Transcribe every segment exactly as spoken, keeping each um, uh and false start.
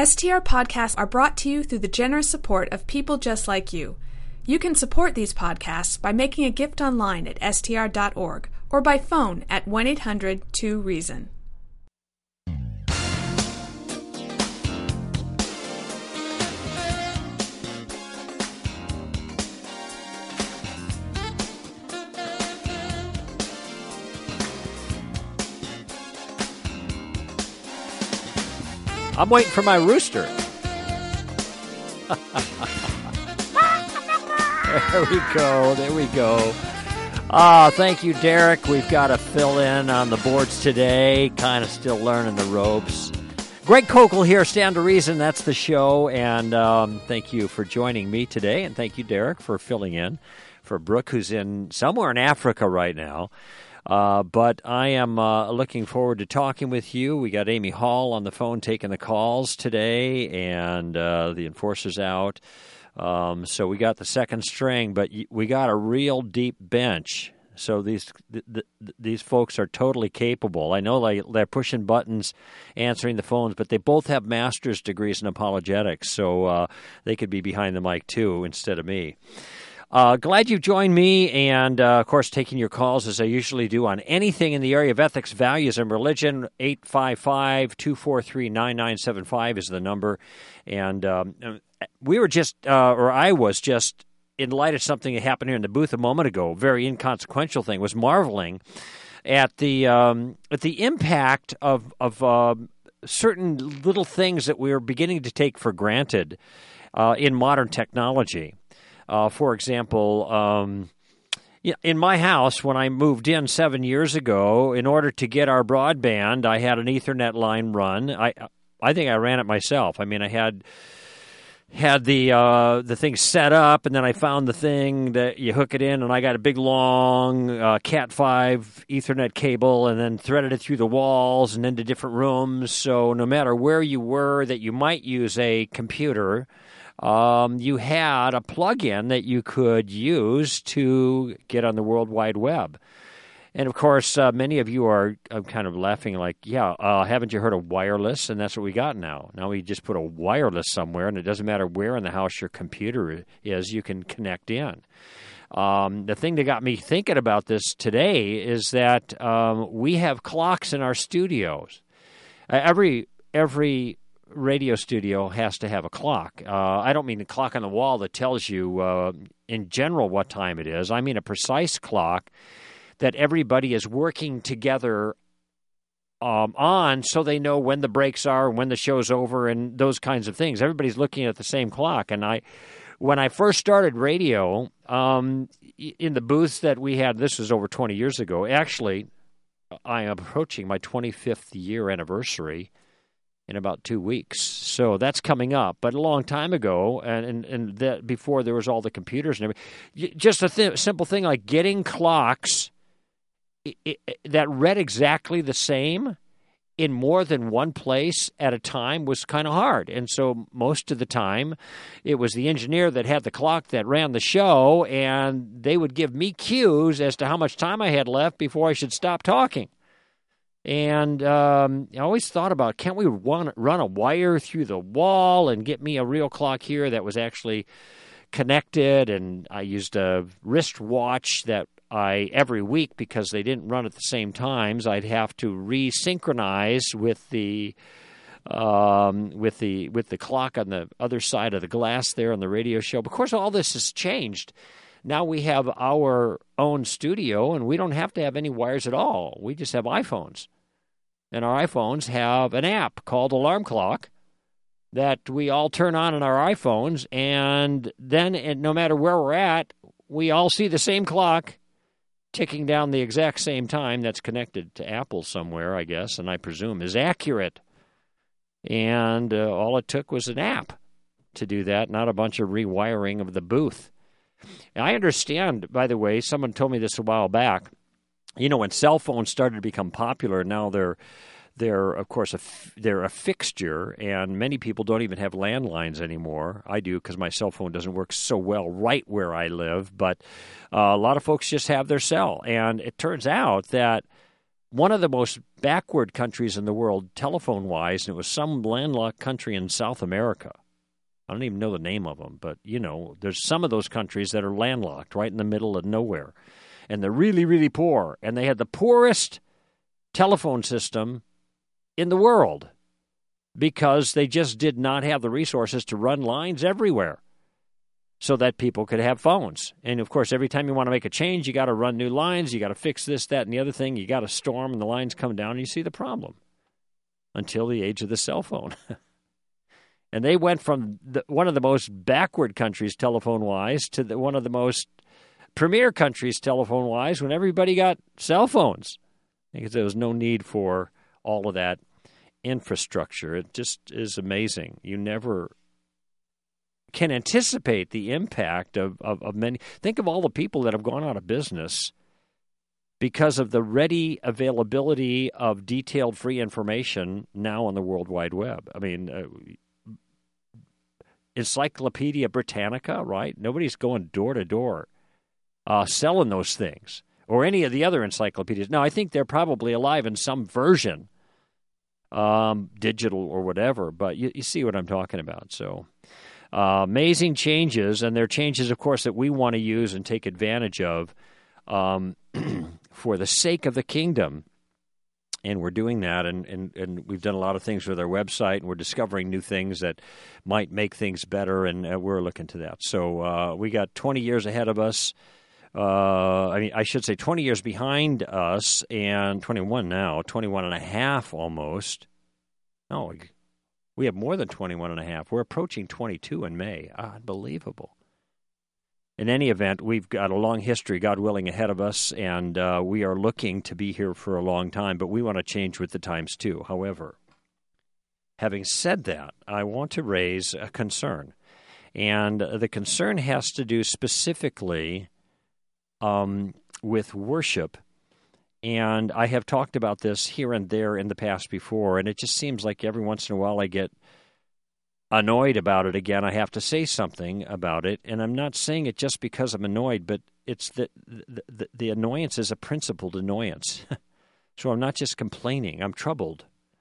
S T R podcasts are brought to you through the generous support of people just like you. You can support these podcasts by making a gift online at S T R dot org or by phone at one eight hundred two reason. I'm waiting for my rooster. There we go. There we go. Ah, thank you, Derek. We've got to fill in on the boards today. Kind of still learning the ropes. Greg Kokel here, Stand to Reason. That's the show. And um, thank you for joining me today. And thank you, Derek, for filling in for Brooke, who's in somewhere in Africa right now. Uh, but I am uh, looking forward to talking with you. We got Amy Hall on the phone taking the calls today, and uh, the enforcer's out. Um, so we got the second string, but we got a real deep bench. So these th- th- these folks are totally capable. I know they, they're pushing buttons, answering the phones, but they both have master's degrees in apologetics, so uh, they could be behind the mic too instead of me. Uh, glad you joined me, and, uh, of course, taking your calls, as I usually do, on anything in the area of ethics, values, and religion. eight five five, two four three, nine nine seven five is the number. And um, we were just, uh, or I was just, in light of something that happened here in the booth a moment ago, a very inconsequential thing, was marveling at the um, at the impact of, of uh, certain little things that we are beginning to take for granted uh, in modern technology. Uh, for example, um, in my house, when I moved in seven years ago, in order to get our broadband, I had an Ethernet line run. I I think I ran it myself. I mean, I had had the uh, the thing set up, and then I found the thing that you hook it in, and I got a big, long uh, Cat five Ethernet cable, and then threaded it through the walls and into different rooms. So no matter where you were that you might use a computer, Um, you had a plug-in that you could use to get on the World Wide Web. And, of course, uh, many of you are uh, kind of laughing like, yeah, uh, haven't you heard of wireless? And that's what we got now. Now we just put a wireless somewhere, and it doesn't matter where in the house your computer is, you can connect in. Um, the thing that got me thinking about this today is that um, we have clocks in our studios. Uh, every every... radio studio has to have a clock. Uh, I don't mean the clock on the wall that tells you uh, in general what time it is. I mean a precise clock that everybody is working together um, on so they know when the breaks are, when the show's over, and those kinds of things. Everybody's looking at the same clock. And I, when I first started radio, um, in the booths that we had, this was over twenty years ago. Actually, I am approaching my twenty-fifth year anniversary in about two weeks. So that's coming up. But a long time ago, and, and, and that before there was all the computers and everything, just a th- simple thing like getting clocks it, it, that read exactly the same in more than one place at a time was kind of hard. And so most of the time, it was the engineer that had the clock that ran the show, and they would give me cues as to how much time I had left before I should stop talking. And um, I always thought about, can't we run, run a wire through the wall and get me a real clock here that was actually connected? And I used a wristwatch that I, every week, because they didn't run at the same times, I'd have to resynchronize with the um, with the with the clock on the other side of the glass there on the radio show. But of course, all this has changed. Now we have our own studio, and we don't have to have any wires at all. We just have iPhones. And our iPhones have an app called Alarm Clock that we all turn on in our iPhones, and then and no matter where we're at, we all see the same clock ticking down the exact same time. That's connected to Apple somewhere, I guess, and I presume is accurate. And uh, all it took was an app to do that, not a bunch of rewiring of the booth. And I understand, by the way, someone told me this a while back, you know, when cell phones started to become popular, now they're, they're of course, a, they're a fixture, and many people don't even have landlines anymore. I do, because my cell phone doesn't work so well right where I live, but uh, a lot of folks just have their cell. And it turns out that one of the most backward countries in the world telephone-wise, and it was some landlocked country in South America. I don't even know the name of them, but, you know, there's some of those countries that are landlocked right in the middle of nowhere. And they're really, really poor. And they had the poorest telephone system in the world because they just did not have the resources to run lines everywhere so that people could have phones. And, of course, every time you want to make a change, you got to run new lines, you got to fix this, that, and the other thing. You got to storm, and the lines come down, and you see the problem until the age of the cell phone. And they went from the, one of the most backward countries telephone-wise to the, one of the most premier countries telephone-wise when everybody got cell phones, because there was no need for all of that infrastructure. It just is amazing. You never can anticipate the impact of, of, of many. Think of all the people that have gone out of business because of the ready availability of detailed free information now on the World Wide Web. I mean, uh, Encyclopedia Britannica, right? Nobody's going door to door uh, selling those things, or any of the other encyclopedias. Now, I think they're probably alive in some version, um, digital or whatever, but you, you see what I'm talking about. So uh, amazing changes, and they're changes, of course, that we want to use and take advantage of um, for the sake of the kingdom. And we're doing that, and, and, and we've done a lot of things with our website, and we're discovering new things that might make things better, and uh, we're looking to that. So uh, we got twenty years ahead of us. Uh, I mean, I should say twenty years behind us, and twenty-one now, twenty-one and a half almost. No, we have more than twenty-one and a half. We're approaching twenty-two in May. Unbelievable. In any event, we've got a long history, God willing, ahead of us, and uh, we are looking to be here for a long time, but we want to change with the times too. However, having said that, I want to raise a concern, and the concern has to do specifically um, with worship, and I have talked about this here and there in the past before, and it just seems like every once in a while I get annoyed about it again. I have to say something about it, and I'm not saying it just because I'm annoyed, but it's that the, the, the annoyance is a principled annoyance. So I'm not just complaining, I'm troubled.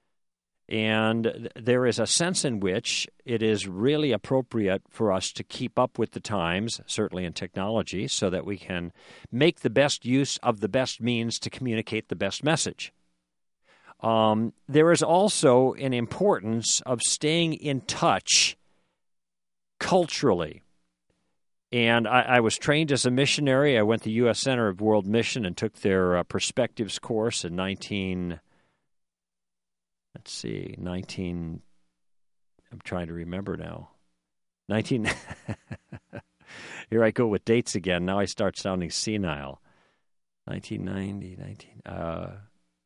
And there is a sense in which it is really appropriate for us to keep up with the times, certainly in technology, so that we can make the best use of the best means to communicate the best message. Um, there is also an importance of staying in touch culturally. And I, I was trained as a missionary. I went to U S Center of World Mission and took their uh, Perspectives course in nineteen, let's see, nineteen, I'm trying to remember now. nineteen, here I go with dates again. Now I start sounding senile. nineteen ninety, nineteen, uh,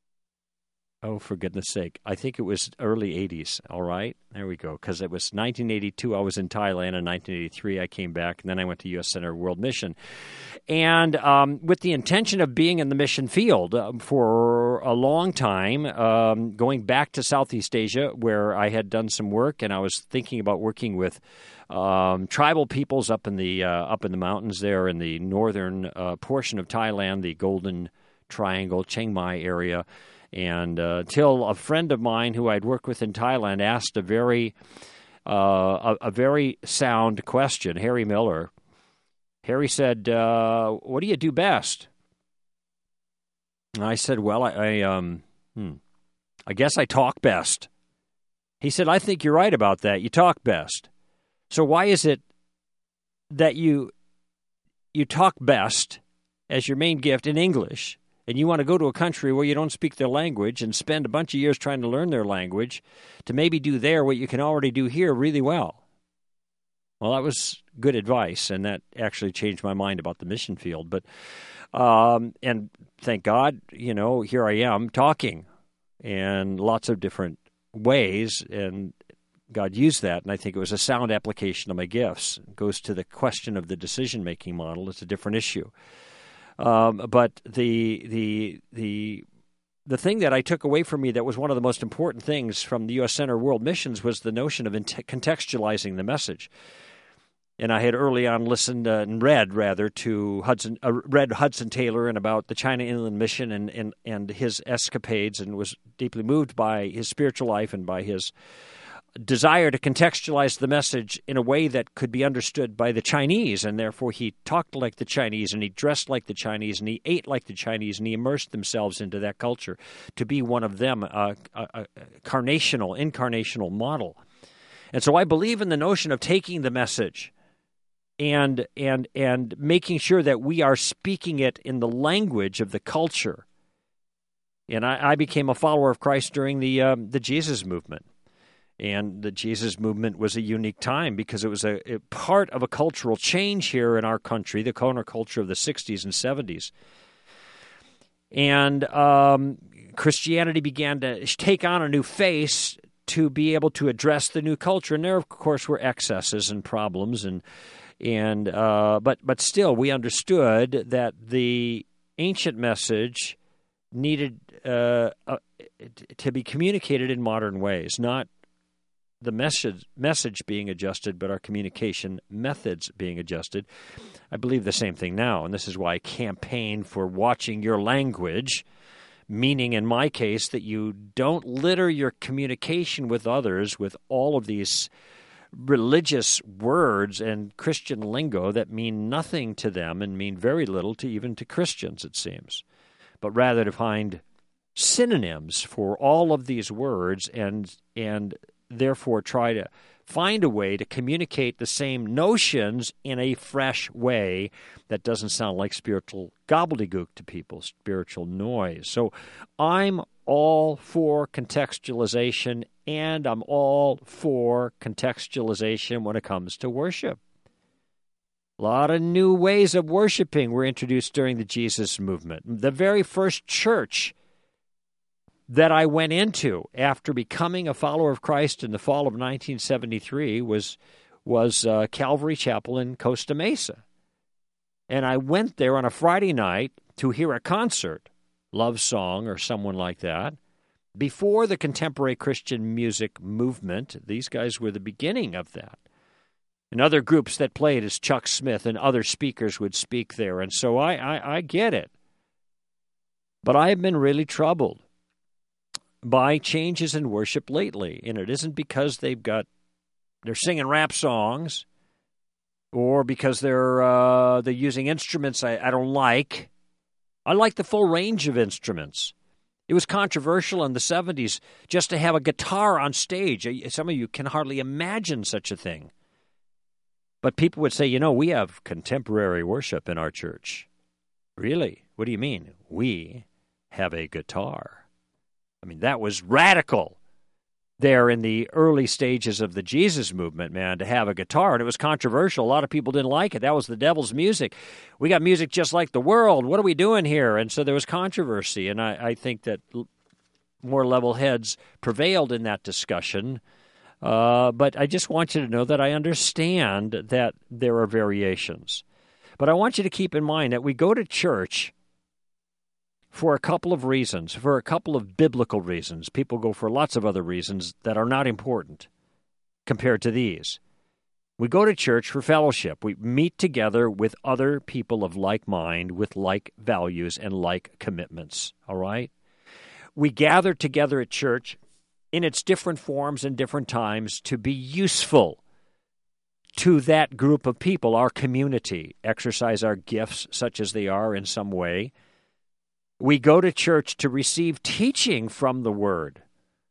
oh, for goodness sake. I think it was early eighties, all right? There we go, because it was nineteen eighty-two, I was in Thailand. In nineteen eighty-three, I came back, and then I went to U S Center of World Mission. And um, with the intention of being in the mission field uh, for a long time, um, going back to Southeast Asia, where I had done some work, and I was thinking about working with um, tribal peoples up in the uh, up in the mountains there in the northern uh, portion of Thailand, the Golden Triangle, Chiang Mai area. And uh, till a friend of mine who I'd worked with in Thailand asked a very, uh, a, a very sound question, Harry Miller. Harry said, uh, "What do you do best?" And I said, "Well, I, I, um, hmm, I guess I talk best." He said, "I think you're right about that. You talk best. So why is it that you you talk best as your main gift in English?" And you want to go to a country where you don't speak their language and spend a bunch of years trying to learn their language to maybe do there what you can already do here really well. Well, that was good advice, and that actually changed my mind about the mission field. But um, and thank God, you know, here I am talking in lots of different ways, and God used that, and I think it was a sound application of my gifts. It goes to the question of the decision-making model. It's a different issue. Um, but the the the the thing that I took away from me that was one of the most important things from the U S Center of World Missions was the notion of contextualizing the message. And I had early on listened uh, and read, rather, to Hudson, uh, read Hudson Taylor and about the China Inland Mission and, and, and his escapades, and was deeply moved by his spiritual life and by his desire to contextualize the message in a way that could be understood by the Chinese. And therefore, he talked like the Chinese, and he dressed like the Chinese, and he ate like the Chinese, and he immersed themselves into that culture to be one of them, a, a, a carnational, incarnational model. And so I believe in the notion of taking the message and and and making sure that we are speaking it in the language of the culture. And I, I became a follower of Christ during the um, the Jesus movement. And the Jesus movement was a unique time because it was a, a part of a cultural change here in our country, the counterculture of the sixties and seventies. And um, Christianity began to take on a new face to be able to address the new culture. And there, of course, were excesses and problems, and And uh, but but still, we understood that the ancient message needed uh, uh, to be communicated in modern ways, not the message message being adjusted, but our communication methods being adjusted. I believe the same thing now, and this is why I campaign for watching your language, meaning in my case that you don't litter your communication with others with all of these religious words and Christian lingo that mean nothing to them and mean very little to even to Christians, it seems, but rather to find synonyms for all of these words and and therefore try to find a way to communicate the same notions in a fresh way that doesn't sound like spiritual gobbledygook to people, spiritual noise. So I'm all for contextualization, and I'm all for contextualization when it comes to worship. A lot of new ways of worshiping were introduced during the Jesus movement. The very first church that I went into after becoming a follower of Christ in the fall of nineteen seventy-three was, was uh, Calvary Chapel in Costa Mesa. And I went there on a Friday night to hear a concert, Love Song or someone like that, before the contemporary Christian music movement. These guys were the beginning of that. And other groups that played as Chuck Smith and other speakers would speak there. And so I, I, I get it. But I have been really troubled by changes in worship lately. And it isn't because they've got, they're singing rap songs or because they're, uh, they're using instruments I, I don't like. I like the full range of instruments. It was controversial in the seventies just to have a guitar on stage. Some of you can hardly imagine such a thing. But people would say, you know, we have contemporary worship in our church. Really? What do you mean? We have a guitar. I mean, that was radical there in the early stages of the Jesus movement, man, to have a guitar. And it was controversial. A lot of people didn't like it. That was the devil's music. We got music just like the world. What are we doing here? And so there was controversy. And I, I think that more level heads prevailed in that discussion. Uh, but I just want you to know that I understand that there are variations. But I want you to keep in mind that we go to church for a couple of reasons, for a couple of biblical reasons. People go for lots of other reasons that are not important compared to these. We go to church for fellowship. We meet together with other people of like mind, with like values and like commitments, all right? We gather together at church in its different forms and different times to be useful to that group of people, our community, exercise our gifts such as they are in some way. We go to church to receive teaching from the Word,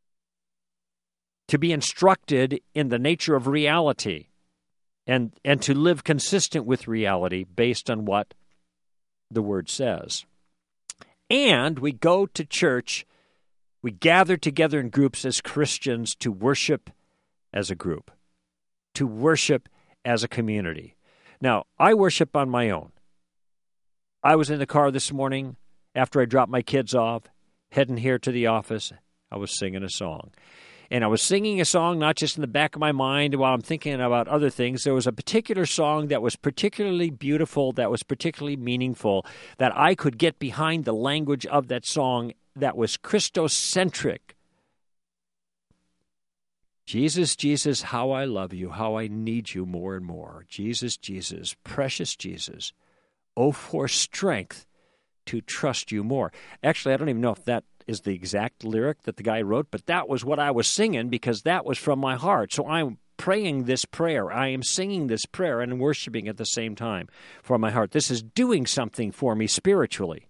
to be instructed in the nature of reality, and, and to live consistent with reality based on what the Word says. And we go to church, we gather together in groups as Christians to worship as a group, to worship as a community. Now, I worship on my own. I was in the car this morning after I dropped my kids off, heading here to the office. I was singing a song. And I was singing a song not just in the back of my mind while I'm thinking about other things. There was a particular song that was particularly beautiful, that was particularly meaningful, that I could get behind the language of that song that was Christocentric. Jesus, Jesus, how I love you, how I need you more and more. Jesus, Jesus, precious Jesus, oh, for strength to trust you more. Actually, I don't even know if that is the exact lyric that the guy wrote, but that was what I was singing because that was from my heart. So I'm praying this prayer. I am singing this prayer and worshiping at the same time from my heart. This is doing something for me spiritually.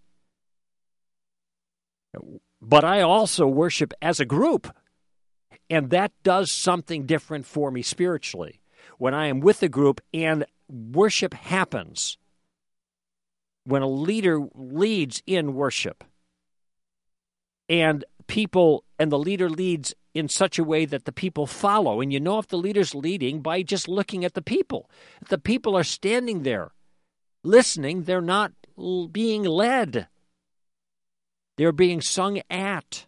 But I also worship as a group, and that does something different for me spiritually. When I am with a group and worship happens, when a leader leads in worship, and people, and the leader leads in such a way that the people follow, and you know if the leader's leading by just looking at the people. If the people are standing there listening, they're not being led. They're being sung at.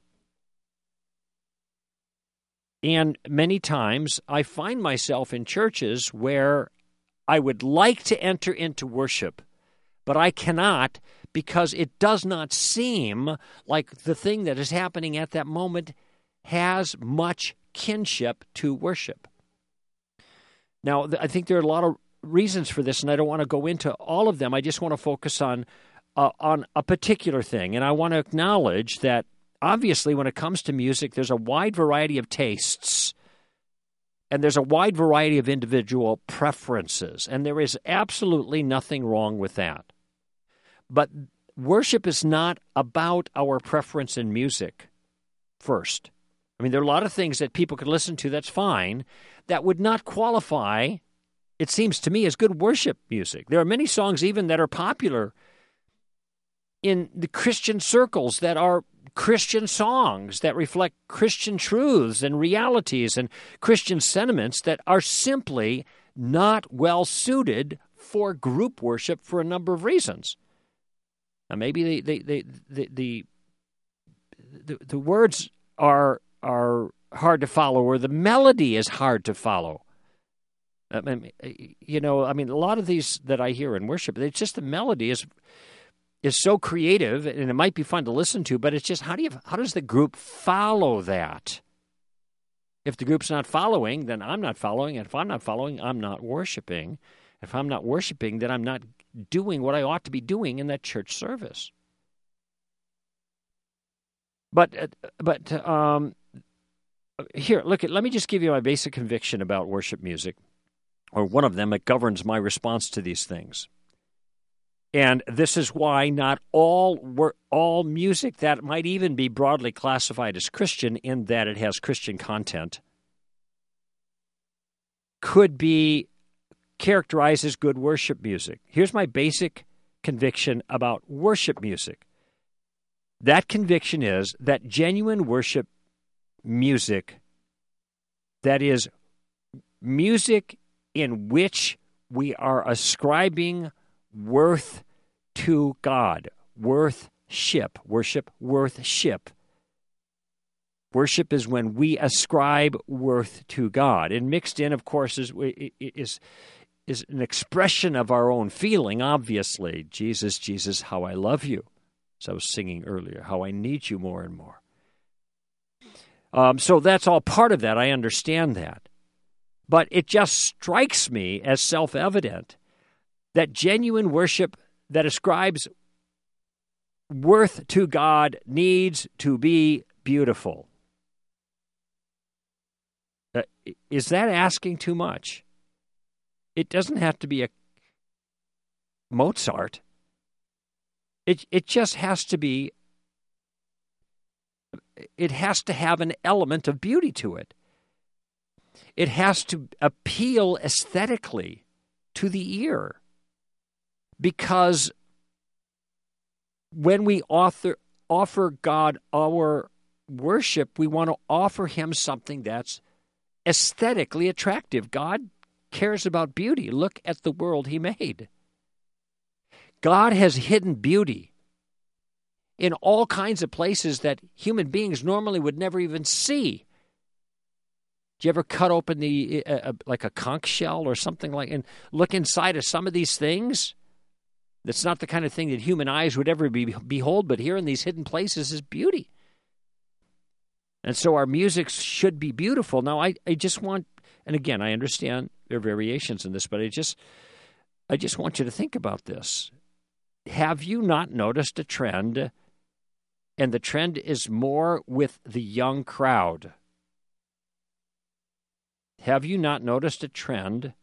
And many times I find myself in churches where I would like to enter into worship, but I cannot because it does not seem like the thing that is happening at that moment has much kinship to worship. Now, I think there are a lot of reasons for this, and I don't want to go into all of them. I just want to focus on uh, on a particular thing, and I want to acknowledge that obviously when it comes to music, there's a wide variety of tastes, and there's a wide variety of individual preferences, and there is absolutely nothing wrong with that. But worship is not about our preference in music first. I mean, there are a lot of things that people could listen to, that's fine, that would not qualify, it seems to me, as good worship music. There are many songs even that are popular in the Christian circles that are Christian songs that reflect Christian truths and realities and Christian sentiments that are simply not well suited for group worship for a number of reasons. Now, maybe the the the the the, the words are are hard to follow, or the melody is hard to follow. I mean, you know, I mean, a lot of these that I hear in worship, it's just the melody is is so creative, and it might be fun to listen to, but it's just how do you how does the group follow that? If the group's not following, then I'm not following, and if I'm not following, I'm not worshiping. If I'm not worshiping, then I'm not doing what I ought to be doing in that church service. But but um, here, look, let me just give you my basic conviction about worship music, or one of them that governs my response to these things. And this is why not all all music that might even be broadly classified as Christian, in that it has Christian content, could be characterized as good worship music. Here's my basic conviction about worship music. That conviction is that genuine worship music, that is music in which we are ascribing worth to God, worth-ship, worship, worth-ship. Worship is when we ascribe worth to God. And mixed in, of course, is, is, is an expression of our own feeling, obviously. Jesus, Jesus, how I love you. As I was singing earlier, how I need you more and more. Um, so that's all part of that. I understand that. But it just strikes me as self-evident that genuine worship that ascribes worth to God needs to be beautiful. Uh, is that asking too much? It doesn't have to be a Mozart. It it just has to be, it has to have an element of beauty to it. It has to appeal aesthetically to the ear. Because when we author, offer God our worship, we want to offer him something that's aesthetically attractive. God cares about beauty. Look at the world he made. God has hidden beauty in all kinds of places that human beings normally would never even see. Do you ever cut open the uh, like a conch shell or something like, and look inside of some of these things? That's not the kind of thing that human eyes would ever be, behold, but here in these hidden places is beauty. And so our music should be beautiful. Now, I, I just want, and again, I understand there are variations in this, but I just, I just want you to think about this. Have you not noticed a trend? And the trend is more with the young crowd. Have you not noticed a trend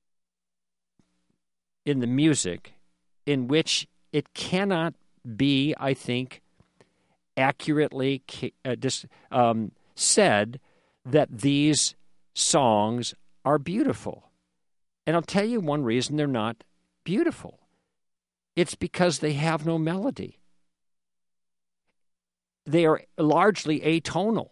in the music in which it cannot be, I think, accurately uh, dis, um, said that these songs are beautiful? And I'll tell you one reason they're not beautiful. It's because they have no melody. They are largely atonal.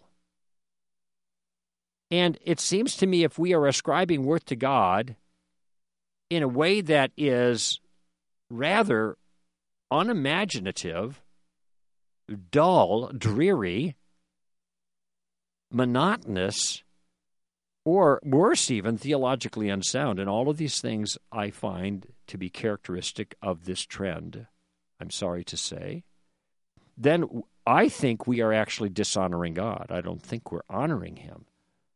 And it seems to me if we are ascribing worth to God in a way that is rather unimaginative, dull, dreary, monotonous, or worse even, theologically unsound, and all of these things I find to be characteristic of this trend, I'm sorry to say, then I think we are actually dishonoring God. I don't think we're honoring Him.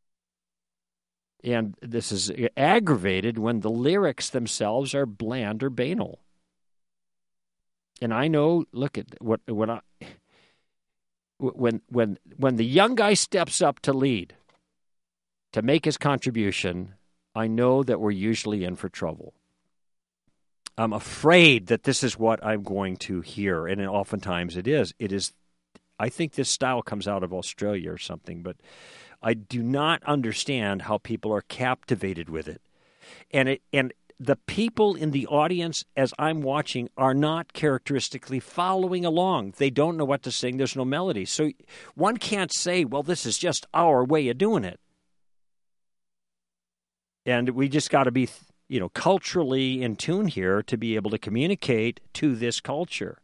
And this is aggravated when the lyrics themselves are bland or banal. And I know, look at what when I when when when the young guy steps up to lead, to make his contribution, I know that we're usually in for trouble. I'm afraid that this is what I'm going to hear, and oftentimes it is. It is. I think this style comes out of Australia or something, but I do not understand how people are captivated with it. And it and the people in the audience, as I'm watching, are not characteristically following along. They don't know what to sing. There's no melody. So one can't say, well, this is just our way of doing it. And we just got to be, you know, culturally in tune here to be able to communicate to this culture.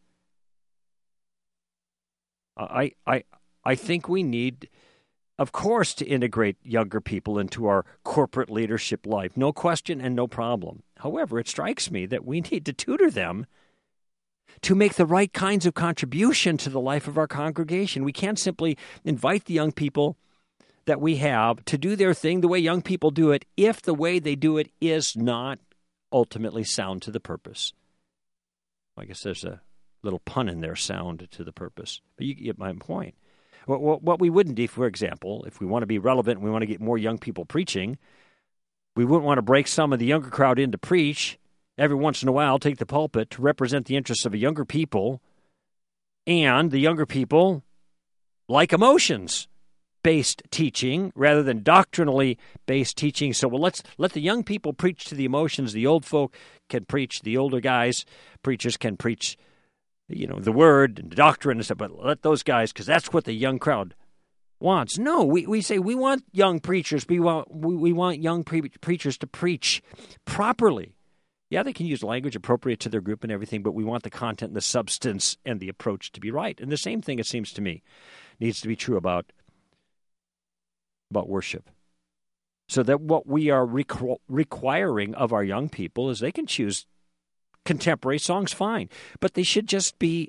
I I I think we need, of course, to integrate younger people into our corporate leadership life. No question and no problem. However, it strikes me that we need to tutor them to make the right kinds of contribution to the life of our congregation. We can't simply invite the young people that we have to do their thing the way young people do it if the way they do it is not ultimately sound to the purpose. I guess there's a little pun in there, sound to the purpose. But you get my point. What we wouldn't do, for example, if we want to be relevant and we want to get more young people preaching, we wouldn't want to break some of the younger crowd in to preach every once in a while, take the pulpit to represent the interests of a younger people, and the younger people like emotions-based teaching rather than doctrinally-based teaching. So, well, let's let the young people preach to the emotions. The old folk can preach. The older guys, preachers, can preach, you know, the word and the doctrine and stuff, but let those guys, because that's what the young crowd wants. No, we, we say we want young preachers. We want we, we want young pre- preachers to preach properly. Yeah, they can use language appropriate to their group and everything, but we want the content and the substance and the approach to be right. And the same thing, it seems to me, needs to be true about, about worship. So that what we are requ- requiring of our young people is they can choose contemporary songs, fine, but they should just be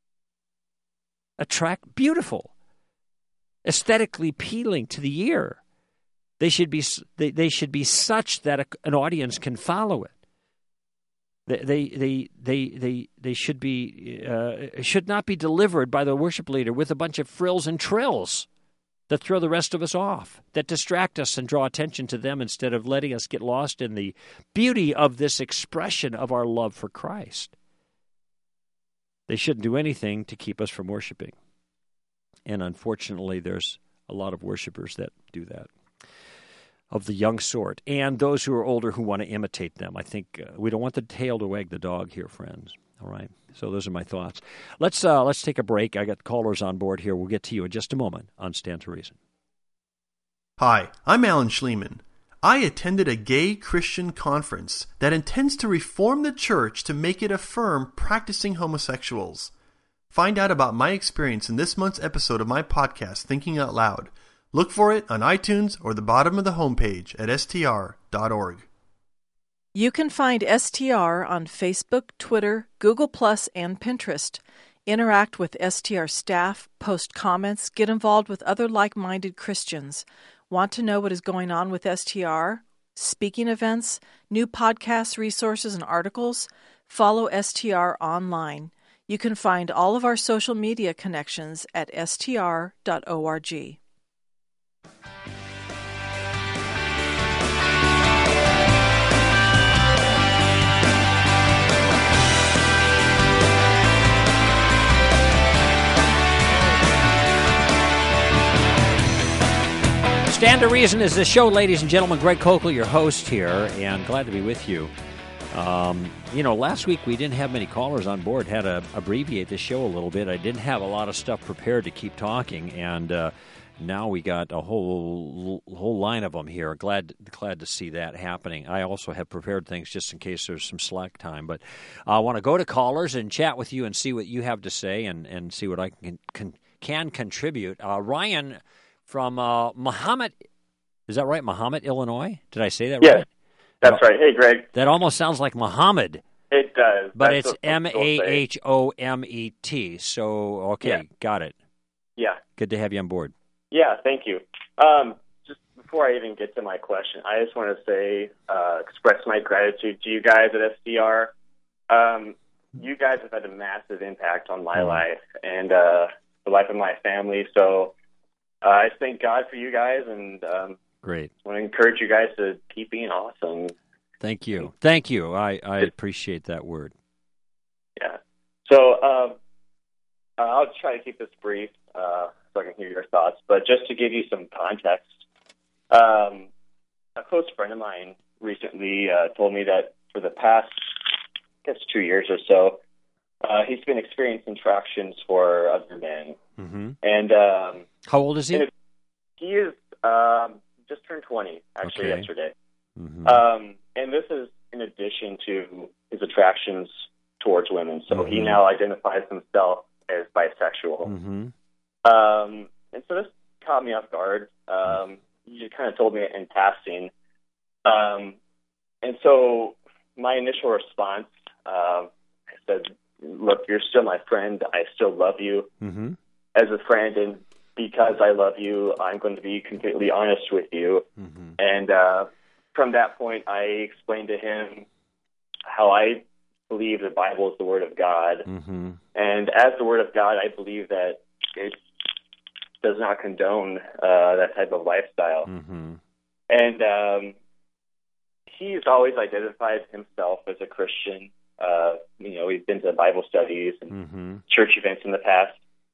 attract beautiful, aesthetically appealing to the ear. They should be they, they should be such that a, an audience can follow it. They they they they they, they should be uh, should not be delivered by the worship leader with a bunch of frills and trills that throw the rest of us off, that distract us and draw attention to them instead of letting us get lost in the beauty of this expression of our love for Christ. They shouldn't do anything to keep us from worshiping. And unfortunately, there's a lot of worshipers that do that, of the young sort, and those who are older who want to imitate them. I think uh, we don't want the tail to wag the dog here, friends. All right. So those are my thoughts. Let's uh, let's take a break. I got callers on board here. We'll get to you in just a moment on Stand to Reason. Hi, I'm Alan Schleman. I attended a gay Christian conference that intends to reform the church to make it affirm practicing homosexuals. Find out about my experience in this month's episode of my podcast, Thinking Out Loud. Look for it on iTunes or the bottom of the homepage at S T R dot org. You can find S T R on Facebook, Twitter, Google Plus, and Pinterest. Interact with S T R staff, post comments, get involved with other like-minded Christians. Want to know what is going on with S T R? Speaking events, new podcasts, resources, and articles? Follow S T R online. You can find all of our social media connections at S T R dot org. Stand to Reason is the show, ladies and gentlemen. Greg Kokel, your host here, and glad to be with you. Um, you know, last week we didn't have many callers on board, had to abbreviate the show a little bit. I didn't have a lot of stuff prepared to keep talking, and uh, now we got a whole whole line of them here. Glad glad to see that happening. I also have prepared things just in case there's some slack time, but I want to go to callers and chat with you and see what you have to say and, and see what I can can, can contribute. Uh, Ryan from uh, Mahomet, is that right? Mahomet, Illinois? Did I say that yes, right? That's right. Hey, Greg. That almost sounds like Muhammad. It does. But That's it's M A H O M E T. So, okay, yeah. Got it. Yeah. Good to have you on board. Yeah, thank you. Um, just before I even get to my question, I just want to say, uh, express my gratitude to you guys at S T R. Um, you guys have had a massive impact on my mm-hmm. life and uh, the life of my family. So uh, I thank God for you guys, and um, great. I want to encourage you guys to keep being awesome. Thank you. Thank you. I, I appreciate that word. Yeah. So um, uh, I'll try to keep this brief uh, so I can hear your thoughts. But just to give you some context, um, a close friend of mine recently uh, told me that for the past, I guess, two years or so, uh, he's been experiencing attractions for other men. Mm-hmm. And um, how old is he? He is um, just turned twenty, actually, okay. yesterday. Mm-hmm. Um, and this is in addition to his attractions towards women. So mm-hmm. he now identifies himself as bisexual. Mm-hmm. Um, and so this caught me off guard. Um, you kind of told me in passing. Um, and so my initial response, uh, I said, look, you're still my friend. I still love you mm-hmm. as a friend. And because I love you, I'm going to be completely honest with you. Mm-hmm. And uh, from that point, I explained to him how I believe the Bible is the Word of God. Mm-hmm. And as the Word of God, I believe that it does not condone uh, that type of lifestyle. Mm-hmm. And um, he's always identified himself as a Christian. Uh, you know, he's been to Bible studies and mm-hmm. church events in the past.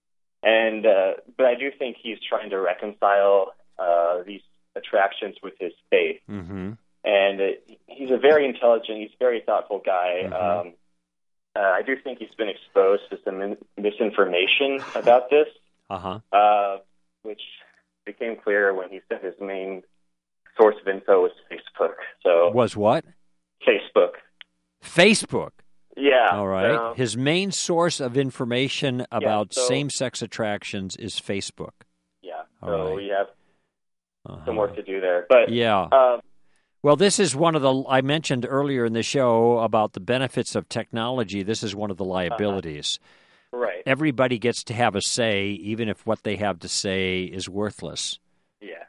And uh, but I do think he's trying to reconcile uh, these attractions with his faith. Mm-hmm. And uh, he's a very intelligent, he's a very thoughtful guy. Mm-hmm. Um, uh, I do think he's been exposed to some in- misinformation about this, uh-huh. uh, which became clear when he said his main source of info was Facebook. So was what? Facebook. Facebook. Yeah. All right. So, his main source of information about yeah, so, same-sex attractions is Facebook. Yeah. All so right. we have uh-huh. some work to do there. But yeah. Um, well, this is one of the, I mentioned earlier in the show about the benefits of technology. This is one of the liabilities. Uh-huh. Right. Everybody gets to have a say, even if what they have to say is worthless. Yeah.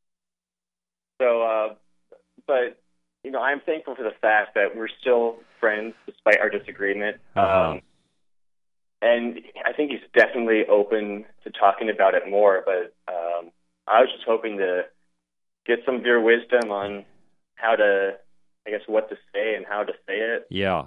So, uh, but, you know, I'm thankful for the fact that we're still friends despite our disagreement. Uh-huh. Um, and I think he's definitely open to talking about it more, but um, I was just hoping to get some of your wisdom on how to, I guess, what to say and how to say it. Yeah.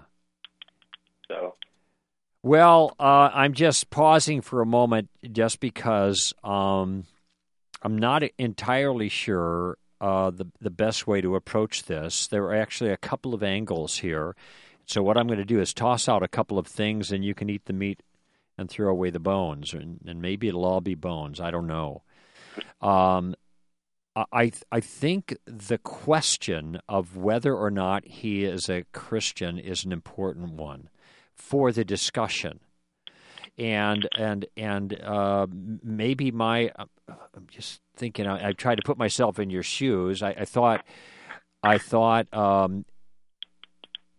So. Well, uh, I'm just pausing for a moment just because um, I'm not entirely sure uh, the the best way to approach this. There are actually a couple of angles here. So what I'm going to do is toss out a couple of things, and you can eat the meat and throw away the bones, and, and maybe it'll all be bones. I don't know. Um, I I think the question of whether or not he is a Christian is an important one for the discussion, and and and uh, maybe my I'm just thinking. I, I tried to put myself in your shoes. I, I thought I thought um,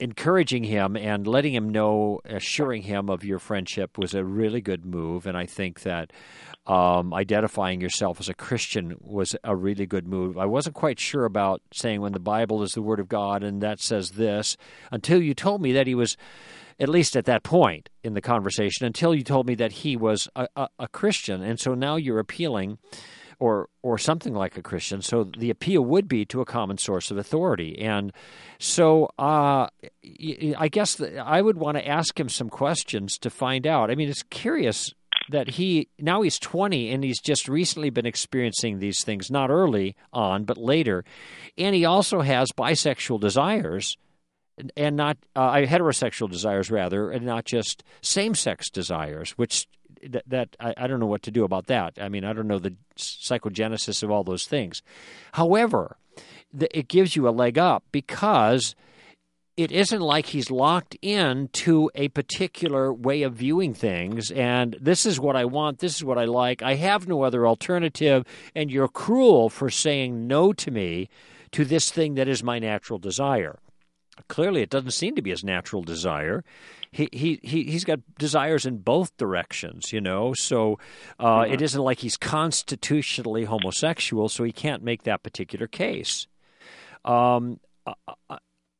encouraging him and letting him know, assuring him of your friendship was a really good move. And I think that um, identifying yourself as a Christian was a really good move. I wasn't quite sure about saying when the Bible is the Word of God and that says this until you told me that he was, at least at that point in the conversation, until you told me that he was a, a, a Christian. And so now you're appealing or or something like a Christian. So the appeal would be to a common source of authority. And so uh, I guess that I would want to ask him some questions to find out. I mean, it's curious that he, now he's twenty and he's just recently been experiencing these things, not early on, but later. And he also has bisexual desires and not uh, heterosexual desires, rather, and not just same-sex desires, which that, that I, I don't know what to do about that. I mean, I don't know the psychogenesis of all those things. However, the, it gives you a leg up because it isn't like he's locked in to a particular way of viewing things, and this is what I want, this is what I like, I have no other alternative, and you're cruel for saying no to me to this thing that is my natural desire. Clearly, it doesn't seem to be his natural desire. He he he he's got desires in both directions, you know. So uh, mm-hmm. It isn't like he's constitutionally homosexual, so he can't make that particular case. Um, I,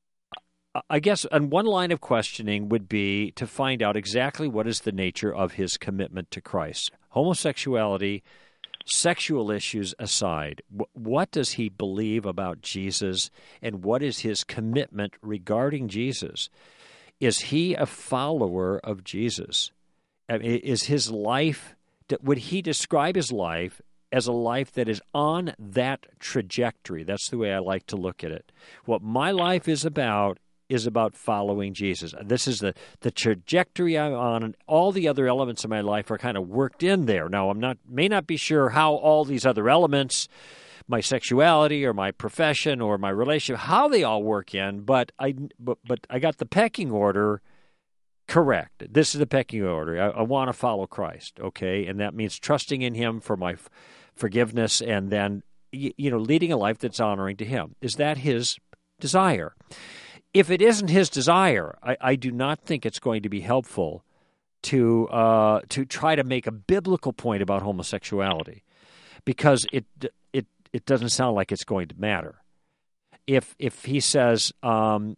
I guess, and one line of questioning would be to find out exactly what is the nature of his commitment to Christ. Homosexuality, sexual issues aside, what does he believe about Jesus, and what is his commitment regarding Jesus? Is he a follower of Jesus? I mean, is his life, would he describe his life as a life that is on that trajectory? That's the way I like to look at it. What my life is about is about following Jesus. This is the, the trajectory I'm on, and all the other elements of my life are kind of worked in there. Now, I'm not may not be sure how all these other elements, my sexuality or my profession or my relationship, how they all work in, but I but, but I got the pecking order correct. This is the pecking order. I, I want to follow Christ, okay? And that means trusting in him for my f- forgiveness and then, you, you know, leading a life that's honoring to him. Is that his desire? If it isn't his desire, I, I do not think it's going to be helpful to uh, to try to make a biblical point about homosexuality, because it it it doesn't sound like it's going to matter. If if he says, um,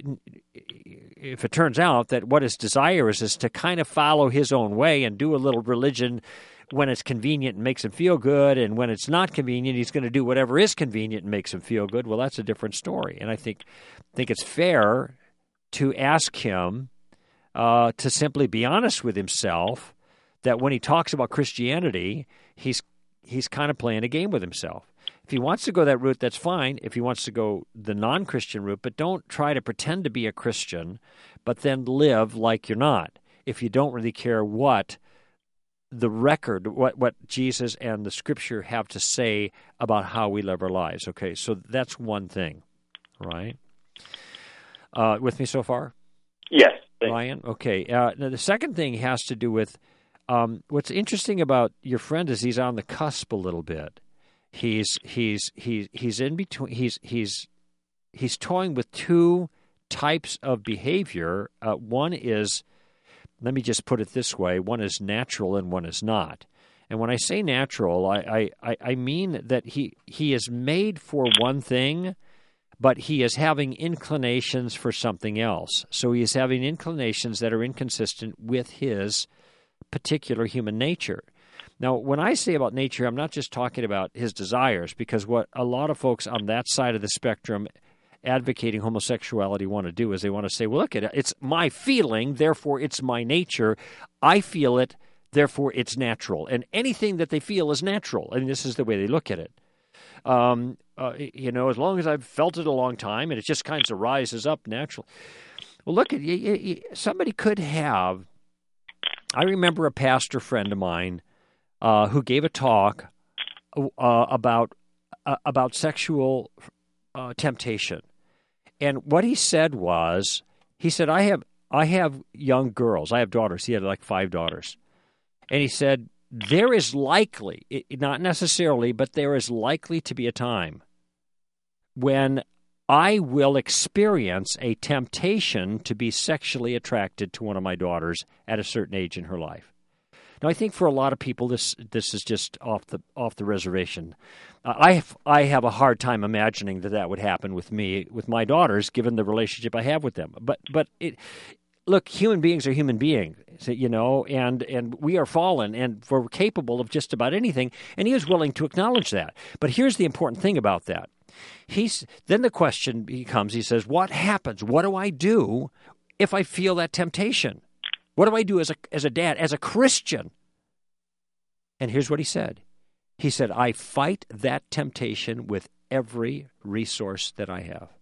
if it turns out that what his desire is is to kind of follow his own way and do a little religion when it's convenient and makes him feel good, and when it's not convenient, he's going to do whatever is convenient and makes him feel good, well, that's a different story. And I think think it's fair to ask him uh, to simply be honest with himself that when he talks about Christianity, he's he's kind of playing a game with himself. If he wants to go that route, that's fine. If he wants to go the non-Christian route, but don't try to pretend to be a Christian, but then live like you're not, if you don't really care what the record, what, what Jesus and the Scripture have to say about how we live our lives. Okay, so that's one thing, right? Uh, with me so far? Yes. Ryan? Okay. Uh, now the second thing has to do with um, what's interesting about your friend is he's on the cusp a little bit. He's he's he's he's in between. He's he's he's toying with two types of behavior. Uh, one is, let me just put it this way: one is natural and one is not. And when I say natural, I I, I mean that he he is made for one thing, but he is having inclinations for something else. So he is having inclinations that are inconsistent with his particular human nature. Now, when I say about nature, I'm not just talking about his desires, because what a lot of folks on that side of the spectrum advocating homosexuality want to do is they want to say, well, look, it's my feeling, therefore it's my nature. I feel it, therefore it's natural. And anything that they feel is natural. I mean, this is the way they look at it. Um, uh, you know, as long as I've felt it a long time and it just kind of rises up natural. Well, look, at you, you, somebody could have, I remember a pastor friend of mine uh, who gave a talk uh, about uh, about sexual uh, temptation. And what he said was, he said, I have I have young girls. I have daughters. He had like five daughters. And he said, there is likely, not necessarily, but there is likely to be a time when I will experience a temptation to be sexually attracted to one of my daughters at a certain age in her life. Now, I think for a lot of people, this this is just off the off the reservation. Uh, I have, I have a hard time imagining that that would happen with me, with my daughters, given the relationship I have with them. But but it, look, human beings are human beings, you know, and and we are fallen, and we're capable of just about anything. And he is willing to acknowledge that. But here's the important thing about that. He's then the question becomes, he says, what happens? What do I do if I feel that temptation? What do I do as a as a dad, as a Christian? And here's what he said. He said, I fight that temptation with every resource that I have.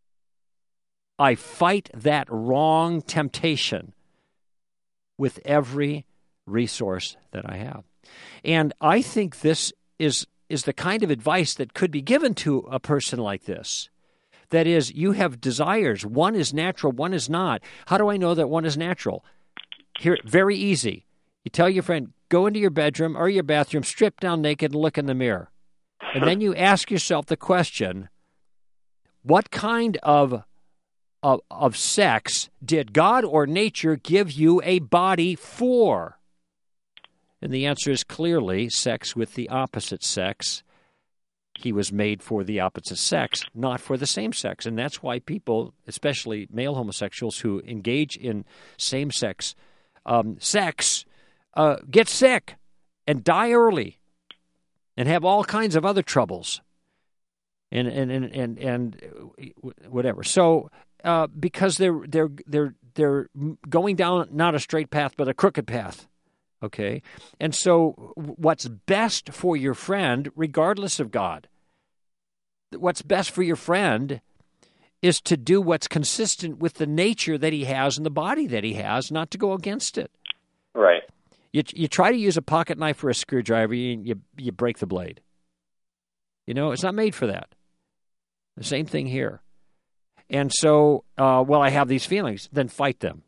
I fight that wrong temptation with every resource that I have. And I think this is is the kind of advice that could be given to a person like this. That is, you have desires. One is natural, one is not. How do I know that one is natural? Here, very easy. You tell your friend, go into your bedroom or your bathroom, strip down naked and look in the mirror. And then you ask yourself the question, what kind of, of, of sex did God or nature give you a body for? And the answer is clearly sex with the opposite sex. He was made for the opposite sex, not for the same sex. And that's why people, especially male homosexuals who engage in same-sex um, sex, uh, get sick and die early and have all kinds of other troubles and and and and, and whatever. So uh, because they're they're they're they're going down not a straight path but a crooked path. Okay, and so what's best for your friend, regardless of God, what's best for your friend is to do what's consistent with the nature that he has and the body that he has, not to go against it. Right. You you try to use a pocket knife or a screwdriver, you, you you break the blade. You know, it's not made for that. The same thing here. And so, uh, well, I have these feelings, then fight them.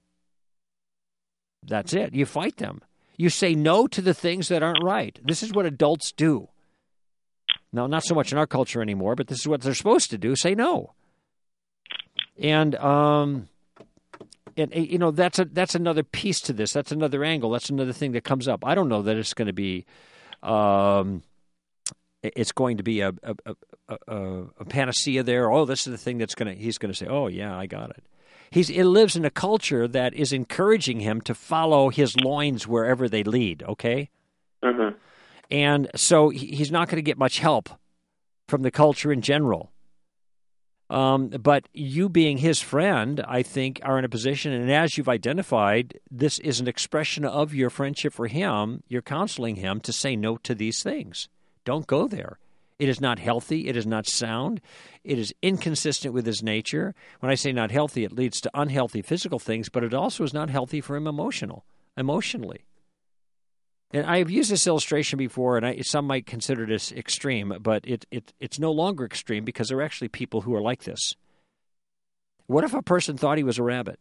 That's it. You fight them. You say no to the things that aren't right. This is what adults do. Now, not so much in our culture anymore, but this is what they're supposed to do, say no. And, um, and you know, that's a, that's another piece to this. That's another angle. That's another thing that comes up. I don't know that it's going to be um, it's going to be a, a, a, a, a panacea there. Oh, this is the thing that's going to, he's going to say, oh, yeah, I got it. He's, he lives in a culture that is encouraging him to follow his loins wherever they lead, okay? Mm-hmm. And so he's not going to get much help from the culture in general. Um, but you being his friend, I think, are in a position, and as you've identified, this is an expression of your friendship for him. You're counseling him to say no to these things. Don't go there. It is not healthy. It is not sound. It is inconsistent with his nature. When I say not healthy, it leads to unhealthy physical things, but it also is not healthy for him emotional, emotionally. And I have used this illustration before, and I, some might consider this extreme, but it, it it's no longer extreme because there are actually people who are like this. What if a person thought he was a rabbit?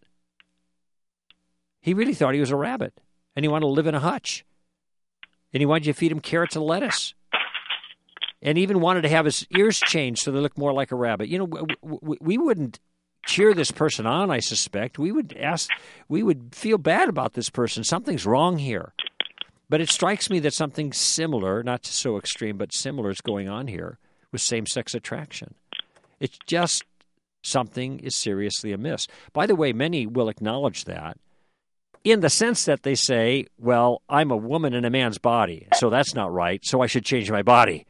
He really thought he was a rabbit, and he wanted to live in a hutch. And he wanted you to feed him carrots and lettuce. And even wanted to have his ears changed so they look more like a rabbit. You know, we, we, we wouldn't cheer this person on, I suspect. We would ask, we would feel bad about this person. Something's wrong here. But it strikes me that something similar, not so extreme, but similar is going on here with same-sex attraction. It's just something is seriously amiss. By the way, many will acknowledge that in the sense that they say, well, I'm a woman in a man's body, so that's not right, so I should change my body.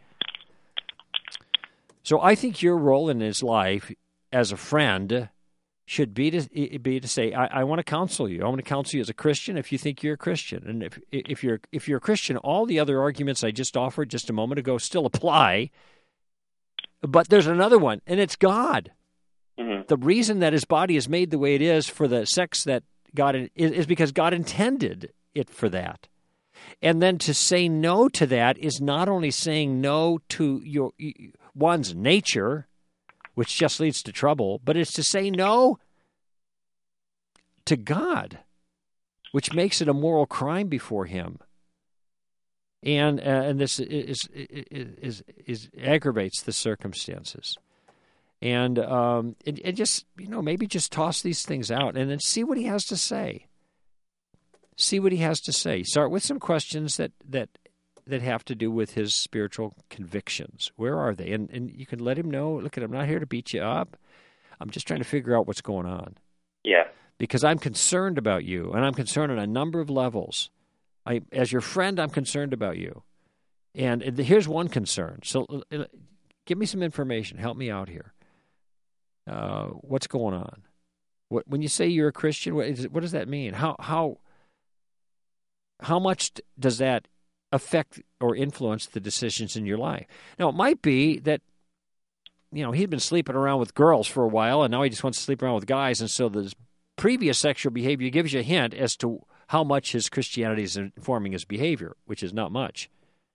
So I think your role in his life as a friend should be to be to say, I, I want to counsel you. I want to counsel you as a Christian if you think you're a Christian. And if if you're if you're a Christian, all the other arguments I just offered just a moment ago still apply. But there's another one, and it's God. Mm-hmm. The reason that his body is made the way it is for the sex that God is, is because God intended it for that. And then to say no to that is not only saying no to your one's nature, which just leads to trouble, but it's to say no to God, which makes it a moral crime before him. And uh, and this is is, is is aggravates the circumstances. And, um, and, and just, you know, maybe just toss these things out and then see what he has to say. See what he has to say. Start with some questions that, that, that have to do with his spiritual convictions. Where are they? And, and you can let him know, look, I'm not here to beat you up. I'm just trying to figure out what's going on. Yeah. Because I'm concerned about you, and I'm concerned on a number of levels. I, as your friend, I'm concerned about you. And here's one concern. So give me some information. Help me out here. Uh, what's going on? What, when you say you're a Christian, what, is, what does that mean? How how how much does that affect or influence the decisions in your life? Now, it might be that, you know, he's been sleeping around with girls for a while, and now he just wants to sleep around with guys, and so the previous sexual behavior gives you a hint as to how much his Christianity is informing his behavior, which is not much.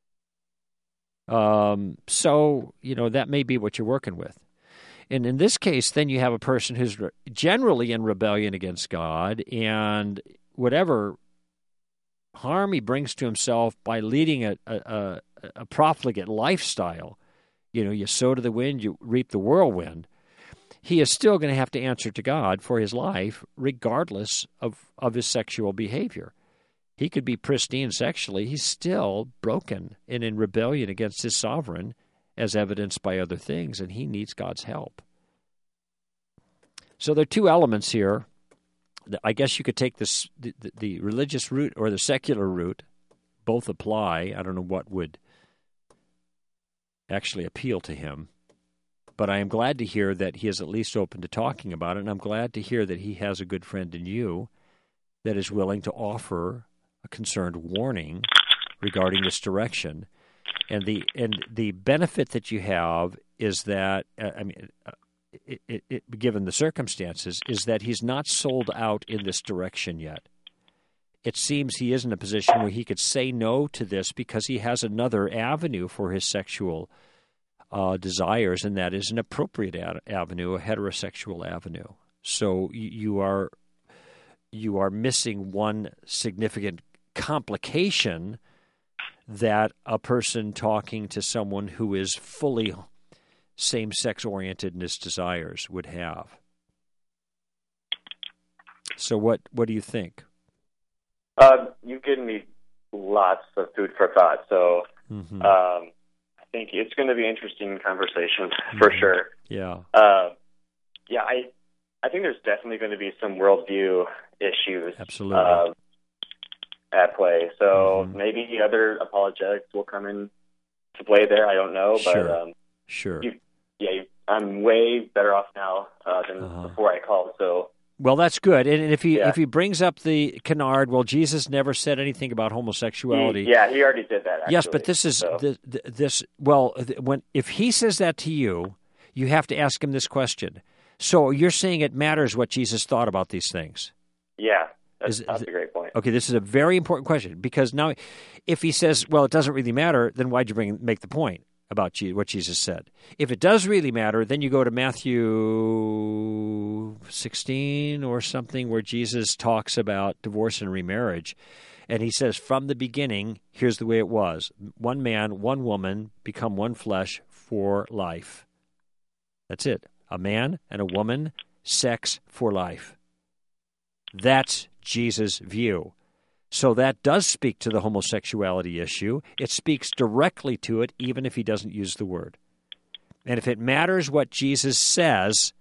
Um, so, you know, that may be what you're working with. And in this case, then you have a person who's re- generally in rebellion against God, and whatever harm he brings to himself by leading a, a, a, a profligate lifestyle, you know, you sow to the wind, you reap the whirlwind, he is still going to have to answer to God for his life, regardless of, of his sexual behavior. He could be pristine sexually. He's still broken and in rebellion against his sovereign, as evidenced by other things, and he needs God's help. So there are two elements here. I guess you could take this, the, the religious route or the secular route. Both apply. I don't know what would actually appeal to him. But I am glad to hear that he is at least open to talking about it, and I'm glad to hear that he has a good friend in you that is willing to offer a concerned warning regarding this direction. And the and the benefit that you have is that, uh, I mean, uh, it, it, it, given the circumstances, is that he's not sold out in this direction yet. It seems he is in a position where he could say no to this because he has another avenue for his sexual uh, desires, and that is an appropriate ad- avenue, a heterosexual avenue. So you, you are you are missing one significant complication that a person talking to someone who is fully same-sex oriented in his desires would have. So what, what do you think? Uh, you've given me lots of food for thought, so mm-hmm. um, I think it's going to be an interesting conversation for mm-hmm. sure. Yeah. Uh, yeah, I I think there's definitely going to be some worldview issues. Absolutely. Uh, at play. So mm-hmm. maybe the other apologetics will come in to play there. I don't know, sure. but um, sure. You, yeah, you, I'm way better off now uh, than uh-huh. before I called. So well, that's good. And if he yeah. if he brings up the canard, well, Jesus never said anything about homosexuality. He, yeah, he already did that. Actually, yes, but this is so. the, the, this. Well, when if he says that to you, you have to ask him this question. So you're saying it matters what Jesus thought about these things? Yeah. That's, is, that's a great point. Okay, this is a very important question because now, if he says, "Well, it doesn't really matter," then why'd you bring make the point about what Jesus said? If it does really matter, then you go to Matthew sixteen or something where Jesus talks about divorce and remarriage, and he says, "From the beginning, here's the way it was: one man, one woman, become one flesh for life." That's it. A man and a woman, sex for life. That's Jesus' view. So that does speak to the homosexuality issue. It speaks directly to it, even if he doesn't use the word. And if it matters what Jesus says,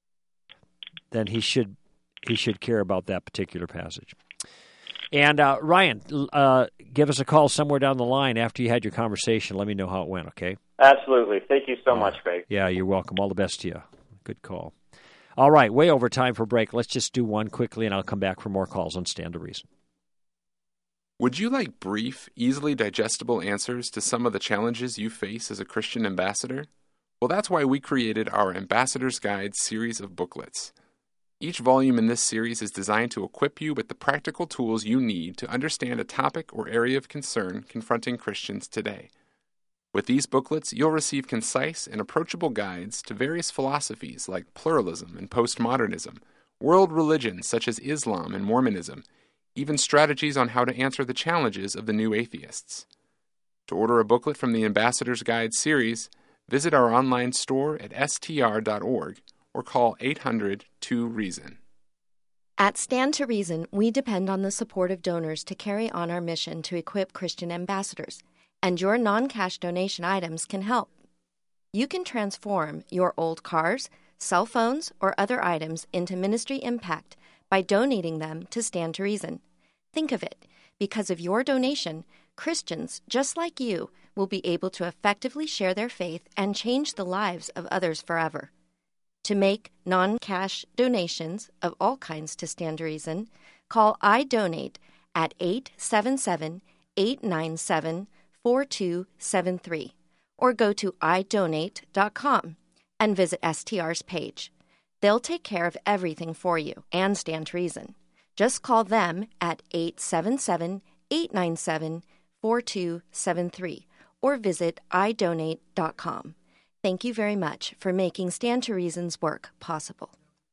then he should he should care about that particular passage. And uh, Ryan, uh, give us a call somewhere down the line after you had your conversation. Let me know how it went, okay? Absolutely. Thank you so uh, much, Greg. Yeah, you're welcome. All the best to you. Good call. All right, way over time for break. Let's just do one quickly, and I'll come back for more calls on Stand to Reason. Would you like brief, easily digestible answers to some of the challenges you face as a Christian ambassador? Well, that's why we created our Ambassador's Guide series of booklets. Each volume in this series is designed to equip you with the practical tools you need to understand a topic or area of concern confronting Christians today. With these booklets, you'll receive concise and approachable guides to various philosophies like pluralism and postmodernism, world religions such as Islam and Mormonism, even strategies on how to answer the challenges of the new atheists. To order a booklet from the Ambassador's Guide series, Visit our online store at S T R dot org or call eight hundred two reason. At Stand to Reason, we depend on the support of donors to carry on our mission to equip Christian ambassadors, and your non-cash donation items can help. You can transform your old cars, cell phones, or other items into ministry impact by donating them to Stand to Reason. Think of it. Because of your donation, Christians just like you will be able to effectively share their faith and change the lives of others forever. To make non-cash donations of all kinds to Stand to Reason, call iDonate at eight seven seven, eight nine seven, four two seven three or go to i donate dot com and visit S T R's page. They'll take care of everything for you and Stand to Reason. Just call them at eight seven seven, eight nine seven, four two seven three or visit i donate dot com. Thank you very much for making Stand to Reason's work possible.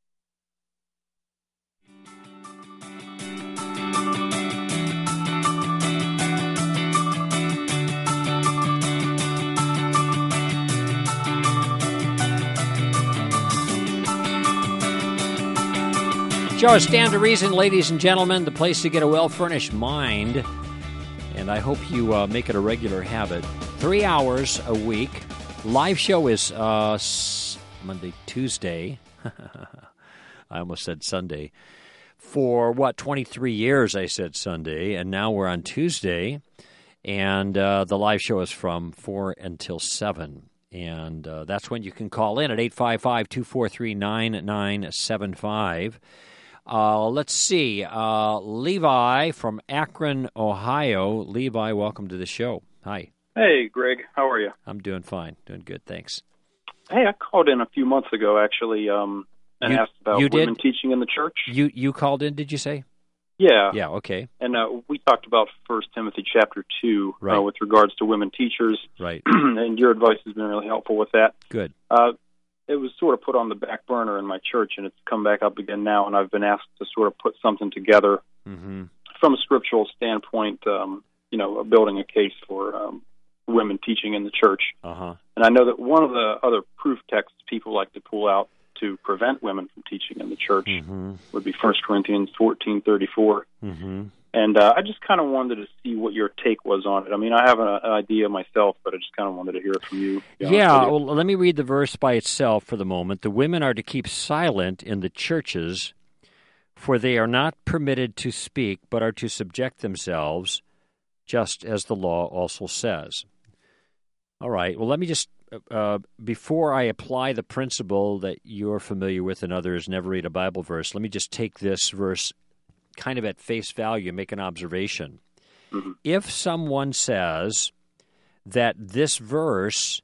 Show Stand to Reason, ladies and gentlemen, the place to get a well-furnished mind. And I hope you uh, make it a regular habit. Three hours a week. Live show is uh, Monday, Tuesday. I almost said Sunday. For, what, twenty-three years I said Sunday, and now we're on Tuesday. And uh, the live show is from four until seven. And uh, that's when you can call in at eight five five, two four three, nine nine seven five. Uh, let's see. Uh, Levi from Akron, Ohio. Levi, welcome to the show. Hi. Hey, Greg. How are you? I'm doing fine. Doing good, thanks. Hey, I called in a few months ago, actually, um, and you, asked about you women did? teaching in the church. You you called in, did you say? Yeah. Yeah, okay. And uh, we talked about First Timothy chapter two right. uh, with regards to women teachers. Right. And your advice has been really helpful with that. Good. Uh, it was sort of put on the back burner in my church, and it's come back up again now, and I've been asked to sort of put something together mm-hmm. from a scriptural standpoint, um, you know, building a case for um, women teaching in the church. Uh-huh. And I know that one of the other proof texts people like to pull out to prevent women from teaching in the church mm-hmm. would be First Corinthians fourteen thirty-four. Mm-hmm. And uh, I just kind of wanted to see what your take was on it. I mean, I have an, an idea myself, but I just kind of wanted to hear it from you. Yeah, well, let me read the verse by itself for the moment. The women are to keep silent in the churches, for they are not permitted to speak, but are to subject themselves, just as the law also says. All right, well, let me just, uh, before I apply the principle that you're familiar with and others, never read a Bible verse, let me just take this verse kind of at face value and make an observation. Mm-hmm. If someone says that this verse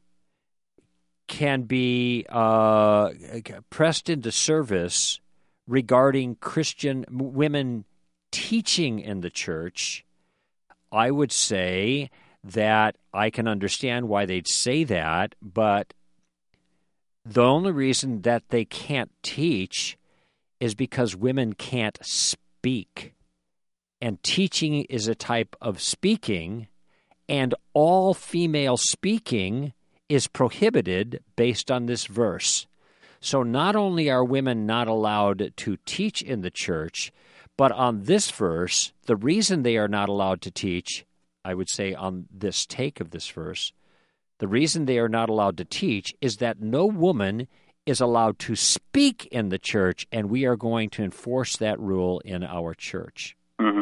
can be uh, pressed into service regarding Christian women teaching in the church, I would say that I can understand why they'd say that, but the only reason that they can't teach is because women can't speak. Speak. And teaching is a type of speaking, and all female speaking is prohibited based on this verse. So not only are women not allowed to teach in the church, but on this verse, the reason they are not allowed to teach, I would say on this take of this verse, the reason they are not allowed to teach is that no woman is allowed to speak in the church, and we are going to enforce that rule in our church. Mm-hmm.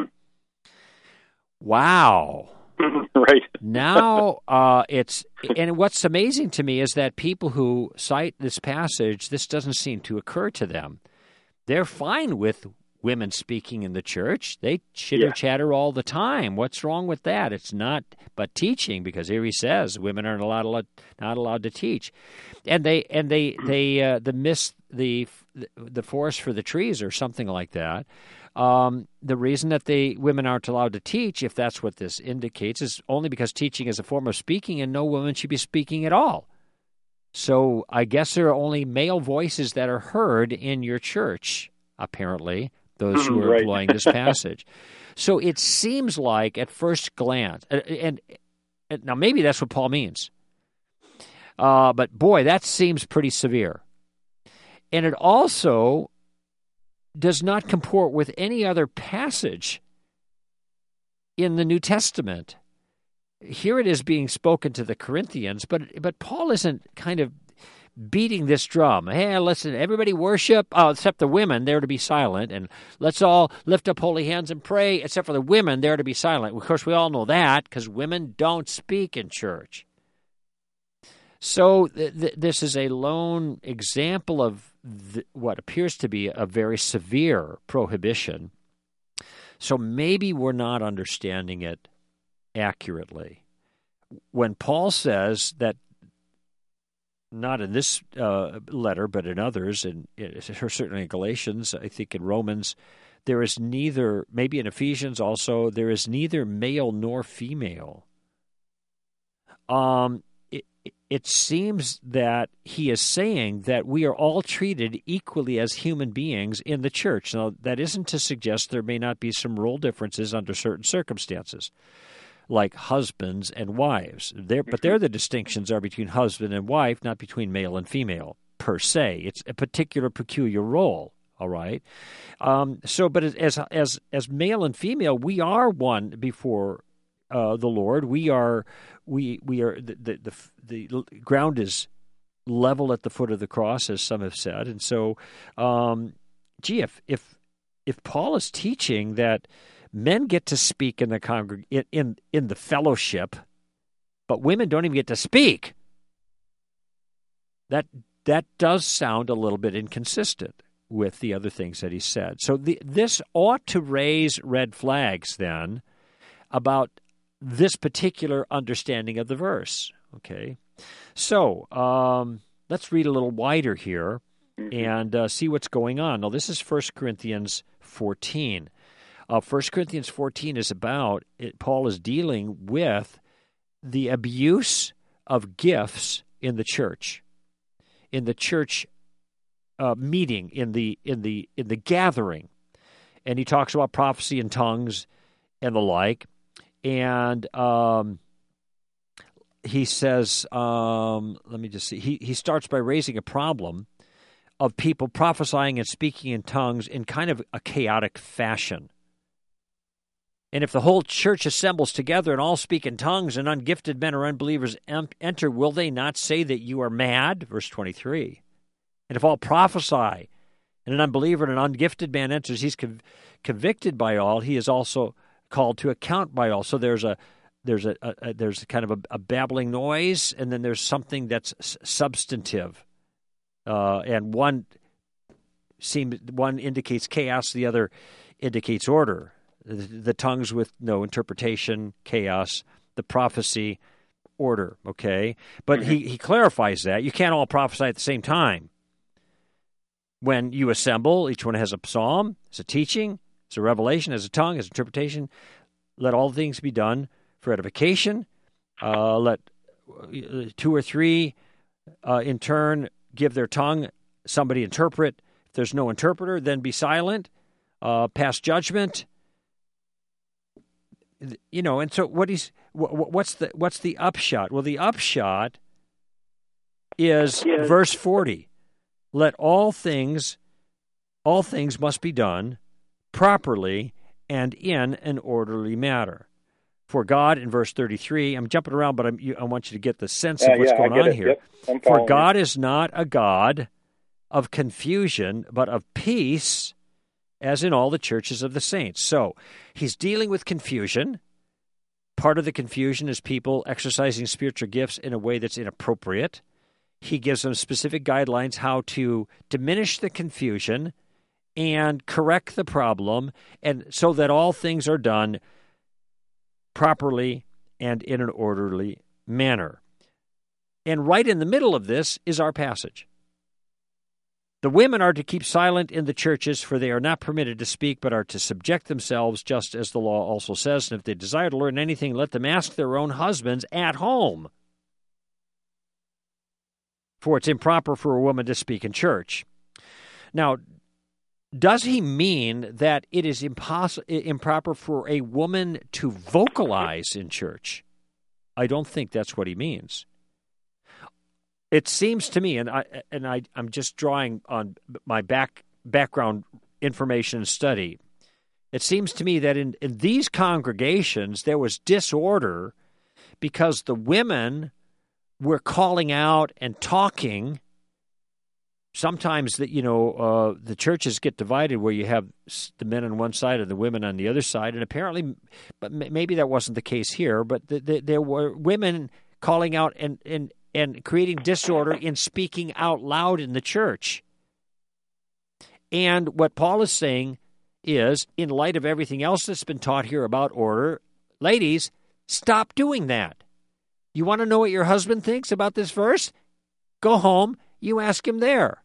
Wow. Right. Now, uh, it's, and what's amazing to me is that people who cite this passage, this doesn't seem to occur to them. They're fine with women speaking in the church. They chitter-chatter all the time. What's wrong with that? It's not but teaching, because here he says women aren't allowed, allowed not allowed to teach, and they and they they uh, the miss the the forest for the trees or something like that. Um, the reason that the women aren't allowed to teach, if that's what this indicates, is only because teaching is a form of speaking, and no woman should be speaking at all. So I guess there are only male voices that are heard in your church, apparently, those who are right. employing this passage. So it seems like, at first glance, and, and, and now maybe that's what Paul means. Uh, but boy, that seems pretty severe. And it also does not comport with any other passage in the New Testament. Here it is being spoken to the Corinthians, but but Paul isn't kind of beating this drum. Hey, listen, everybody worship, oh, except the women, they're to be silent, and let's all lift up holy hands and pray, except for the women, they're to be silent. Of course, we all know that, because women don't speak in church. So th- th- this is a lone example of th- what appears to be a very severe prohibition. So maybe we're not understanding it accurately. When Paul says that, not in this uh, letter, but in others, and certainly in Galatians, I think in Romans, there is neither, maybe in Ephesians also, there is neither male nor female. Um, it, it seems that he is saying that we are all treated equally as human beings in the church. Now, that isn't to suggest there may not be some role differences under certain circumstances, like husbands and wives. They're, but there the distinctions are between husband and wife, not between male and female, per se. It's a particular peculiar role, all right? Um, so, but as as as male and female, we are one before uh, the Lord. We are, we we are, the, the, the, the ground is level at the foot of the cross, as some have said. And so, um, gee, if, if, if Paul is teaching that men get to speak in the congreg- in, in in the fellowship, but women don't even get to speak, That that does sound a little bit inconsistent with the other things that he said. So the, this ought to raise red flags then about this particular understanding of the verse. Okay, so um, let's read a little wider here and uh, see what's going on. Now, this is First Corinthians fourteen. Uh, First Corinthians fourteen is about, it, Paul is dealing with the abuse of gifts in the church, in the church uh, meeting, in the in the in the gathering, and he talks about prophecy and tongues and the like, and um, he says, um, let me just see, he he starts by raising a problem of people prophesying and speaking in tongues in kind of a chaotic fashion. And if the whole church assembles together and all speak in tongues and ungifted men or unbelievers enter, will they not say that you are mad? Verse twenty-three. And if all prophesy and an unbeliever and an ungifted man enters, he's conv- convicted by all. He is also called to account by all. So there's a there's a, a, a there's kind of a, a babbling noise, and then there's something that's s- substantive. Uh, and one seems one indicates chaos, the other indicates order. The tongues with no interpretation, chaos, the prophecy, order, okay? But mm-hmm. he, he clarifies that. You can't all prophesy at the same time. When you assemble, each one has a psalm, it's a teaching, it's a revelation, it's a tongue, it's interpretation. Let all things be done for edification. Uh, let two or three uh, in turn give their tongue, somebody interpret. If there's no interpreter, then be silent, uh, pass judgment. You know, and so what he's what's the what's the upshot? Well, the upshot is yes. verse forty. Let all things, all things must be done properly and in an orderly manner. For God, in verse thirty-three, I'm jumping around, but I'm, you, I want you to get the sense yeah, of what's yeah, going on it. here. Yep. For God you. is not a God of confusion, but of peace, as in all the churches of the saints. So he's dealing with confusion. Part of the confusion is people exercising spiritual gifts in a way that's inappropriate. He gives them specific guidelines how to diminish the confusion and correct the problem, and so that all things are done properly and in an orderly manner. And right in the middle of this is our passage. The women are to keep silent in the churches, for they are not permitted to speak, but are to subject themselves, just as the law also says. And if they desire to learn anything, let them ask their own husbands at home. For it's improper for a woman to speak in church. Now, does he mean that it is impos- improper for a woman to vocalize in church? I don't think that's what he means. it seems to me, and I and I I'm just drawing on my back background information and study. It seems to me that in, in these congregations there was disorder because the women were calling out and talking. Sometimes that you know uh, the churches get divided where you have the men on one side and the women on the other side, and apparently, but maybe that wasn't the case here. But the, the, there were women calling out and and. and creating disorder in speaking out loud in the church. And what Paul is saying is, in light of everything else that's been taught here about order, ladies, stop doing that. You want to know what your husband thinks about this verse? Go home, you ask him there.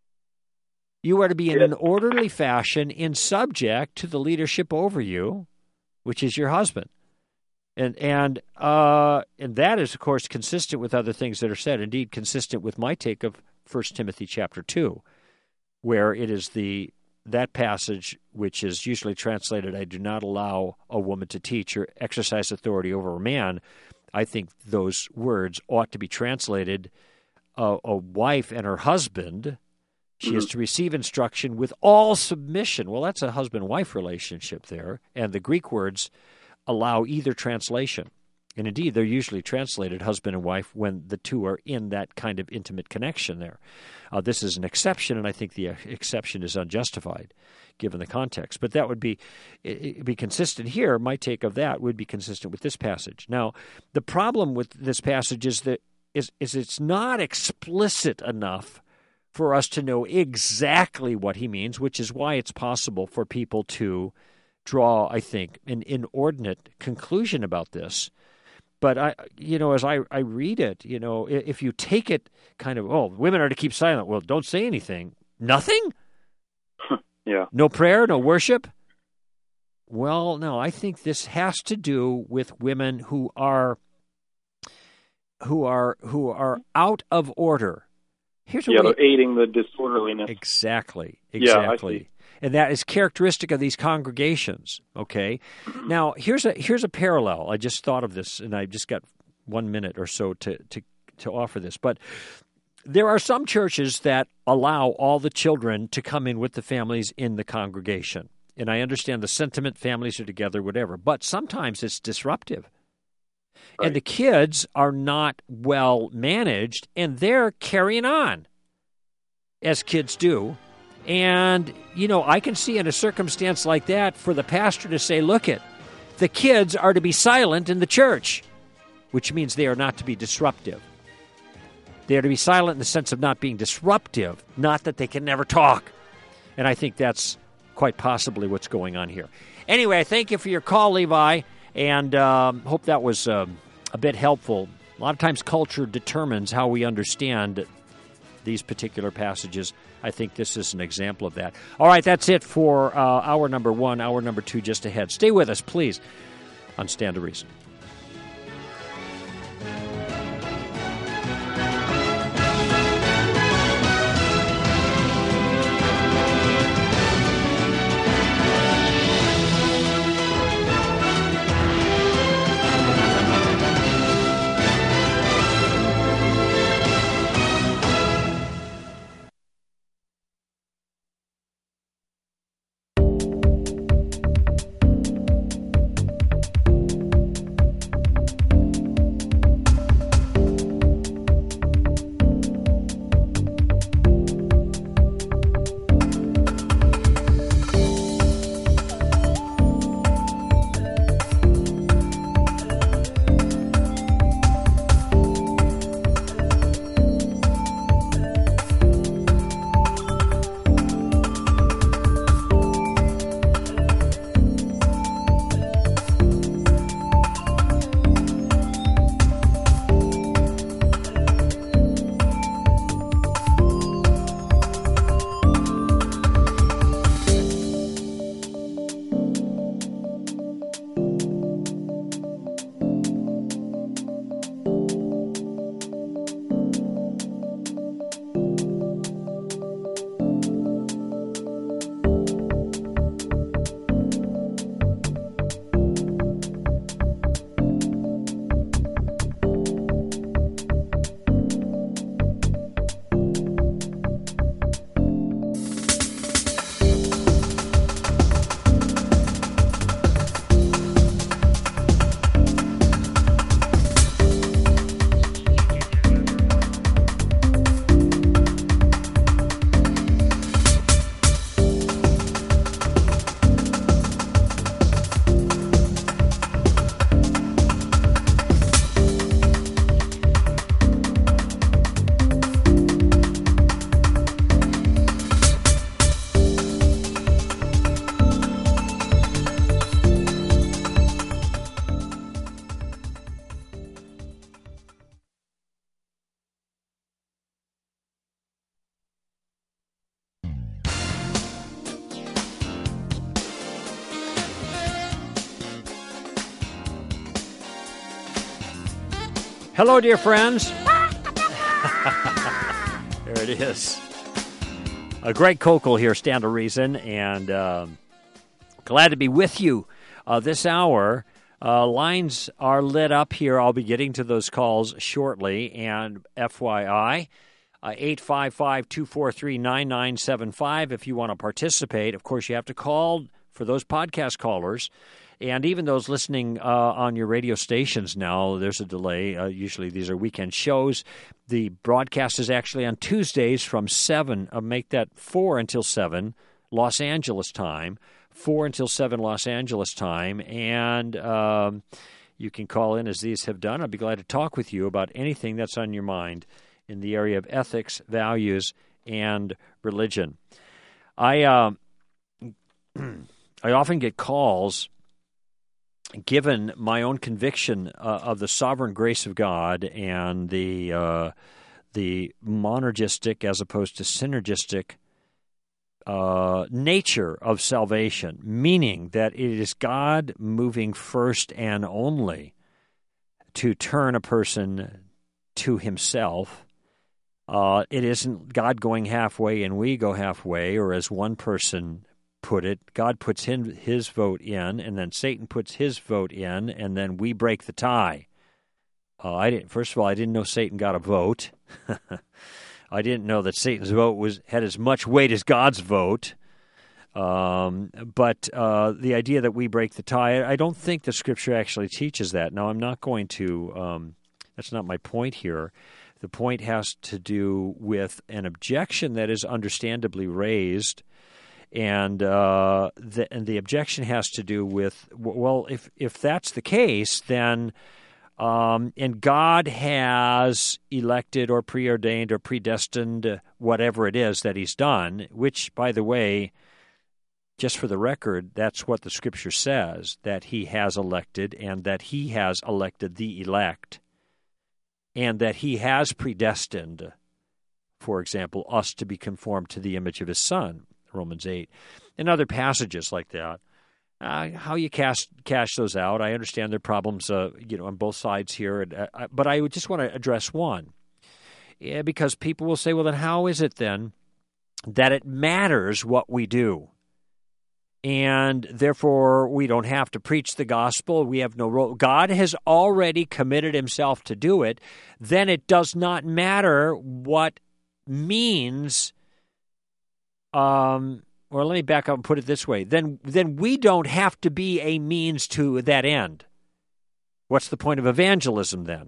You are to be in an orderly fashion in subject to the leadership over you, which is your husband. And and uh, and that is, of course, consistent with other things that are said. Indeed, consistent with my take of First Timothy chapter two, where it is the that passage which is usually translated, "I do not allow a woman to teach or exercise authority over a man." I think those words ought to be translated, uh, "A wife and her husband, she mm-hmm. is to receive instruction with all submission." Well, that's a husband-wife relationship there, and the Greek words allow either translation. And indeed, they're usually translated husband and wife when the two are in that kind of intimate connection there. Uh, this is an exception, and I think the exception is unjustified given the context. But that would be it, be consistent here. My take of that would be consistent with this passage. Now, the problem with this passage is that is, is it's not explicit enough for us to know exactly what he means, which is why it's possible for people to draw, I think, an inordinate conclusion about this. But, I, you know, as I, I read it, you know, if you take it kind of, oh, women are to keep silent. Well, don't say anything. Nothing? Yeah. No prayer, no worship? Well, no, I think this has to do with women who are who are who are out of order. Here's yeah, what they're aiding the disorderliness. Exactly. Exactly. Yeah, I see. And that is characteristic of these congregations, okay? Now, here's a here's a parallel. I just thought of this, and I just got one minute or so to, to, to offer this. But there are some churches that allow all the children to come in with the families in the congregation. And I understand the sentiment, families are together, whatever. But sometimes it's disruptive. Right. And the kids are not well managed, and they're carrying on, as kids do. And, you know, I can see in a circumstance like that for the pastor to say, look it, the kids are to be silent in the church, which means they are not to be disruptive. They are to be silent in the sense of not being disruptive, not that they can never talk. And I think that's quite possibly what's going on here. Anyway, I thank you for your call, Levi, and um, hope that was um, a bit helpful. A lot of times culture determines how we understand these particular passages. I think this is an example of that. All right, that's it for uh, hour number one, hour number two just ahead. Stay with us, please, on Stand to Reason. Hello, dear friends. There it is. Uh, Greg Kokel here, Stand to Reason, and um, glad to be with you uh, this hour. Uh, lines are lit up here. I'll be getting to those calls shortly. And F Y I, uh, eight five five, two four three, nine nine seven five if you want to participate. Of course, you have to call for those podcast callers. And even those listening uh, on your radio stations now, there's a delay. Uh, usually these are weekend shows. The broadcast is actually on Tuesdays from seven. Uh, make that four until seven Los Angeles time. four until seven Los Angeles time. And um, you can call in as these have done. I'd be glad to talk with you about anything that's on your mind in the area of ethics, values, and religion. I uh, I often get calls, given my own conviction uh, of the sovereign grace of God and the uh, the monergistic as opposed to synergistic uh, nature of salvation, meaning that it is God moving first and only to turn a person to himself. Uh, it isn't God going halfway and we go halfway, or as one person put it, God puts in his vote in, and then Satan puts his vote in, and then we break the tie. Uh, I didn't. First of all, I didn't know Satan got a vote. I didn't know that Satan's vote was had as much weight as God's vote. Um, but uh, the idea that we break the tie, I don't think the Scripture actually teaches that. Now, I'm not going to. Um, that's not my point here. The point has to do with an objection that is understandably raised. And uh, the and the objection has to do with, well, if if that's the case, then um, and God has elected or preordained or predestined whatever it is that he's done, which, by the way, just for the record, that's what the Scripture says, that he has elected and that he has elected the elect and that he has predestined, for example, us to be conformed to the image of his Son. Romans eight, and other passages like that. Uh, how you cast, cash those out, I understand there are problems, uh, you know, on both sides here. And, uh, but I would just want to address one, yeah, because people will say, "Well, then how is it then that it matters what we do, and therefore we don't have to preach the gospel? We have no role. God has already committed himself to do it. Then it does not matter what means." Um, or let me back up and put it this way. Then then we don't have to be a means to that end. What's the point of evangelism then?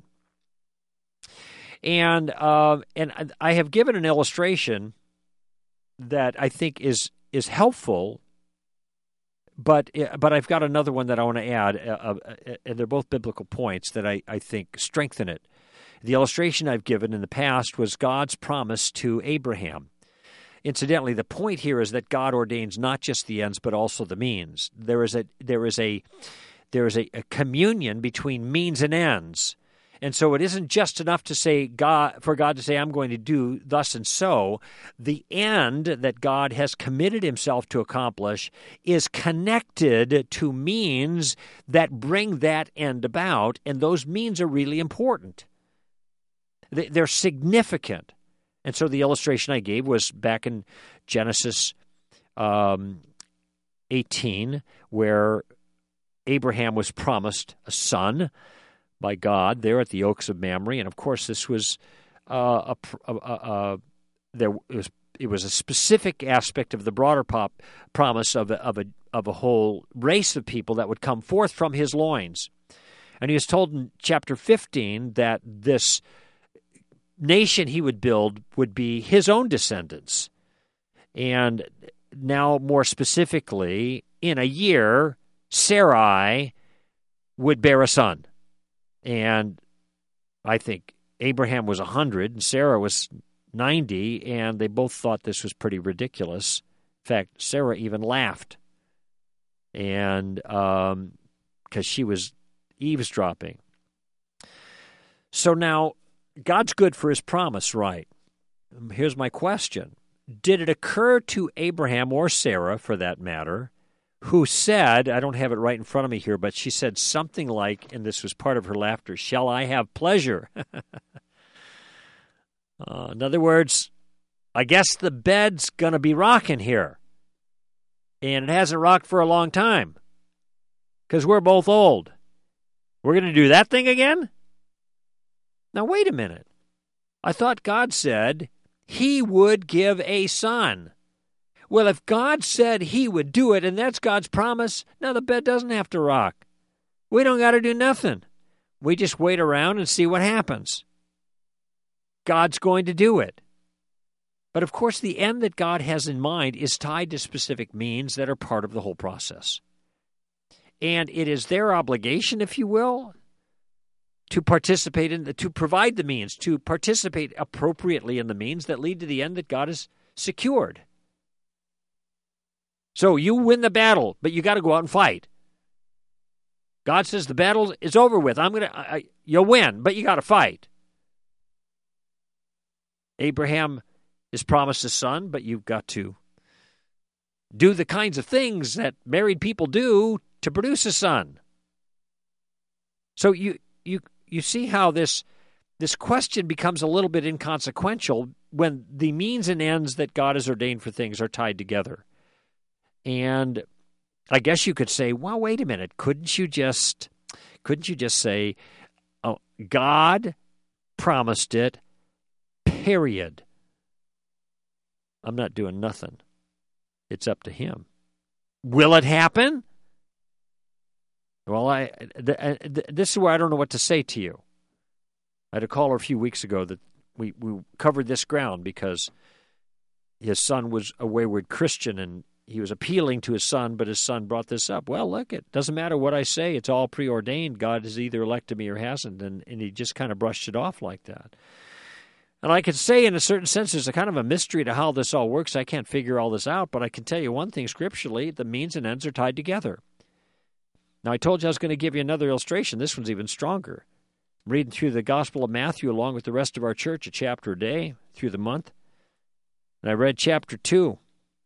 And uh, and I have given an illustration that I think is is helpful, but but I've got another one that I want to add, uh, uh, and they're both biblical points that I, I think strengthen it. The illustration I've given in the past was God's promise to Abraham. Incidentally, the point here is that God ordains not just the ends, but also the means. There is a there is a there is a, a communion between means and ends, and so it isn't just enough to say God for God to say, "I'm going to do thus and so." The end that God has committed himself to accomplish is connected to means that bring that end about, and those means are really important. They're significant. And so the illustration I gave was back in Genesis um, eighteen, where Abraham was promised a son by God there at the Oaks of Mamre. And, of course, this was uh, a, a, a, a there was it was a specific aspect of the broader pop, promise of a, of a of a whole race of people that would come forth from his loins. And he was told in chapter fifteen that this nation he would build would be his own descendants. And now, more specifically, in a year, Sarai would bear a son. And I think Abraham was one hundred and Sarah was ninety, and they both thought this was pretty ridiculous. In fact, Sarah even laughed, and um, because she was eavesdropping. So now, God's good for his promise, right? Here's my question. Did it occur to Abraham, or Sarah for that matter, who said, I don't have it right in front of me here, but she said something like, and this was part of her laughter, "Shall I have pleasure?" uh, in other words, I guess the bed's going to be rocking here. And it hasn't rocked for a long time because we're both old. We're going to do that thing again? Now, wait a minute. I thought God said he would give a son. Well, if God said he would do it, and that's God's promise, now the bed doesn't have to rock. We don't got to do nothing. We just wait around and see what happens. God's going to do it. But of course, the end that God has in mind is tied to specific means that are part of the whole process. And it is their obligation, if you will, to participate in, the, to provide the means, to participate appropriately in the means that lead to the end that God has secured. So you win the battle, but you got to go out and fight. God says the battle is over with. I'm gonna, I, you'll win, but you got to fight. Abraham is promised a son, but you've got to do the kinds of things that married people do to produce a son. So you you you see how this this question becomes a little bit inconsequential when the means and ends that God has ordained for things are tied together. And I guess you could say, well, wait a minute, couldn't you just couldn't you just say, oh, God promised it, period. I'm not doing nothing. It's up to him. Will it happen? Well, I th- th- this is where I don't know what to say to you. I had a caller a few weeks ago that we, we covered this ground because his son was a wayward Christian and he was appealing to his son, but his son brought this up. Well, look, it doesn't matter what I say. It's all preordained. God has either elected me or hasn't, and, and he just kind of brushed it off like that. And I could say in a certain sense there's a kind of a mystery to how this all works. I can't figure all this out, but I can tell you one thing scripturally, the means and ends are tied together. Now, I told you I was going to give you another illustration. This one's even stronger. I'm reading through the Gospel of Matthew along with the rest of our church, a chapter a day through the month. And I read chapter two.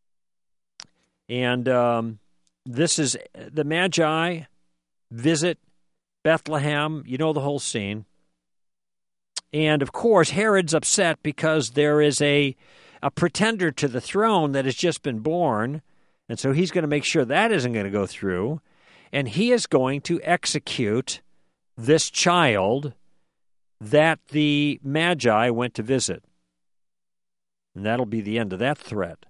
And um, this is the Magi visit Bethlehem. You know the whole scene. And, of course, Herod's upset because there is a, a pretender to the throne that has just been born, and so he's going to make sure that isn't going to go through, and he is going to execute this child that the Magi went to visit. And that'll be the end of that threat.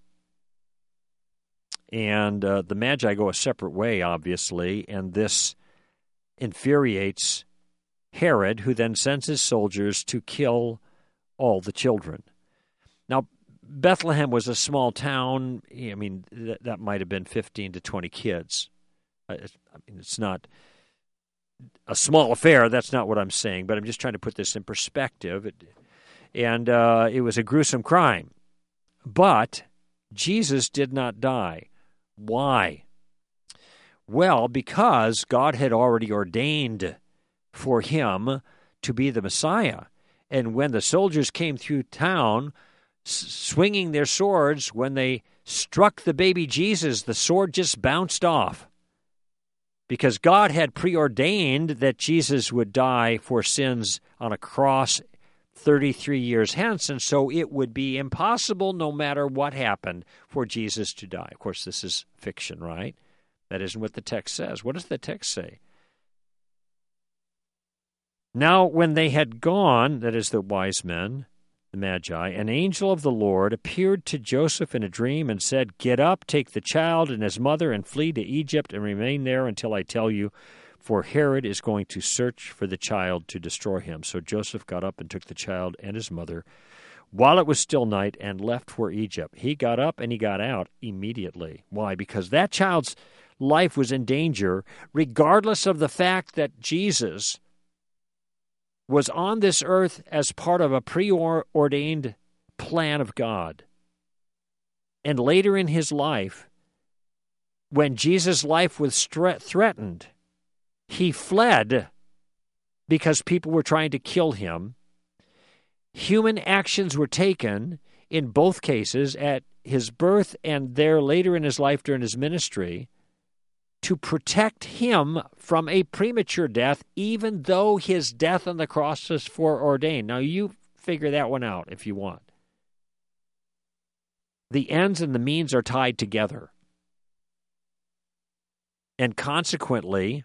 And uh, the Magi go a separate way, obviously, and this infuriates Herod, who then sends his soldiers to kill all the children. Now, Bethlehem was a small town. I mean, that, that might have been fifteen to twenty kids. I mean, it's not a small affair. That's not what I'm saying, but I'm just trying to put this in perspective. It, and uh, it was a gruesome crime. But Jesus did not die. Why? Well, because God had already ordained for him to be the Messiah. And when the soldiers came through town, s- swinging their swords, when they struck the baby Jesus, the sword just bounced off. Because God had preordained that Jesus would die for sins on a cross thirty-three years hence, and so it would be impossible, no matter what happened, for Jesus to die. Of course, this is fiction, right? That isn't what the text says. What does the text say? Now, when they had gone, that is the wise men, the Magi, an angel of the Lord appeared to Joseph in a dream and said, "Get up, take the child and his mother, and flee to Egypt, and remain there until I tell you, for Herod is going to search for the child to destroy him." So Joseph got up and took the child and his mother while it was still night and left for Egypt. He got up and he got out immediately. Why? Because that child's life was in danger, regardless of the fact that Jesus was on this earth as part of a preordained plan of God. And later in his life, when Jesus' life was stre- threatened, he fled because people were trying to kill him. Human actions were taken in both cases at his birth and there later in his life during his ministry to protect him from a premature death, even though his death on the cross was foreordained. Now, you figure that one out if you want. The ends and the means are tied together. And consequently,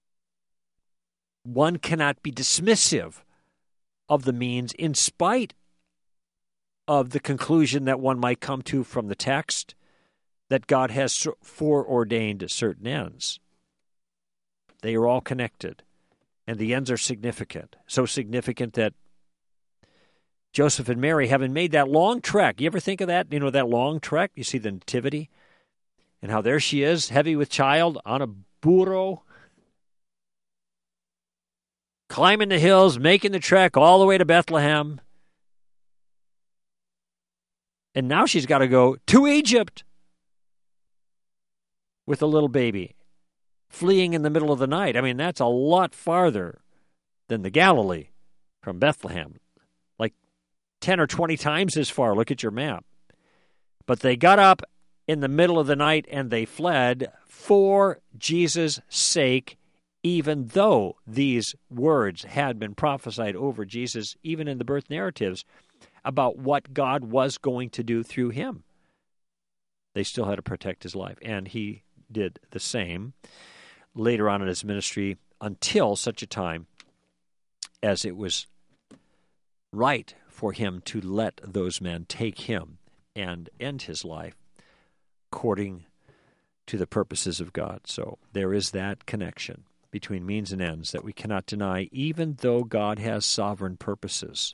one cannot be dismissive of the means in spite of the conclusion that one might come to from the text that God has foreordained certain ends. They are all connected, and the ends are significant. So significant that Joseph and Mary, having made that long trek, you ever think of that? You know, that long trek? You see the nativity? And how there she is, heavy with child, on a burro, climbing the hills, making the trek all the way to Bethlehem. And now she's got to go to Egypt with a little baby, fleeing in the middle of the night. I mean, that's a lot farther than the Galilee from Bethlehem. Like ten or twenty times as far. Look at your map. But they got up in the middle of the night and they fled for Jesus' sake, even though these words had been prophesied over Jesus, even in the birth narratives, about what God was going to do through him. They still had to protect his life, and he did the same later on in his ministry until such a time as it was right for him to let those men take him and end his life according to the purposes of God. So there is that connection between means and ends that we cannot deny, even though God has sovereign purposes.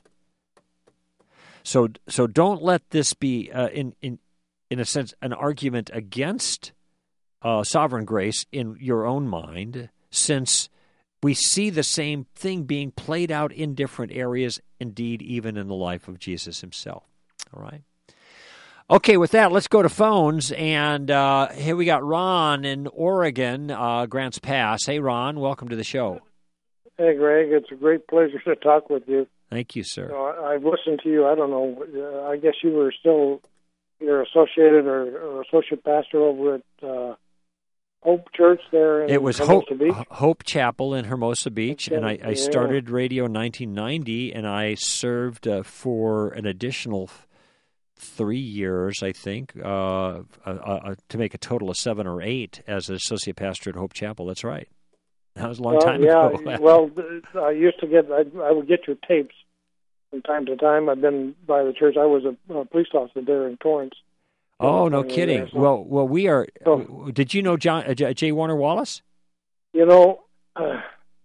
So, so don't let this be, uh, in in in a sense, an argument against uh, sovereign grace in your own mind, since we see the same thing being played out in different areas, indeed, even in the life of Jesus himself. All right. Okay, with that, let's go to phones. And uh, here we got Ron in Oregon, uh, Grants Pass. Hey, Ron, welcome to the show. Hey, Greg. It's a great pleasure to talk with you. Thank you, sir. You know, I've listened to you. I don't know. Uh, I guess you were still either associated or, or associate pastor over at uh, Hope Church there in It was Hermosa Hope, Beach. Hope Chapel in Hermosa Beach, and I, I yeah. started radio in nineteen ninety, and I served uh, for an additional three years, I think, uh, uh, uh, to make a total of seven or eight as an associate pastor at Hope Chapel. That's right. That was a long well, time yeah, ago. well, I used to get, I, I would get your tapes from time to time. I've been by the church. I was a, a police officer there in Torrance. Oh, no kidding. There, so. Well, well, we are. So, did you know John uh, J. Warner Wallace? You know, uh,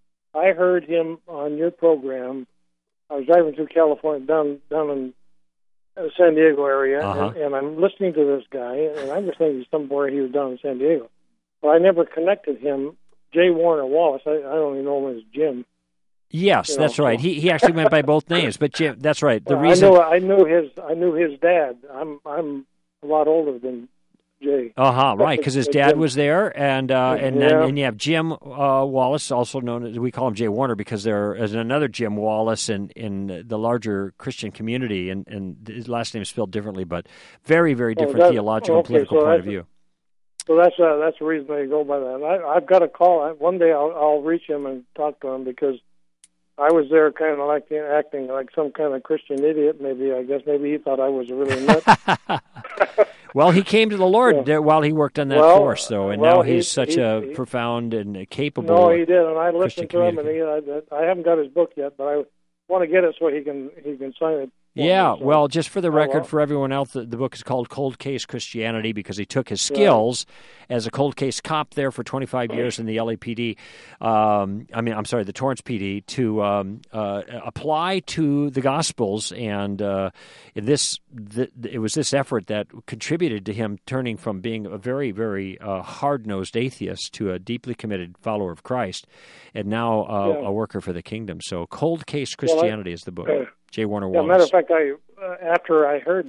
I heard him on your program. I was driving through California, down down in the San Diego area, uh-huh. and, and I'm listening to this guy, and I'm just thinking somewhere he was down in San Diego. But I never connected him. J. Warner Wallace. I, I don't even know him as Jim. Yes, you that's know. right. He he actually went by both names, but Jim. That's right. The well, reason I knew I knew his I knew his dad. I'm I'm a lot older than Jay. Uh huh. Right, because his dad was there, and uh, and yeah. then and you have Jim uh, Wallace, also known as we call him Jay Warner, because there is another Jim Wallace in, in the larger Christian community, and, and his last name is spelled differently, but very very different oh, theological okay, and political so point of view. So that's uh, that's the reason they go by that. And I, I've got a call. One day I'll, I'll reach him and talk to him because I was there kind of like acting like some kind of Christian idiot. Maybe I guess maybe he thought I was a really nut. Well, he came to the Lord yeah. while he worked on that well, force, though, and well, now he's he, such he, a he, profound and capable. No, he did, and I Christian listened to him, and he, I, I haven't got his book yet, but I want to get it so he can he can sign it. Yeah, me, so. well, just for the record, oh, well. for everyone else, the, the book is called Cold Case Christianity because he took his skills yeah. as a cold case cop there for twenty-five years in the L A P D, um, I mean, I'm sorry, the Torrance P D, to um, uh, apply to the Gospels, and uh, this the, it was this effort that contributed to him turning from being a very, very uh, hard-nosed atheist to a deeply committed follower of Christ, and now uh, yeah. a worker for the kingdom. So Cold Case Christianity well, I, is the book. J. Warner yeah, Wallace. Matter of fact, I uh, after I heard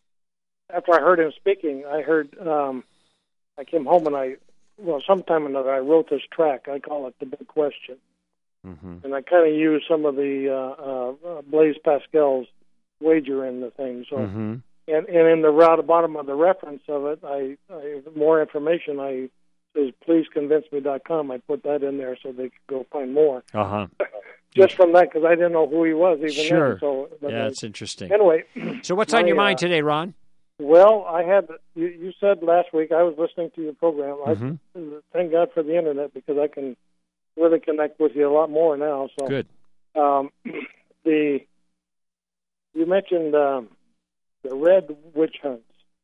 after I heard him speaking, I heard um, I came home and I well sometime or another I wrote this track. I call it The Big Question, mm-hmm. and I kind of used some of the uh, uh, Blaise Pascal's wager in the thing. So, mm-hmm. and and in the route bottom of the reference of it, I, I more information I is please convince me dot com. I put that in there so they could go find more. Uh-huh. Just from that, because I didn't know who he was even sure. then. So, yeah, I, that's interesting. Anyway. So what's my, on your mind uh, today, Ron? Well, I had, you, you said last week, I was listening to your program. Mm-hmm. I thank God for the Internet because I can really connect with you a lot more now. So Good. Um, the You mentioned um, the red witch hunts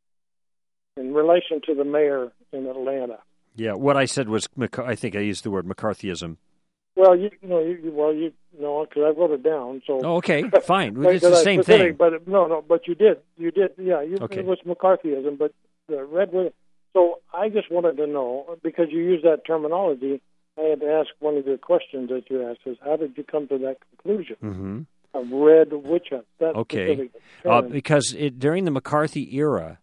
in relation to the mayor in Atlanta. Yeah, what I said was, I think I used the word McCarthyism. Well, you, you know, you, well, you know, because I wrote it down. So oh, okay, fine. It's the same thing. But no, no, but you did, you did, yeah. You, okay. It was McCarthyism, but the red witch. So I just wanted to know, because you use that terminology, I had to ask one of your questions that you asked is, how did you come to that conclusion mm-hmm. of red witch hunt? That okay, uh, because it, during the McCarthy era,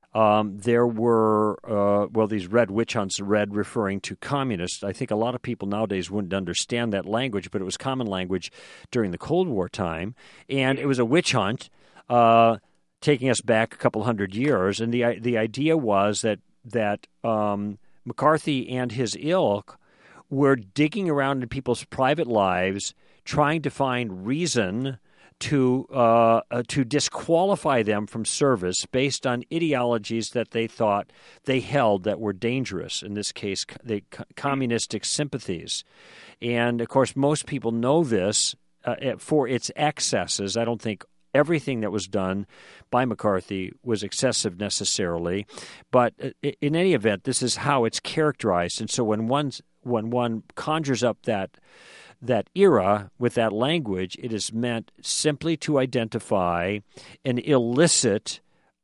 um, there were, uh, well, these red witch hunts, red referring to communists. I think a lot of people nowadays wouldn't understand that language, but it was common language during the Cold War time, and it was a witch hunt uh, taking us back a couple hundred years, and the the idea was that, that um, McCarthy and his ilk were digging around in people's private lives, trying to find reason to uh, uh, to disqualify them from service based on ideologies that they thought they held that were dangerous. In this case, the communistic sympathies. And, of course, most people know this uh, for its excesses. I don't think everything that was done by McCarthy was excessive necessarily. But in any event, this is how it's characterized. And so when one's when one conjures up that that era with that language, it is meant simply to identify an illicit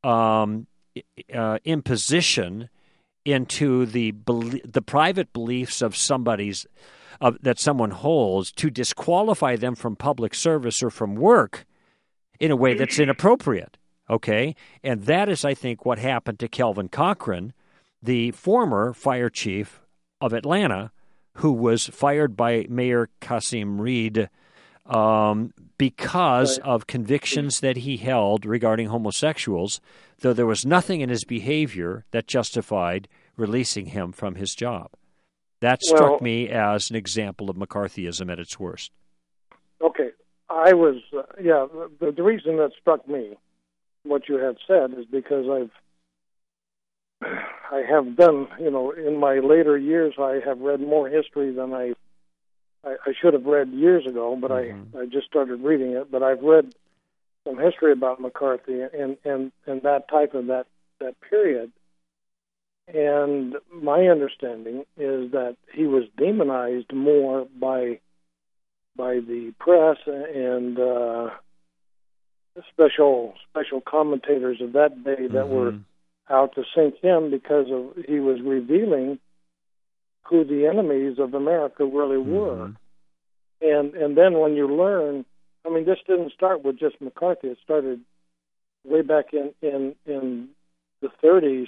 um, uh, imposition into the the private beliefs of somebody's uh, that someone holds to disqualify them from public service or from work in a way that's inappropriate. Okay, and that is, I think, what happened to Kelvin Cochran, the former fire chief of Atlanta, who was fired by Mayor Kasim Reed um, because right. of convictions that he held regarding homosexuals, though there was nothing in his behavior that justified releasing him from his job. That struck well, me as an example of McCarthyism at its worst. Okay. I was, uh, yeah, the, the reason that struck me, what you had said, is because I've I have done, you know, in my later years, I have read more history than I I, I should have read years ago, but mm-hmm. I, I just started reading it. But I've read some history about McCarthy and, and, and that type of that, that period. And my understanding is that he was demonized more by by the press and uh, special special commentators of that day that mm-hmm. were out to sink him because of he was revealing who the enemies of America really were. Mm-hmm. And and then when you learn, I mean, this didn't start with just McCarthy. It started way back in, in, in the thirties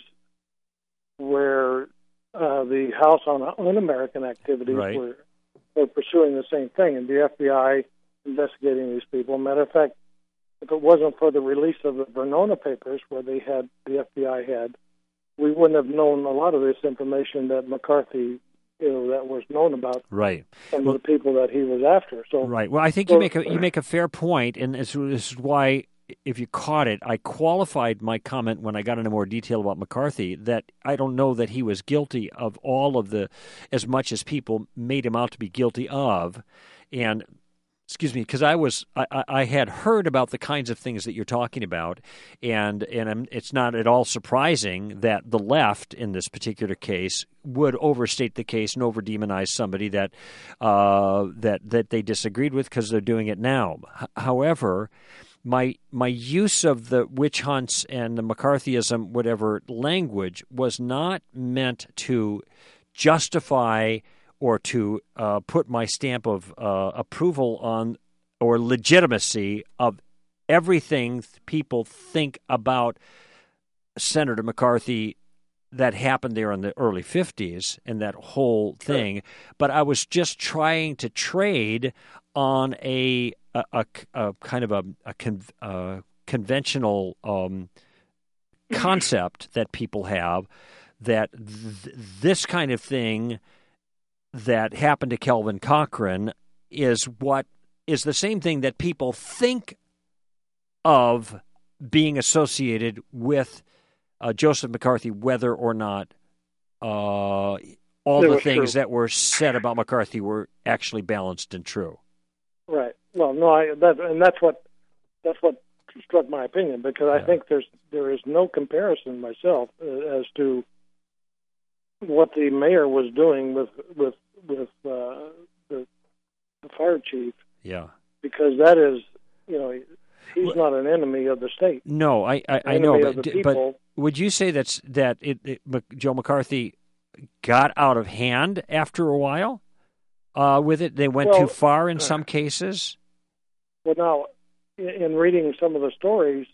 where uh, the House on Un-American Activities right. were, were pursuing the same thing, and the F B I investigating these people. Matter of fact, if it wasn't for the release of the Vernona papers, where they had the F B I had, we wouldn't have known a lot of this information that McCarthy, you know, that was known about. Right. Some well, of the people that he was after. So right. Well, I think so, you make a you make a fair point, and this is why, if you caught it, I qualified my comment when I got into more detail about McCarthy that I don't know that he was guilty of all of the, as much as people made him out to be guilty of, and. Excuse me, because I was I, I had heard about the kinds of things that you're talking about, and and I'm, it's not at all surprising that the left in this particular case would overstate the case and over demonize somebody that uh, that that they disagreed with because they're doing it now. H- however, my my use of the witch hunts and the McCarthyism, whatever language, was not meant to justify or to uh, put my stamp of uh, approval on or legitimacy of everything people think about Senator McCarthy that happened there in the early fifties and that whole thing. Sure. But I was just trying to trade on a a, a, a kind of a, a con, uh, conventional um, concept that people have that th- this kind of thing that happened to Kelvin Cochran is what is the same thing that people think of being associated with uh, Joseph McCarthy, whether or not uh, all It the was things true. that were said about McCarthy were actually balanced and true. Right. Well, no, I that and that's what that's what struck my opinion, because I Yeah. think there's there is no comparison myself uh, as to what the mayor was doing with with with uh, the, the fire chief, Yeah. because that is, you know, he's not an enemy of the state. No, I I, I Enemy know, of but the d- people. but would you say that's that it, it Mc- Joe McCarthy got out of hand after a while uh, with it? They went Well, too far in some cases. Well, now, in, in reading some of the stories,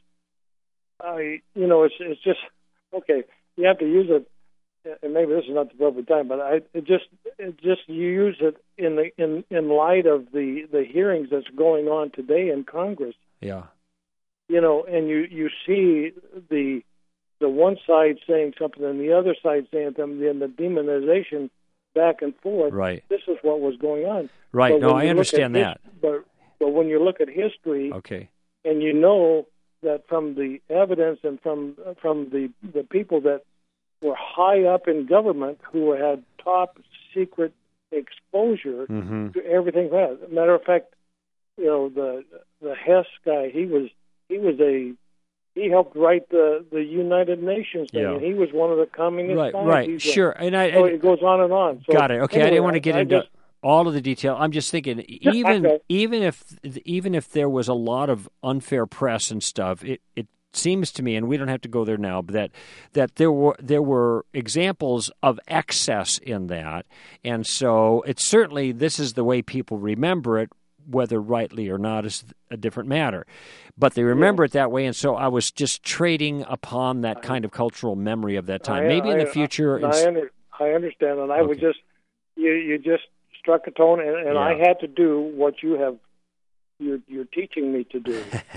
I, you know, it's it's just okay. You have to use it, and maybe this is not the appropriate time, but I it just it just you use it in the in, in light of the, the hearings that's going on today in Congress. Yeah. You know, and you, you see the the one side saying something and the other side saying something, and the demonization back and forth. Right. This is what was going on. Right. But No, when I you look understand at that. his- but but when you look at history, Okay. and you know that from the evidence and from from the the people that were high up in government who had top secret exposure Mm-hmm. to everything. Matter of fact, you know, the the Hess guy, he was he was a he helped write the the United Nations thing, Yeah. and he was one of the communist Right. guys. Right. He's a- Sure. And I, so I it goes on and on. So got it. Okay. I anyway, didn't want to get I into just- all of the detail. I'm just thinking, even Okay. even if even if there was a lot of unfair press and stuff, it, it seems to me, and we don't have to go there now, but that that there were there were examples of excess in that, and so it's certainly this is the way people remember it. Whether rightly or not is a different matter, but they remember it that way, and so I was just trading upon that kind of cultural memory of that time. I- Maybe in I- the future, I, it's- I, under, I understand, and I would Okay. just you you just struck a tone, and, and I Yeah. had to do what you have you're you're teaching me to do,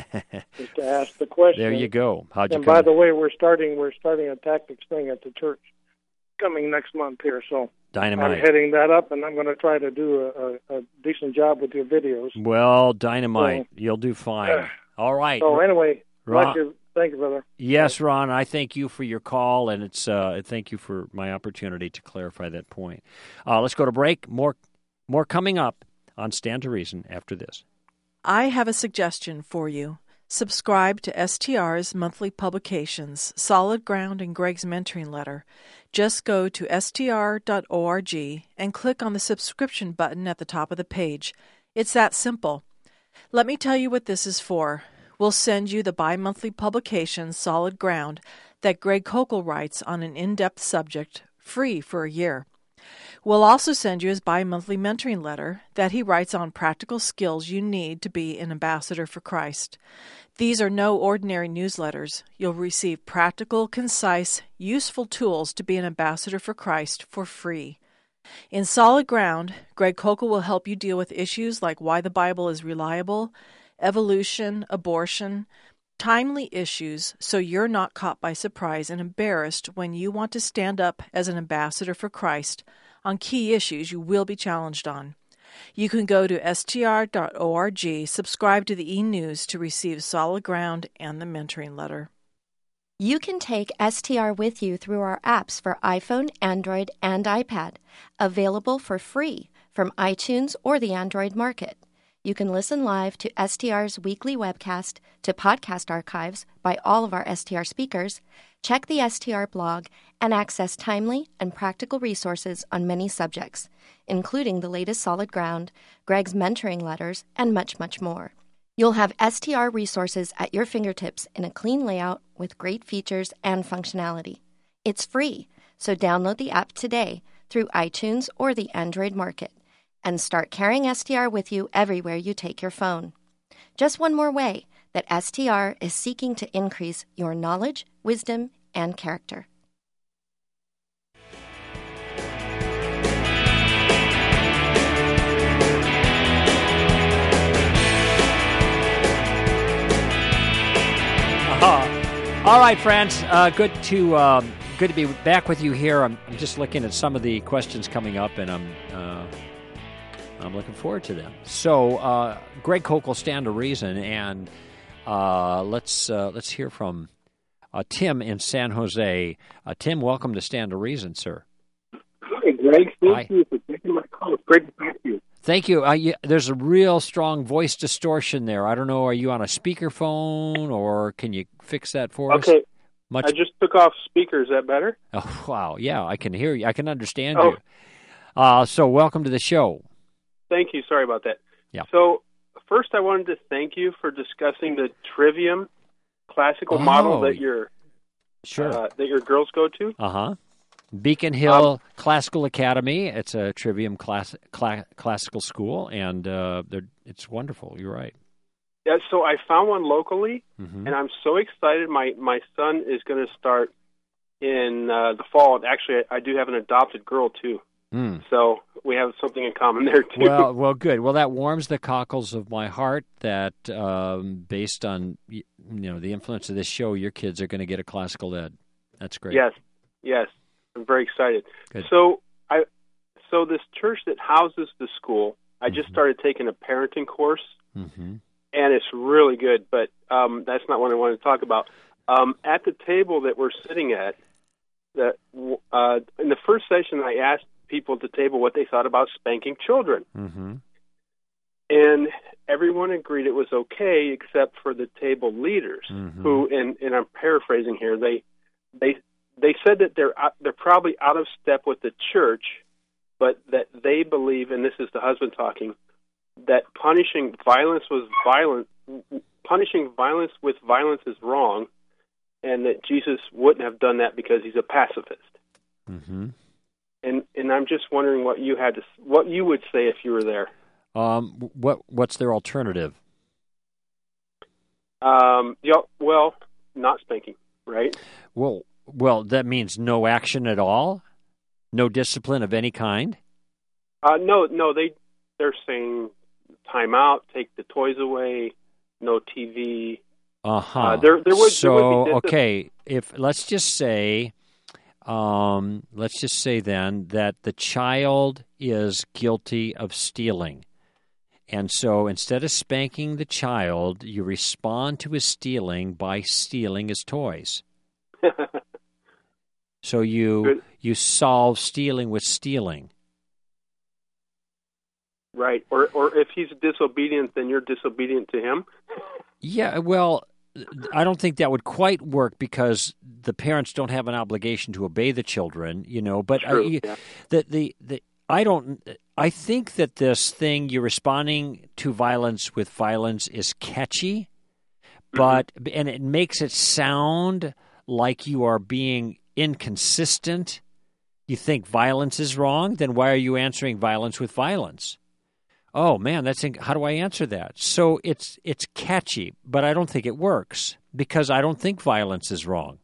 is to ask the question. there you go. How'd you And come? by the way, we're starting we're starting a tactics thing at the church coming next month here, so Dynamite. I'm heading that up, and I'm going to try to do a, a, a decent job with your videos. Well, dynamite. So- You'll do fine. All right. So anyway, Ron- bless you. Thank you, brother. Yes, Ron, I thank you for your call, and it's uh, thank you for my opportunity to clarify that point. Uh, let's go to break. More, more coming up on Stand to Reason after this. I have a suggestion for you. Subscribe to S T R's monthly publications, Solid Ground and Greg's Mentoring Letter. Just go to S T R dot org and click on the subscription button at the top of the page. It's that simple. Let me tell you what this is for. We'll send you the bi-monthly publication, Solid Ground, that Greg Kokel writes on an in-depth subject, free for a year. We'll also send you his bi-monthly mentoring letter that he writes on practical skills you need to be an ambassador for Christ. These are no ordinary newsletters. You'll receive practical, concise, useful tools to be an ambassador for Christ for free. In Solid Ground, Greg Kokel will help you deal with issues like why the Bible is reliable, evolution, abortion, timely issues, so you're not caught by surprise and embarrassed when you want to stand up as an ambassador for Christ on key issues you will be challenged on. You can go to S T R dot org, subscribe to the e-news to receive Solid Ground and the mentoring letter. You can take S T R with you through our apps for iPhone, Android, and iPad, available for free from iTunes or the Android market. You can listen live to S T R's weekly webcast, to podcast archives by all of our S T R speakers, check the S T R blog, and access timely and practical resources on many subjects, including the latest Solid Ground, Greg's mentoring letters, and much, much more. You'll have S T R resources at your fingertips in a clean layout with great features and functionality. It's free, so download the app today through iTunes or the Android market, and start carrying S T R with you everywhere you take your phone. Just one more way that S T R is seeking to increase your knowledge, wisdom, and character. Uh-huh. All right, friends. Uh, good to um, good to be back with you here. I'm, I'm just looking at some of the questions coming up, and I'm uh, I'm looking forward to them. So, uh, Greg Koukl, Stand to Reason, and uh, let's uh, let's hear from uh, Tim in San Jose. Uh, Tim, welcome to Stand to Reason, sir. Hi, Greg. Thank Hi. you for taking my call. It's great to talk to you. Thank you. Uh, you. There's a real strong voice distortion there. I don't know. Are you on a speakerphone, or can you fix that for us? Okay. Much... I just took off speaker. Is that better? Oh, wow. Yeah, I can hear you. I can understand oh. you. Uh, so welcome to the show. Thank you. Sorry about that. Yeah. So first I wanted to thank you for discussing the Trivium classical Oh. model that your Sure. uh, that your girls go to. Uh-huh. Beacon Hill um, Classical Academy. It's a Trivium class, cla- classical school, and uh, they're, it's wonderful. You're right. Yeah, so I found one locally, Mm-hmm. and I'm so excited. My my son is going to start in uh, the fall. And actually, I, I do have an adopted girl, too. Mm. So we have something in common there, too. Well, well, good. Well, that warms the cockles of my heart that um, based on you know the influence of this show, your kids are going to get a classical ed. That's great. Yes, yes. I'm very excited. Good. So I, so this church that houses the school, I just Mhm. started taking a parenting course, Mm-hmm. and it's really good. But um, that's not what I wanted to talk about. Um, at the table that we're sitting at, that uh, in the first session, I asked people at the table what they thought about spanking children, Mm-hmm. and everyone agreed it was okay, except for the table leaders, Mhm. who, and, and I'm paraphrasing here, they they. They said that they're out, they're probably out of step with the church, but that they believe, and this is the husband talking, that punishing violence was violent, punishing violence with violence is wrong, and that Jesus wouldn't have done that because he's a pacifist. Mm-hmm. And and I'm just wondering what you had to, what you would say if you were there. Um, what what's their alternative? Um, yeah, well, not spanking, right? Well, well, that means no action at all, no discipline of any kind. Uh, no, no, they they're saying time out, take the toys away, no T V. Uh-huh. Uh, there, there would, so, there would be dis- okay, if let's just say, um, let's just say then that the child is guilty of stealing. And so instead of spanking the child, you respond to his stealing by stealing his toys. So you Good. you solve stealing with stealing. Right, or or if he's disobedient, then you're disobedient to him. Yeah, well, I don't think that would quite work because the parents don't have an obligation to obey the children, you know. But True, I, yeah. the, the the I don't. I think that this thing you're responding to violence with violence is catchy, but mm-hmm. and it makes it sound like you are being inconsistent. You think violence is wrong, then why are you answering violence with violence? Oh man, that's inc- how do I answer that? So it's it's catchy, but I don't think it works because I don't think violence is wrong.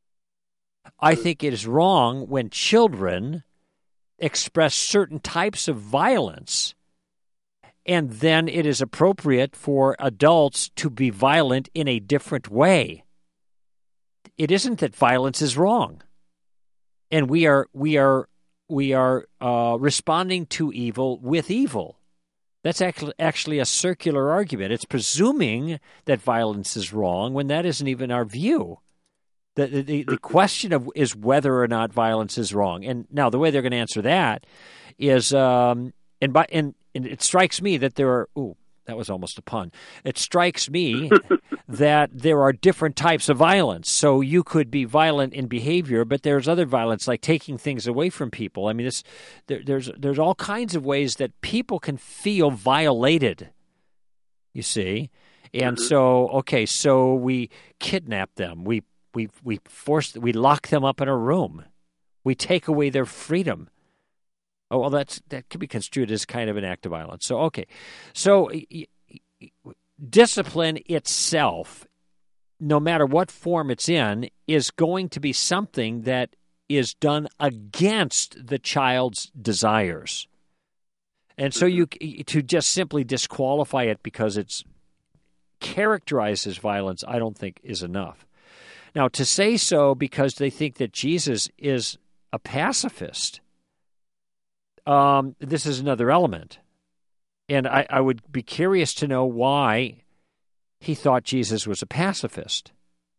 I think it is wrong when children express certain types of violence, and then it is appropriate for adults to be violent in a different way. It isn't that violence is wrong, and we are we are we are uh, responding to evil with evil. That's actually actually a circular argument. It's presuming that violence is wrong when that isn't even our view. The, the, the question of is whether or not violence is wrong. And now the way they're going to answer that is, um, and, by, and, and it strikes me that there are, ooh, that was almost a pun. It strikes me that there are different types of violence. So you could be violent in behavior, but there's other violence like taking things away from people. I mean, this, there, there's there's all kinds of ways that people can feel violated, you see. And Mm-hmm. so, okay, so we kidnap them. We we we force we lock them up in a room. We take away their freedom. Oh, well, that's that could be construed as kind of an act of violence. So, okay. So, y- y- discipline itself, no matter what form it's in, is going to be something that is done against the child's desires. And so you to just simply disqualify it because it's characterized as violence, I don't think is enough. Now, to say so because they think that Jesus is a pacifist, um, this is another element. And I, I would be curious to know why he thought Jesus was a pacifist.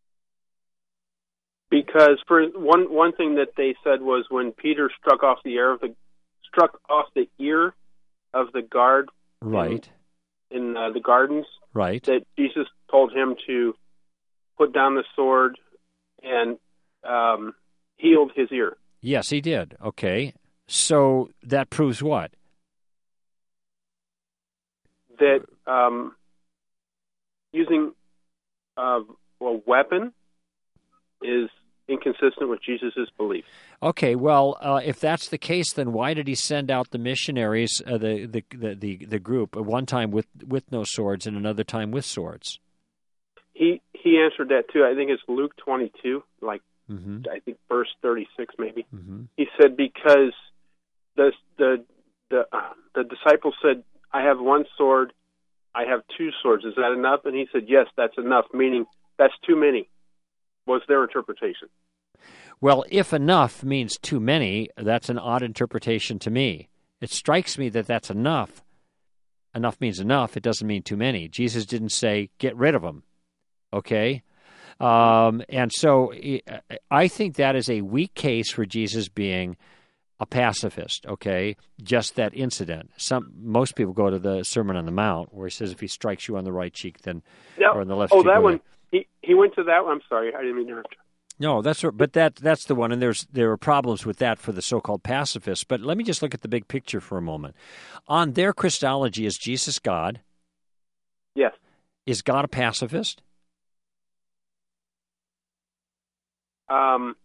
Because for one one thing that they said was when Peter struck off the ear of the struck off the ear of the guard, right, in, in uh, the gardens, right, that Jesus told him to put down the sword and um, healed his ear. Yes, he did. Okay, so that proves what? That um, using uh, a weapon is inconsistent with Jesus' belief. Okay, well, uh, if that's the case, then why did he send out the missionaries, uh, the, the the the the group, one time with, with no swords and another time with swords? He he answered that too. I think it's Luke twenty-two, like mm-hmm. I think verse thirty-six, maybe. Mm-hmm. He said because the the the uh, the disciples said, "I have one sword, I have two swords. Is that enough?" And he said, "Yes, that's enough." Meaning that's too many. Was their interpretation. Well, if enough means too many, that's an odd interpretation to me. It strikes me that that's enough. Enough means enough. It doesn't mean too many. Jesus didn't say, get rid of them. Okay? Um, and so I think that is a weak case for Jesus being a pacifist, okay? Just that incident. Some Most people go to the Sermon on the Mount where he says if he strikes you on the right cheek, then no. or on the left oh, cheek. Oh, that one. He he went to that one. I'm sorry, I didn't mean to interrupt. No, that's but that that's the one, and there's there are problems with that for the so-called pacifists. But let me just look at the big picture for a moment. On their Christology, is Jesus God? Yes. Is God a pacifist? Um.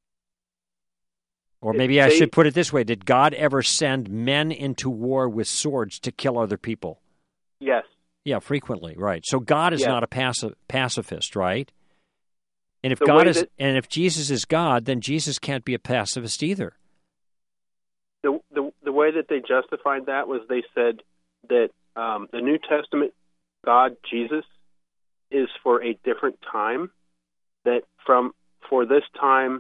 Or maybe they, I should put it this way: did God ever send men into war with swords to kill other people? Yes. Yeah, frequently, right. So God is yes. not a paci- pacifist, right? And if the God is, that, and if Jesus is God, then Jesus can't be a pacifist either. The the the way that they justified that was they said that um, the New Testament God Jesus is for a different time. That from for this time,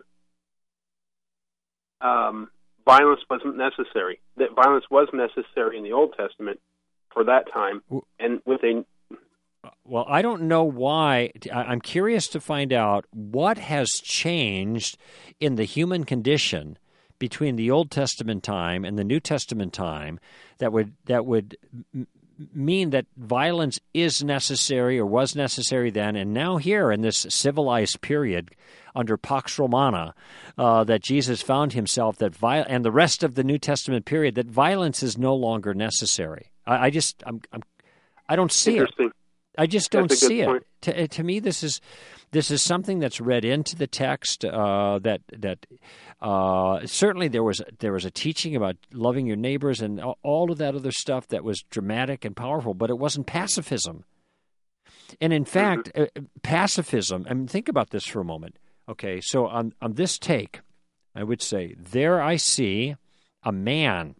um, violence wasn't necessary. That violence was necessary in the Old Testament for that time, and with a Well, I don't know why. I'm curious to find out what has changed in the human condition between the Old Testament time and the New Testament time that would that would mean that violence is necessary or was necessary then, and now here in this civilized period under Pax Romana, uh, that Jesus found himself that vi- and the rest of the New Testament period that violence is no longer necessary. I, I just I'm, I'm I don't see it. I just don't see it. To, to me, this is this is something that's read into the text. Uh, that that uh, certainly there was there was a teaching about loving your neighbors and all of that other stuff that was dramatic and powerful, but it wasn't pacifism. And in fact, mm-hmm. uh, pacifism. I mean, think about this for a moment. Okay, so on on this take, I would say there I see a man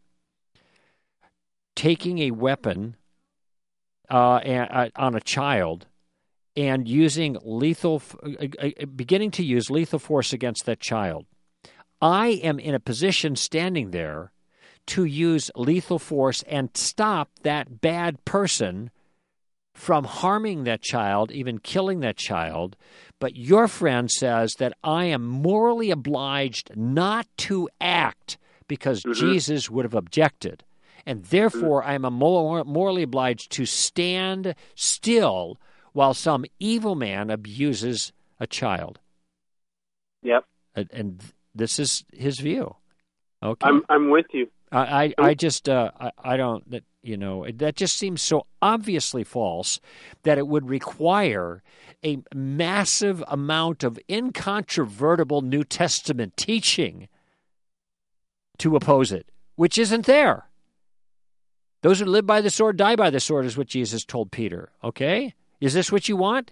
taking a weapon Uh, and, uh, on a child and using lethal, uh, uh, beginning to use lethal force against that child. I am in a position standing there to use lethal force and stop that bad person from harming that child, even killing that child. But your friend says that I am morally obliged not to act because mm-hmm. Jesus would have objected. And therefore, I am a morally obliged to stand still while some evil man abuses a child. Yep. And, and this is his view. Okay. I'm I'm with you. I I, I just uh, I, I don't that you know that just seems so obviously false that it would require a massive amount of incontrovertible New Testament teaching to oppose it, which isn't there. Those who live by the sword die by the sword is what Jesus told Peter, okay? Is this what you want?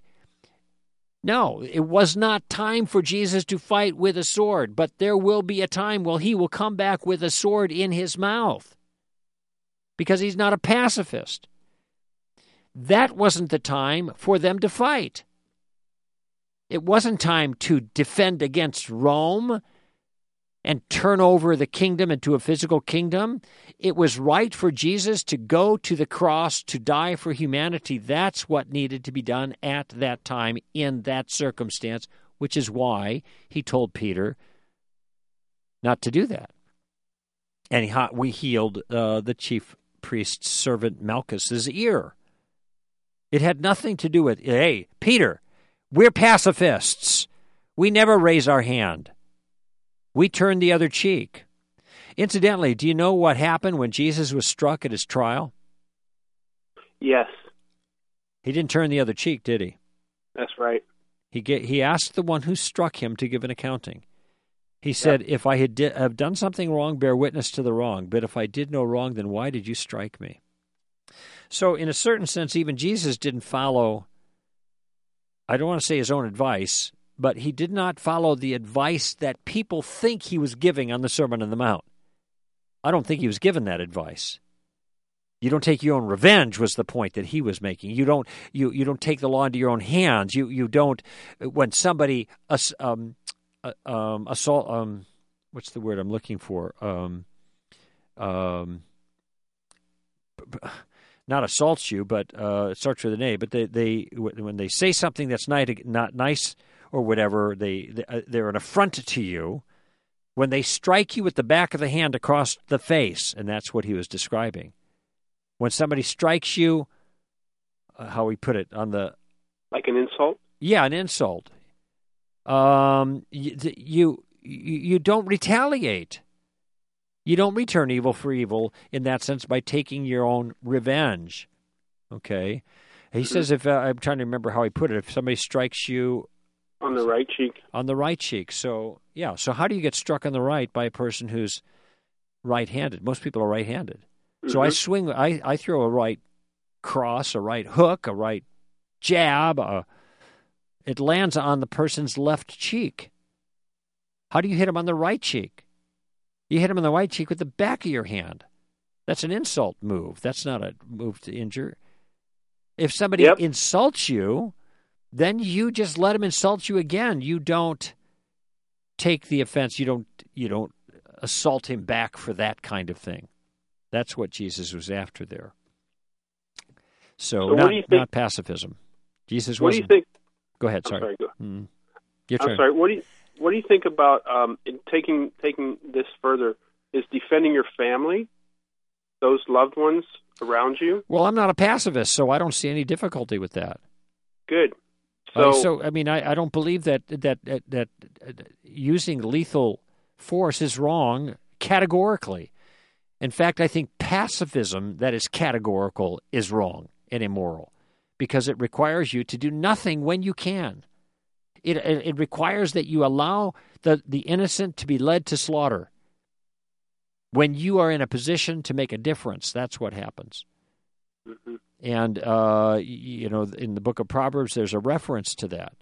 No, it was not time for Jesus to fight with a sword, but there will be a time when he will come back with a sword in his mouth because he's not a pacifist. That wasn't the time for them to fight. It wasn't time to defend against Rome and turn over the kingdom into a physical kingdom. It was right for Jesus to go to the cross to die for humanity. That's what needed to be done at that time in that circumstance, which is why he told Peter not to do that. And he, we healed uh, the chief priest's servant Malchus's ear. It had nothing to do with, hey, Peter, we're pacifists. We never raise our hand. We turn the other cheek. Incidentally, do you know what happened when Jesus was struck at his trial? Yes. He didn't turn the other cheek, did he? That's right. He get, he asked the one who struck him to give an accounting. He said, yep. If I had di- have done something wrong, bear witness to the wrong. But if I did no wrong, then why did you strike me? So in a certain sense, even Jesus didn't follow, I don't want to say his own advice, but he did not follow the advice that people think he was giving on the Sermon on the Mount. I don't think he was given that advice. You don't take your own revenge was the point that he was making. You don't you you don't take the law into your own hands. You you don't when somebody um um assault um what's the word I'm looking for um um not assaults you, but uh, it starts with an A. But they they when they say something that's not not nice or whatever, they, they they're an affront to you. When they strike you with the back of the hand across the face, and that's what he was describing. When somebody strikes you, uh, how we put it on the like an insult. Yeah, an insult. Um, you you you don't retaliate. You don't return evil for evil in that sense by taking your own revenge. Okay, he mm-hmm. says if uh, I'm trying to remember how he put it. If somebody strikes you on the right cheek, on the right cheek. So yeah. So how do you get struck on the right by a person who's right-handed? Most people are right-handed. Mm-hmm. So I swing. I, I throw a right cross, a right hook, a right jab. A, it lands on the person's left cheek. How do you hit him on the right cheek? You hit him on the right cheek with the back of your hand. That's an insult move. That's not a move to injure. If somebody yep. insults you, then you just let him insult you again. You don't take the offense. You don't you don't assault him back for that kind of thing. That's what Jesus was after there. So, so not, think, not pacifism. Jesus what wasn't. Do you think, go ahead. I'm Sorry. sorry go. Mm. I'm sorry. What do you What do you think about um, in taking taking this further? Is defending your family, those loved ones around you? Well, I'm not a pacifist, so I don't see any difficulty with that. Good. So, uh, so I mean, I, I don't believe that that, that that using lethal force is wrong categorically. In fact, I think pacifism that is categorical is wrong and immoral because it requires you to do nothing when you can. It, it, it requires that you allow the, the innocent to be led to slaughter. When you are in a position to make a difference, that's what happens. Mm-hmm. And, uh, you know, in the book of Proverbs, there's a reference to that.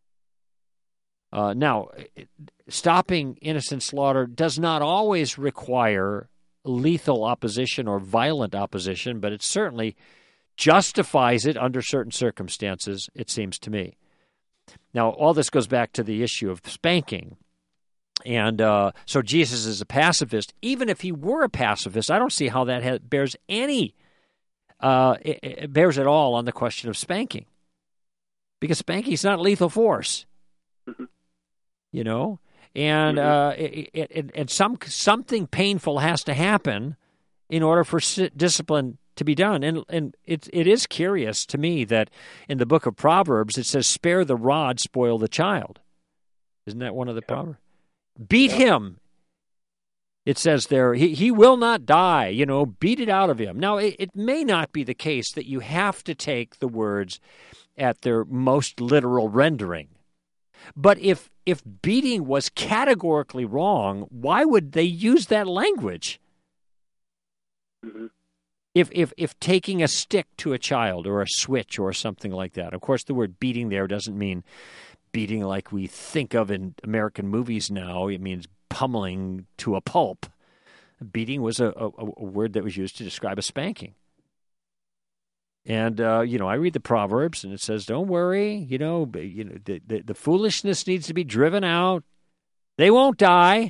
Uh, now, stopping innocent slaughter does not always require lethal opposition or violent opposition, but it certainly justifies it under certain circumstances, it seems to me. Now, all this goes back to the issue of spanking. And uh, so Jesus is a pacifist. Even if he were a pacifist, I don't see how that has, bears any, uh, it, it bears at all on the question of spanking. Because spanking is not lethal force. Mm-hmm. You know? And uh, it, it, it, and some something painful has to happen in order for discipline to be done. And and it it is curious to me that in the book of Proverbs it says, "Spare the rod, spoil the child." Isn't that one of the yeah. proverbs? Beat yeah. him. It says there, he, he will not die. You know, beat it out of him. Now, it, it may not be the case that you have to take the words at their most literal rendering. But if if beating was categorically wrong, why would they use that language? Mm-hmm. If if if taking a stick to a child or a switch or something like that. Of course, the word beating there doesn't mean beating like we think of in American movies now. It means pummeling to a pulp. Beating was a, a, a word that was used to describe a spanking. And, uh, you know, I read the Proverbs, and it says, don't worry, you know, you know the, the, the foolishness needs to be driven out. They won't die.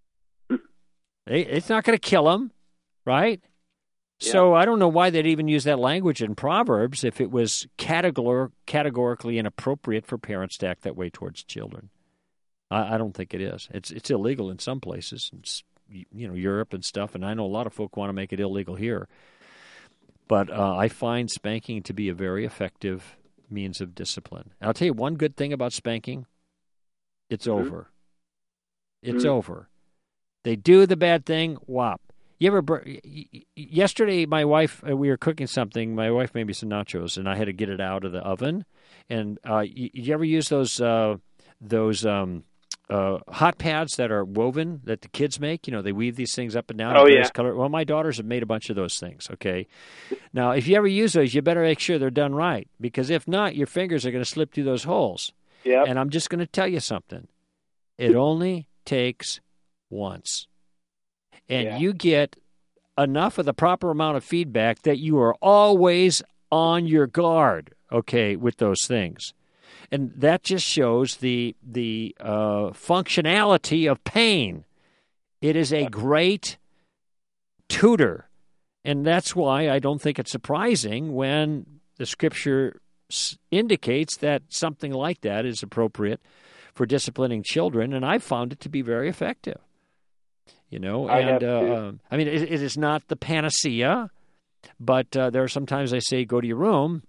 They, it's not going to kill them, right? Yeah. So I don't know why they'd even use that language in Proverbs if it was categor- categorically inappropriate for parents to act that way towards children. I, I don't think it is. It's it's illegal in some places, it's, you know, Europe and stuff, and I know a lot of folk want to make it illegal here. But uh, I find spanking to be a very effective means of discipline. And I'll tell you one good thing about spanking. It's mm-hmm. over. It's mm-hmm. over. They do the bad thing, whop. You ever? Yesterday, my wife, we were cooking something. My wife made me some nachos, and I had to get it out of the oven. And uh, you, you ever use those uh, those um, uh, hot pads that are woven that the kids make? You know, they weave these things up and down. Oh, in yeah. Color. Well, my daughters have made a bunch of those things, okay? Now, if you ever use those, you better make sure they're done right, because if not, your fingers are going to slip through those holes. Yep. And I'm just going to tell you something. It only takes once. And yeah. you get enough of the proper amount of feedback that you are always on your guard, okay, with those things. And that just shows the the uh, functionality of pain. It is a great tutor. And that's why I don't think it's surprising when the Scripture indicates that something like that is appropriate for disciplining children. And I've found it to be very effective. You know, I and have uh, I mean, it, it is not the panacea, but uh, there are sometimes I say, go to your room,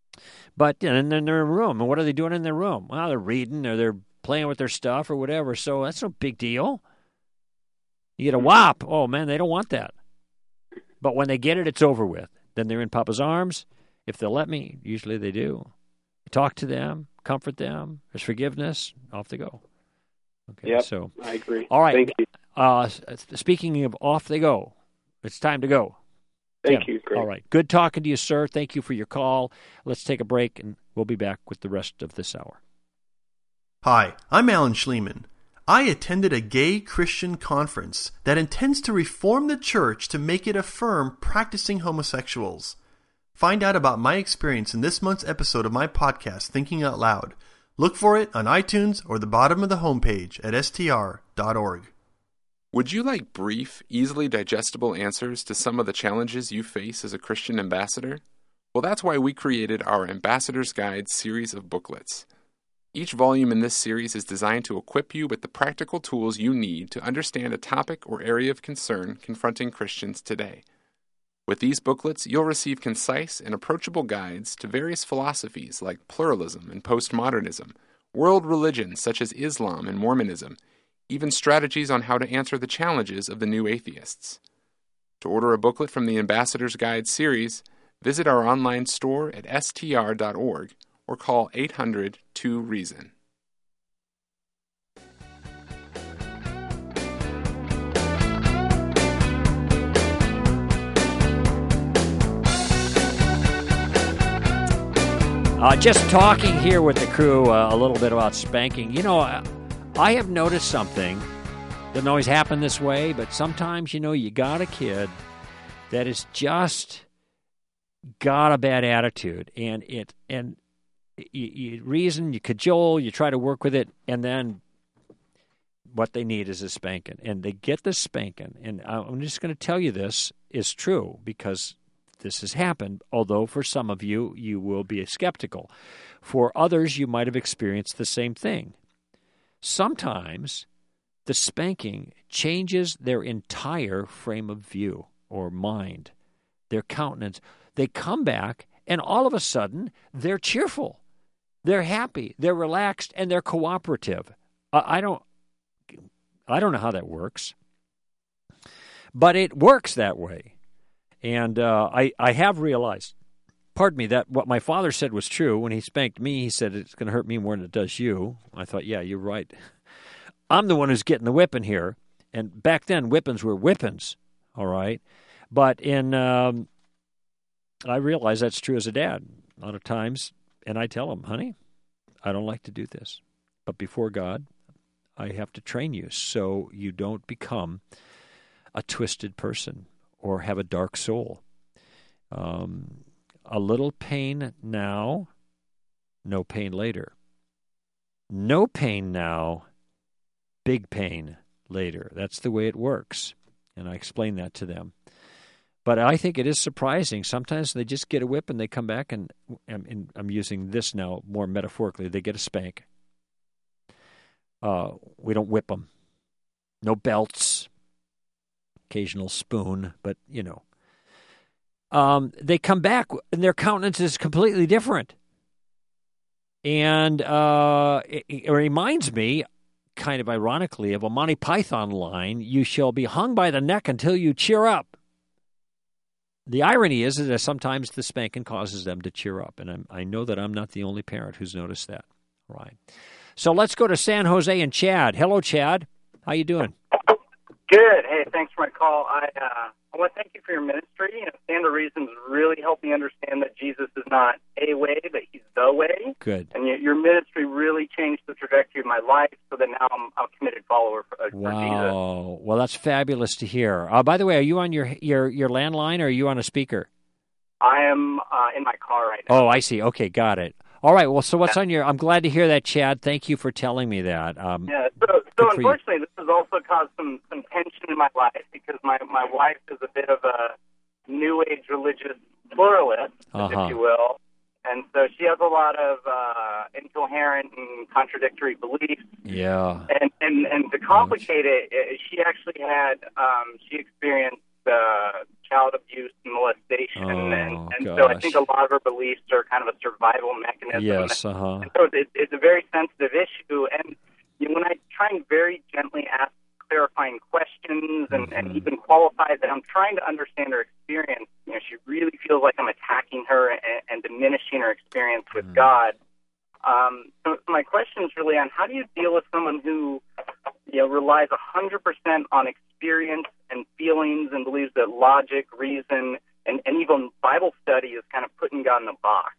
but and then they're in a room, and what are they doing in their room? Well, they're reading, or they're playing with their stuff, or whatever. So that's no big deal. You get a whop. Oh man, they don't want that. But when they get it, it's over with. Then they're in Papa's arms. If they'll let me, usually they do. Talk to them, comfort them. There's forgiveness. Off they go. Okay, yep, so I agree. All right. Thank you. Uh, speaking of off they go, it's time to go. Thank Tim. you. Great. All right. Good talking to you, sir. Thank you for your call. Let's take a break, and we'll be back with the rest of this hour. Hi, I'm Alan Schleman. I attended a gay Christian conference that intends to reform the church to make it affirm practicing homosexuals. Find out about my experience in this month's episode of my podcast, Thinking Out Loud. Look for it on iTunes or the bottom of the homepage at S T R dot org. Would you like brief, easily digestible answers to some of the challenges you face as a Christian ambassador? Well, that's why we created our Ambassador's Guide series of booklets. Each volume in this series is designed to equip you with the practical tools you need to understand a topic or area of concern confronting Christians today. With these booklets, you'll receive concise and approachable guides to various philosophies like pluralism and postmodernism, world religions such as Islam and Mormonism, even strategies on how to answer the challenges of the new atheists. To order a booklet from the Ambassador's Guide series, visit our online store at S T R dot org or call eight hundred two reason. Uh, just talking here with the crew uh, a little bit about spanking. You know, I, I have noticed something. Doesn't always happen this way, but sometimes, you know, you got a kid that is just got a bad attitude, and it and you, you reason, you cajole, you try to work with it, and then what they need is a spanking, and they get the spanking. And I'm just going to tell you this is true because this has happened, although for some of you, you will be skeptical. For others, you might have experienced the same thing. Sometimes the spanking changes their entire frame of view or mind, their countenance. They come back, and all of a sudden, they're cheerful. They're happy. They're relaxed, and they're cooperative. I don't, I don't know how that works, but it works that way. And uh, I, I have realized, pardon me, that what my father said was true. When he spanked me, he said, it's going to hurt me more than it does you. I thought, yeah, you're right. I'm the one who's getting the whipping here. And back then, whippings were whippings, all right? But in, um, I realize that's true as a dad a lot of times. And I tell him, honey, I don't like to do this. But before God, I have to train you so you don't become a twisted person or have a dark soul. Um, a little pain now, no pain later. No pain now, big pain later. That's the way it works. And I explain that to them. But I think it is surprising. Sometimes they just get a whip and they come back, and, and I'm using this now more metaphorically. They get a spank. Uh, we don't whip them. No belts. Occasional spoon, but, you know. Um, they come back, and their countenance is completely different. And uh, it, it reminds me, kind of ironically, of a Monty Python line, "You shall be hung by the neck until you cheer up." The irony is that sometimes the spanking causes them to cheer up, and I'm, I know that I'm not the only parent who's noticed that. All right. So let's go to San Jose and Chad. Hello, Chad. How you doing? Good. Hey, thanks for my call. I uh, I want to thank you for your ministry. You know, Stand to Reason's really helped me understand that Jesus is not a way, but he's the way. Good. And your, your ministry really changed the trajectory of my life, so that now I'm, I'm a committed follower for, for wow. Jesus. Wow. Well, that's fabulous to hear. Uh, by the way, are you on your, your, your landline, or are you on a speaker? I am uh, in my car right now. Oh, I see. Okay, got it. All right. Well, so what's on your? I'm glad to hear that, Chad. Thank you for telling me that. Um, yeah. So, so unfortunately, this has also caused some, some tension in my life, because my, my wife is a bit of a New Age religious pluralist, uh-huh. if you will, and so she has a lot of uh, incoherent and contradictory beliefs. Yeah. And and, and to complicate it, she actually had um, she experienced uh, child abuse and molestation, oh, and, and gosh. so I think a lot of her beliefs are kind of a survival mechanism. Yes, uh-huh. And so it, it's a very sensitive issue, and you know, when I try and very gently ask clarifying questions and, mm-hmm. and even qualify that I'm trying to understand her experience, you know, she really feels like I'm attacking her and, and diminishing her experience with mm-hmm. God. Um, so my question is really on how do you deal with someone who, you know, relies one hundred percent on experience and feelings and believes that logic, reason, and, and even Bible study is kind of putting God in a box?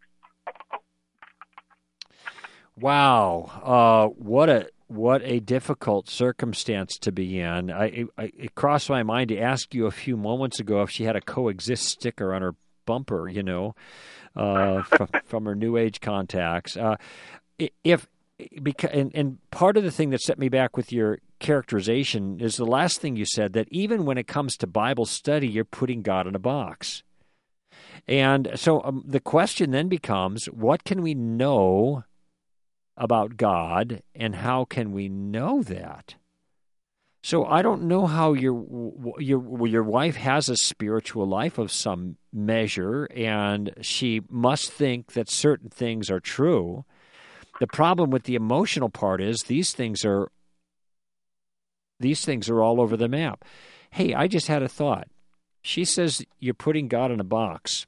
Wow. Uh, what a what a difficult circumstance to be in. I, I, it crossed my mind to ask you a few moments ago if she had a coexist sticker on her bumper, you know, uh, from, from her New Age contacts. Uh, if because and, and part of the thing that set me back with your characterization is the last thing you said, that even when it comes to Bible study, you're putting God in a box. And so um, the question then becomes, what can we know about God, and how can we know that? So I don't know how your your your wife has a spiritual life of some measure, and she must think that certain things are true. The problem with the emotional part is these things are these things are all over the map. Hey, I just had a thought. She says you're putting God in a box.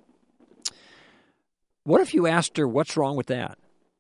What if you asked her what's wrong with that?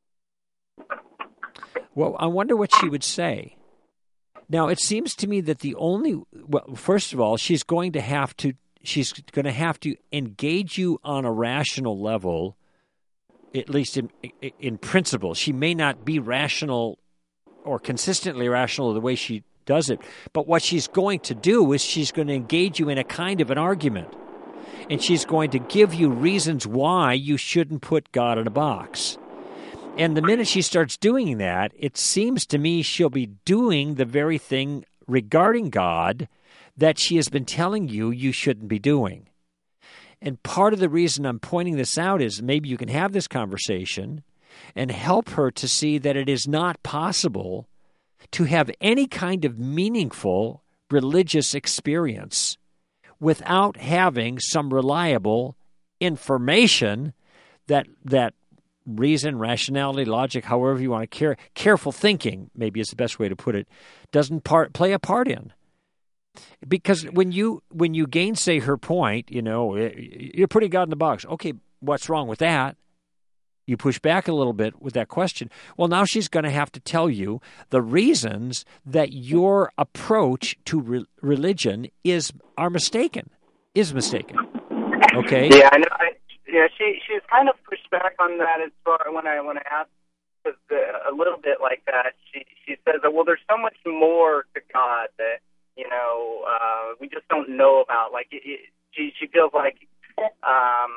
Well, I wonder what she would say. Now, it seems to me that the only, well, first of all, she's going to have to, she's going to have to engage you on a rational level, at least in in principle. She may not be rational or consistently rational the way she does it, but what she's going to do is she's going to engage you in a kind of an argument, and she's going to give you reasons why you shouldn't put God in a box. And the minute she starts doing that, it seems to me she'll be doing the very thing regarding God that she has been telling you you shouldn't be doing. And part of the reason I'm pointing this out is maybe you can have this conversation and help her to see that it is not possible to have any kind of meaningful religious experience without having some reliable information that that reason, rationality, logic, however you want to care, careful thinking, maybe is the best way to put it, doesn't part, play a part in. Because when you when you gainsay her point, you know, you're putting God in the box. Okay, what's wrong with that? You push back a little bit with that question. Well, now she's going to have to tell you the reasons that your approach to re- religion is are mistaken, is mistaken. Okay? Yeah, I know. I, yeah, she she's kind of pushed back on that as far when I when I asked a little bit like that. She she says that, well, there's so much more to God that, you know, uh, we just don't know about. Like it, it, she she feels like um,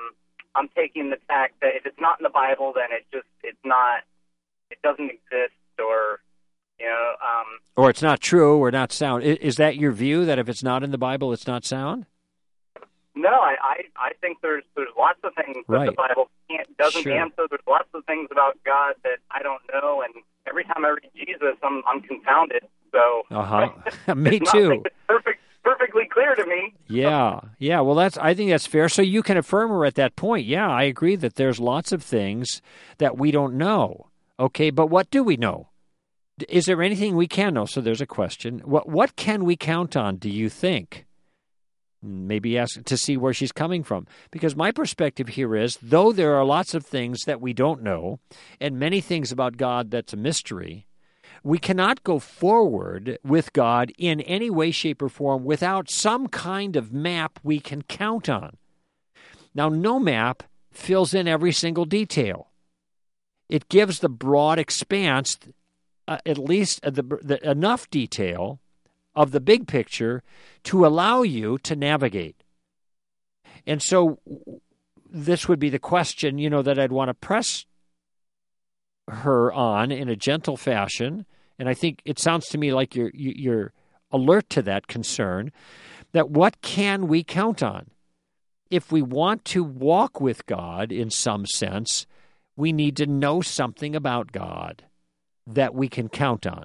I'm taking the tack that if it's not in the Bible, then it just it's not it doesn't exist, or you know, um, or it's not true, or not sound. Is, is that your view, that if it's not in the Bible, it's not sound? No, I, I, I think there's there's lots of things that right. the Bible can't doesn't sure. answer. There's lots of things about God that I don't know, and every time I read Jesus, I'm I'm confounded. So uh-huh. me it's too. Not, it's perfect, perfectly clear to me. Yeah, yeah. Well, that's I think that's fair. So you can affirm her at that point. Yeah, I agree that there's lots of things that we don't know. Okay, but what do we know? Is there anything we can know? So there's a question. What what can we count on, do you think? Maybe ask to see where she's coming from. Because my perspective here is, though there are lots of things that we don't know, and many things about God that's a mystery, we cannot go forward with God in any way, shape, or form without some kind of map we can count on. Now, no map fills in every single detail. It gives the broad expanse, uh, at least uh, the, the, enough detail of the big picture to allow you to navigate. And so this would be the question, you know, that I'd want to press her on in a gentle fashion. And I think it sounds to me like you're you're alert to that concern, that what can we count on? If we want to walk with God in some sense, we need to know something about God that we can count on.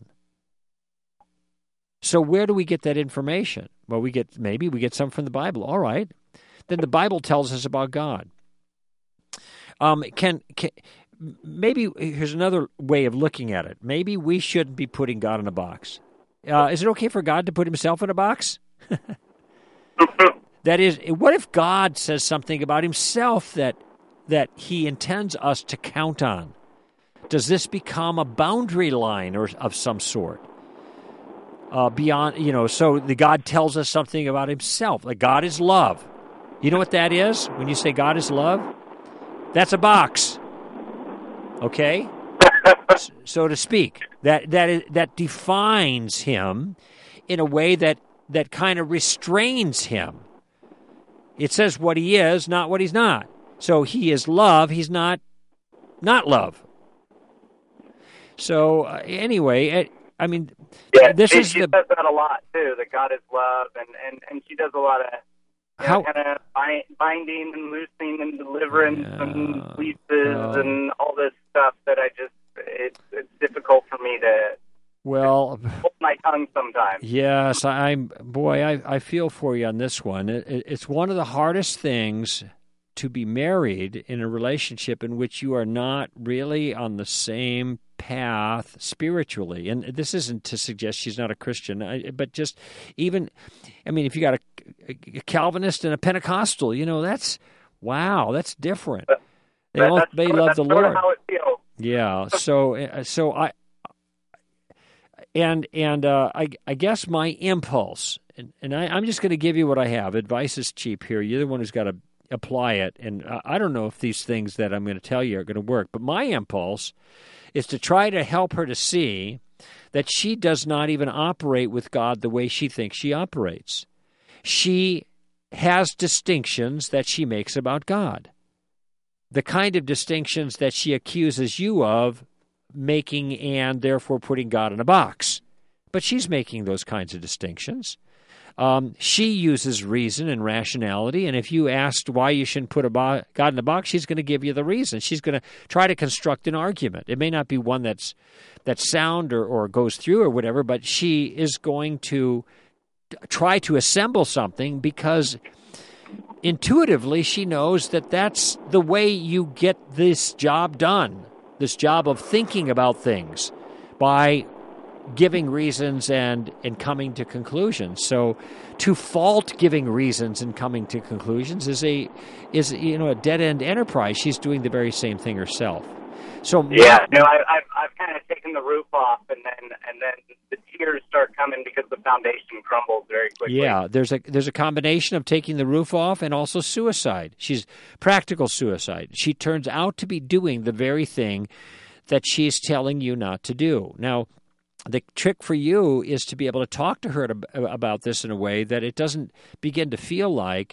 So where do we get that information? Well, we get maybe we get some from the Bible. All right. Then the Bible tells us about God. Um, can, can maybe here's another way of looking at it. Maybe we shouldn't be putting God in a box. Uh, is it okay for God to put himself in a box? That is, what if God says something about himself that that he intends us to count on? Does this become a boundary line or of some sort? Uh, beyond, you know, so the God tells us something about himself. Like God is love. You know what that is? When you say God is love? That's a box. Okay? So to speak. That that is, that defines him in a way that, that kind of restrains him. It says what he is, not what he's not. So he is love, he's not not love. So uh, anyway, it, I mean, yeah, this she, is she the... says that a lot, too, that God is love, and, and, and she does a lot of you know, kind of binding and loosing and deliverance yeah, and leases well, and all this stuff that I just, it's, it's difficult for me to well, hold my tongue sometimes. Yes, I'm, boy, I, I feel for you on this one. It, it, it's one of the hardest things to be married in a relationship in which you are not really on the same path spiritually. And this isn't to suggest she's not a Christian, I, but just even, I mean, if you got a, a Calvinist and a Pentecostal, you know, that's, wow, that's different. They that, both that's they sort, love that's the sort Lord. Of how it feels. Yeah, so so I and and uh, I I guess my impulse, and, and I, I'm just going to give you what I have. Advice is cheap here. You're the one who's got to apply it, and I don't know if these things that I'm going to tell you are going to work, but my impulse is to try to help her to see that she does not even operate with God the way she thinks she operates. She has distinctions that she makes about God, the kind of distinctions that she accuses you of making and therefore putting God in a box. But she's making those kinds of distinctions. Um, she uses reason and rationality, and if you asked why you shouldn't put a bo- God in a box, she's going to give you the reason. She's going to try to construct an argument. It may not be one that's that's sound or, or goes through or whatever, but she is going to try to assemble something because intuitively she knows that that's the way you get this job done, this job of thinking about things by giving reasons and, and coming to conclusions. So to fault giving reasons and coming to conclusions is a is you know a dead-end enterprise. She's doing the very same thing herself. So yeah, no, I, I've I've kind of taken the roof off, and then and then the tears start coming because the foundation crumbles very quickly. Yeah, there's a there's a combination of taking the roof off and also suicide. She's practical suicide. She turns out to be doing the very thing that she's telling you not to do. Now, the trick for you is to be able to talk to her to, about this in a way that it doesn't begin to feel like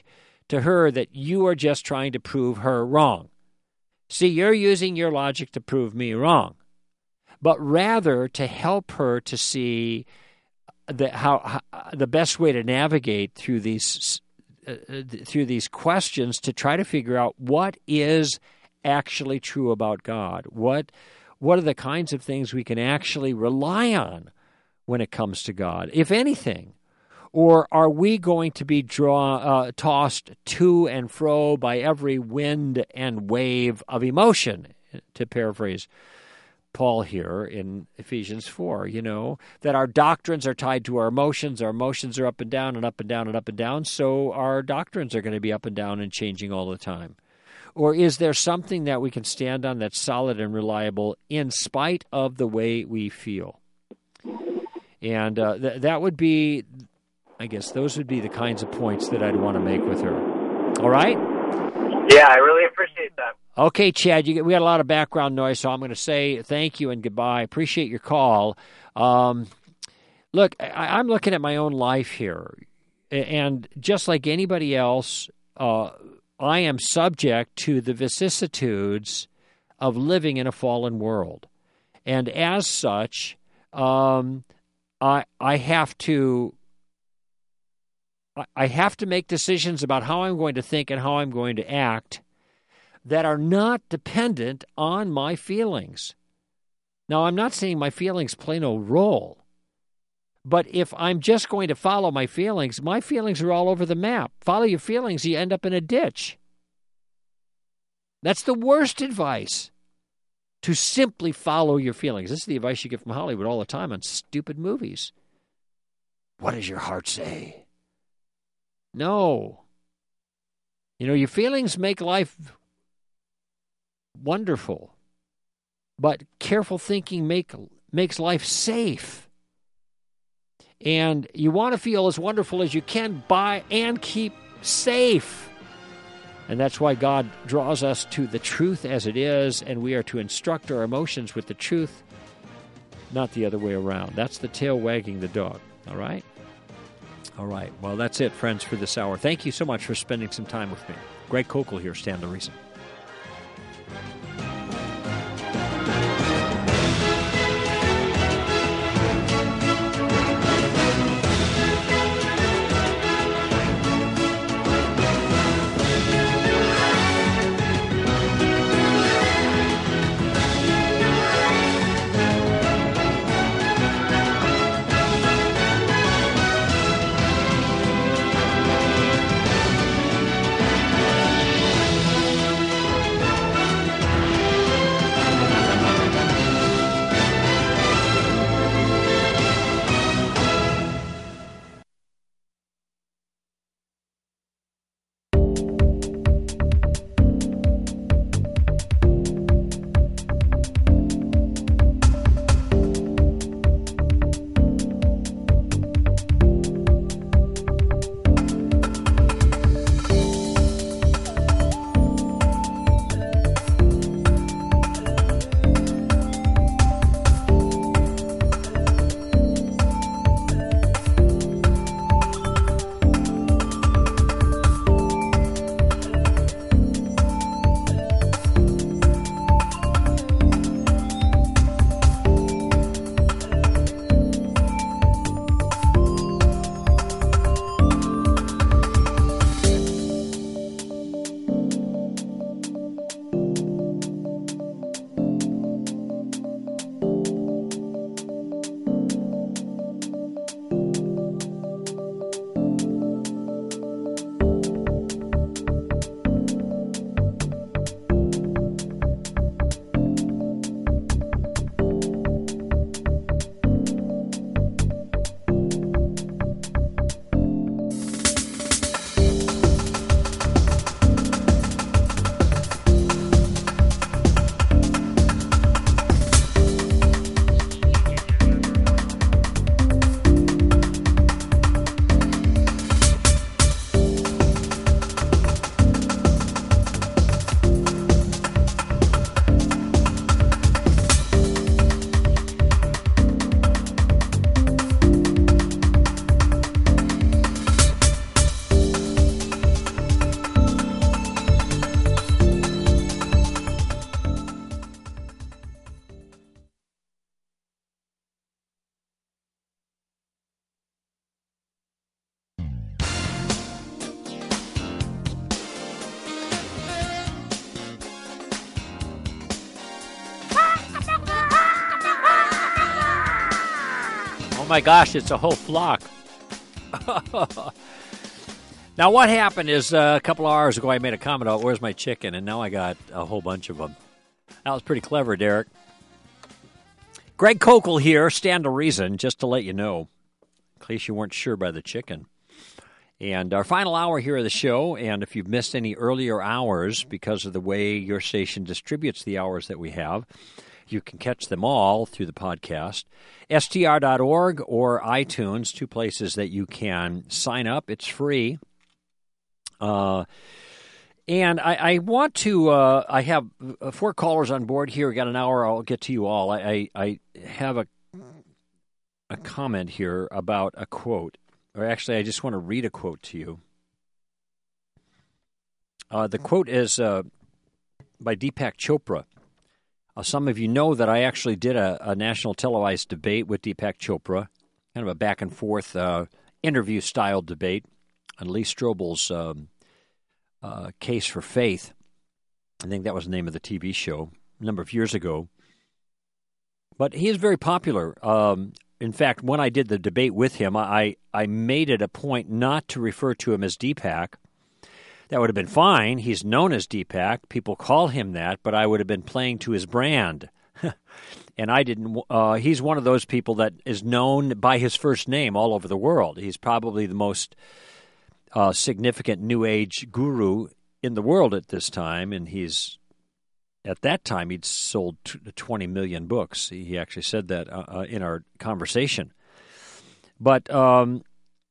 to her that you are just trying to prove her wrong. See, you're using your logic to prove me wrong, but rather to help her to see the, how, how the best way to navigate through these uh, through these questions to try to figure out what is actually true about God. What what are the kinds of things we can actually rely on when it comes to God, if anything? Or are we going to be draw, uh, tossed to and fro by every wind and wave of emotion, to paraphrase Paul here in Ephesians four, you know, that our doctrines are tied to our emotions, our emotions are up and down and up and down and up and down, so our doctrines are going to be up and down and changing all the time. Or is there something that we can stand on that's solid and reliable in spite of the way we feel? And uh, th- that would be... I guess those would be the kinds of points that I'd want to make with her. All right? Yeah, I really appreciate that. Okay, Chad, you get, we got a lot of background noise, so I'm going to say thank you and goodbye. Appreciate your call. Um, look, I, I'm looking at my own life here, and just like anybody else, uh, I am subject to the vicissitudes of living in a fallen world. And as such, um, I I have to... I have to make decisions about how I'm going to think and how I'm going to act that are not dependent on my feelings. Now, I'm not saying my feelings play no role, but if I'm just going to follow my feelings, my feelings are all over the map. Follow your feelings, you end up in a ditch. That's the worst advice, to simply follow your feelings. This is the advice you get from Hollywood all the time on stupid movies. What does your heart say? No. You know, your feelings make life wonderful, but careful thinking make, makes life safe. And you want to feel as wonderful as you can by and keep safe. And that's why God draws us to the truth as it is, and we are to instruct our emotions with the truth, not the other way around. That's the tail wagging the dog, all right? All right. Well, that's it, friends, for this hour. Thank you so much for spending some time with me. Greg Koukl here, Stand to Reason. Oh my gosh, it's a whole flock. Now, what happened is uh, a couple of hours ago I made a comment about where's my chicken, and now I got a whole bunch of them. That was pretty clever, Derek. Greg Kokel here, Stand to Reason, just to let you know, in case you weren't sure by the chicken. And our final hour here of the show, and if you've missed any earlier hours because of the way your station distributes the hours that we have, you can catch them all through the podcast. S T R dot org or iTunes, two places that you can sign up. It's free. Uh, and I, I want to, uh, I have four callers on board here. We got an hour. I'll get to you all. I, I, I have a, a comment here about a quote. Or actually, I just want to read a quote to you. Uh, the quote is uh, by Deepak Chopra. Uh, some of you know that I actually did a, a national televised debate with Deepak Chopra, kind of a back-and-forth uh, interview-style debate on Lee Strobel's um, uh, Case for Faith. I think that was the name of the T V show a number of years ago. But he is very popular. Um, in fact, when I did the debate with him, I, I made it a point not to refer to him as Deepak. That would have been fine. He's known as Deepak. People call him that, but I would have been playing to his brand. And I didn't. Uh, he's one of those people that is known by his first name all over the world. He's probably the most uh, significant New Age guru in the world at this time, and he's at that time he'd sold twenty million books. He actually said that uh, in our conversation. But um,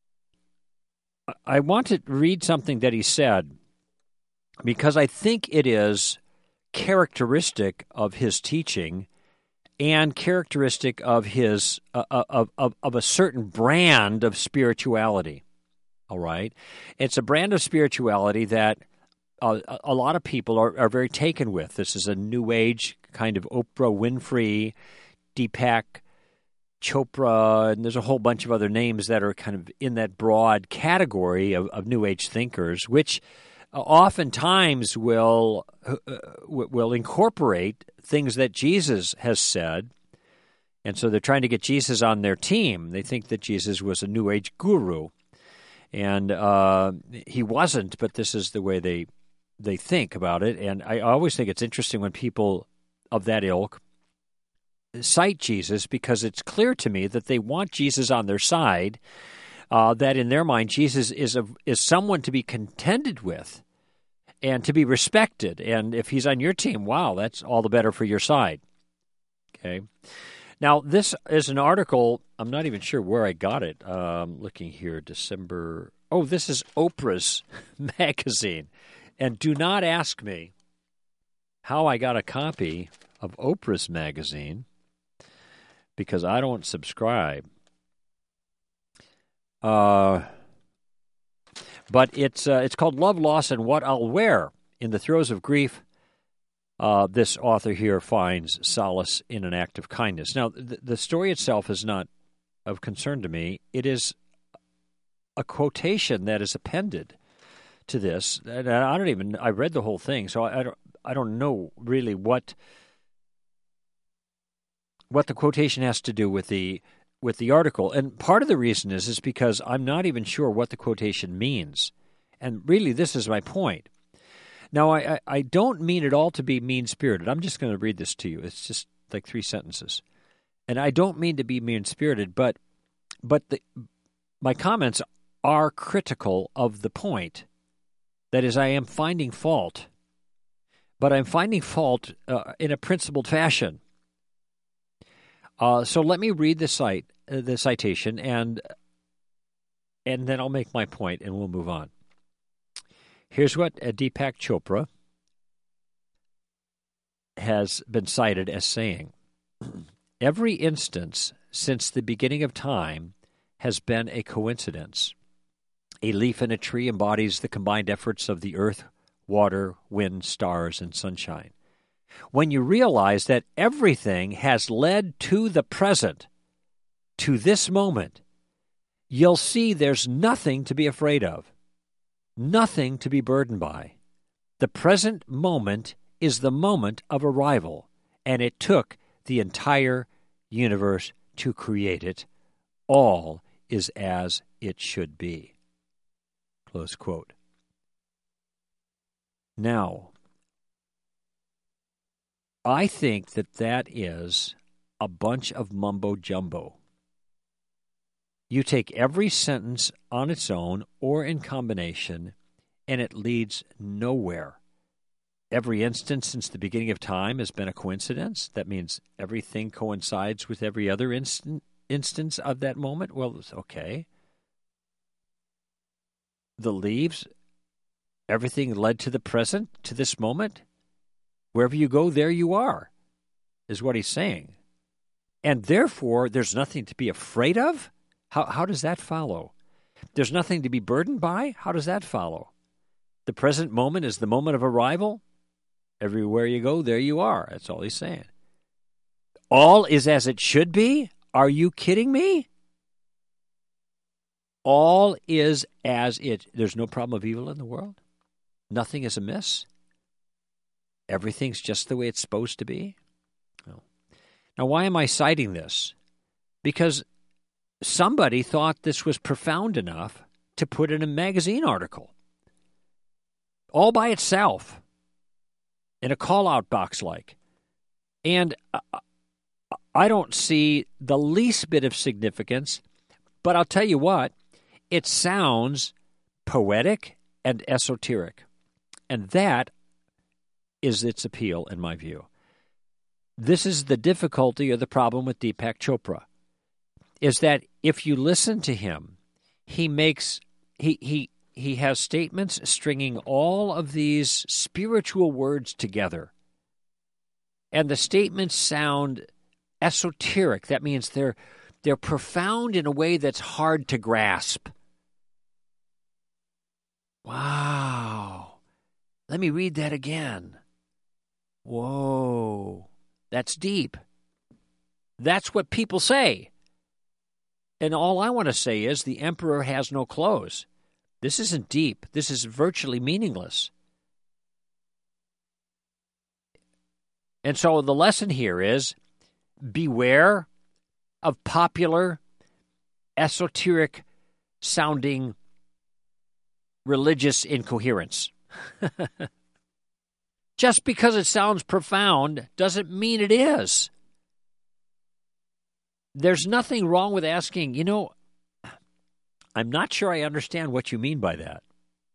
I want to read something that he said because I think it is characteristic of his teaching and characteristic of his uh, of, of of a certain brand of spirituality. All right, it's a brand of spirituality that uh, a lot of people are, are very taken with. This is a New Age kind of Oprah Winfrey, Deepak Chopra, and there's a whole bunch of other names that are kind of in that broad category of, of New Age thinkers, which uh, oftentimes will uh, will incorporate things that Jesus has said, and so they're trying to get Jesus on their team. They think that Jesus was a New Age guru, and uh, he wasn't, but this is the way they they think about it. And I always think it's interesting when people of that ilk cite Jesus, because it's clear to me that they want Jesus on their side, uh, that in their mind Jesus is a, is someone to be contended with and to be respected. And if he's on your team, wow, that's all the better for your side. Okay. Now, this is an article, I'm not even sure where I got it. Um, looking here, December. Oh, this is Oprah's magazine. And do not ask me how I got a copy of Oprah's magazine, because I don't subscribe. Uh, but it's uh, it's called Love, Loss, and What I'll Wear. In the throes of grief, uh, this author here finds solace in an act of kindness. Now, the, the story itself is not of concern to me. It is a quotation that is appended to this. And I don't even, I read the whole thing, so I, I don't, I don't know really what what the quotation has to do with the with the article. And part of the reason is is because I'm not even sure what the quotation means. And really, this is my point. Now, I, I, I don't mean it all to be mean-spirited. I'm just going to read this to you. It's just like three sentences. And I don't mean to be mean-spirited, but but the, my comments are critical of the point. That is, I am finding fault, but I'm finding fault uh, in a principled fashion. Uh, so let me read the cite, uh, the citation, and and then I'll make my point, and we'll move on. Here's what uh, Deepak Chopra has been cited as saying: "Every instance since the beginning of time has been a coincidence. A leaf in a tree embodies the combined efforts of the earth, water, wind, stars, and sunshine. When you realize that everything has led to the present, to this moment, you'll see there's nothing to be afraid of, nothing to be burdened by. The present moment is the moment of arrival, and it took the entire universe to create it All is as it should be. Close quote. Now, I think that that is a bunch of mumbo-jumbo. You take every sentence on its own or in combination, and it leads nowhere. Every instance since the beginning of time has been a coincidence. That means everything coincides with every other instant, instance of that moment. Well, it's okay. The leaves, everything led to the present, to this moment. Wherever you go, there you are, is what he's saying. And therefore, there's nothing to be afraid of? How, how does that follow? There's nothing to be burdened by? How does that follow? The present moment is the moment of arrival? Everywhere you go, there you are. That's all he's saying. All is as it should be? Are you kidding me? All is as it... There's no problem of evil in the world? Nothing is amiss? Everything's just the way it's supposed to be? No. Now, why am I citing this? Because somebody thought this was profound enough to put in a magazine article. All by itself. In a call-out box like. And I don't see the least bit of significance, but I'll tell you what, it sounds poetic and esoteric. And that is its appeal, in my view. This is the difficulty or the problem with Deepak Chopra, is that if you listen to him, he makes, he he he has statements stringing all of these spiritual words together. And the statements sound esoteric. That means they're they're profound in a way that's hard to grasp. Wow. Let me read that again. Whoa. That's deep. That's what people say. And all I want to say is the emperor has no clothes. This isn't deep. This is virtually meaningless. And so the lesson here is beware of popular, esoteric-sounding religious incoherence. Just because it sounds profound doesn't mean it is. There's nothing wrong with asking, you know, I'm not sure I understand what you mean by that.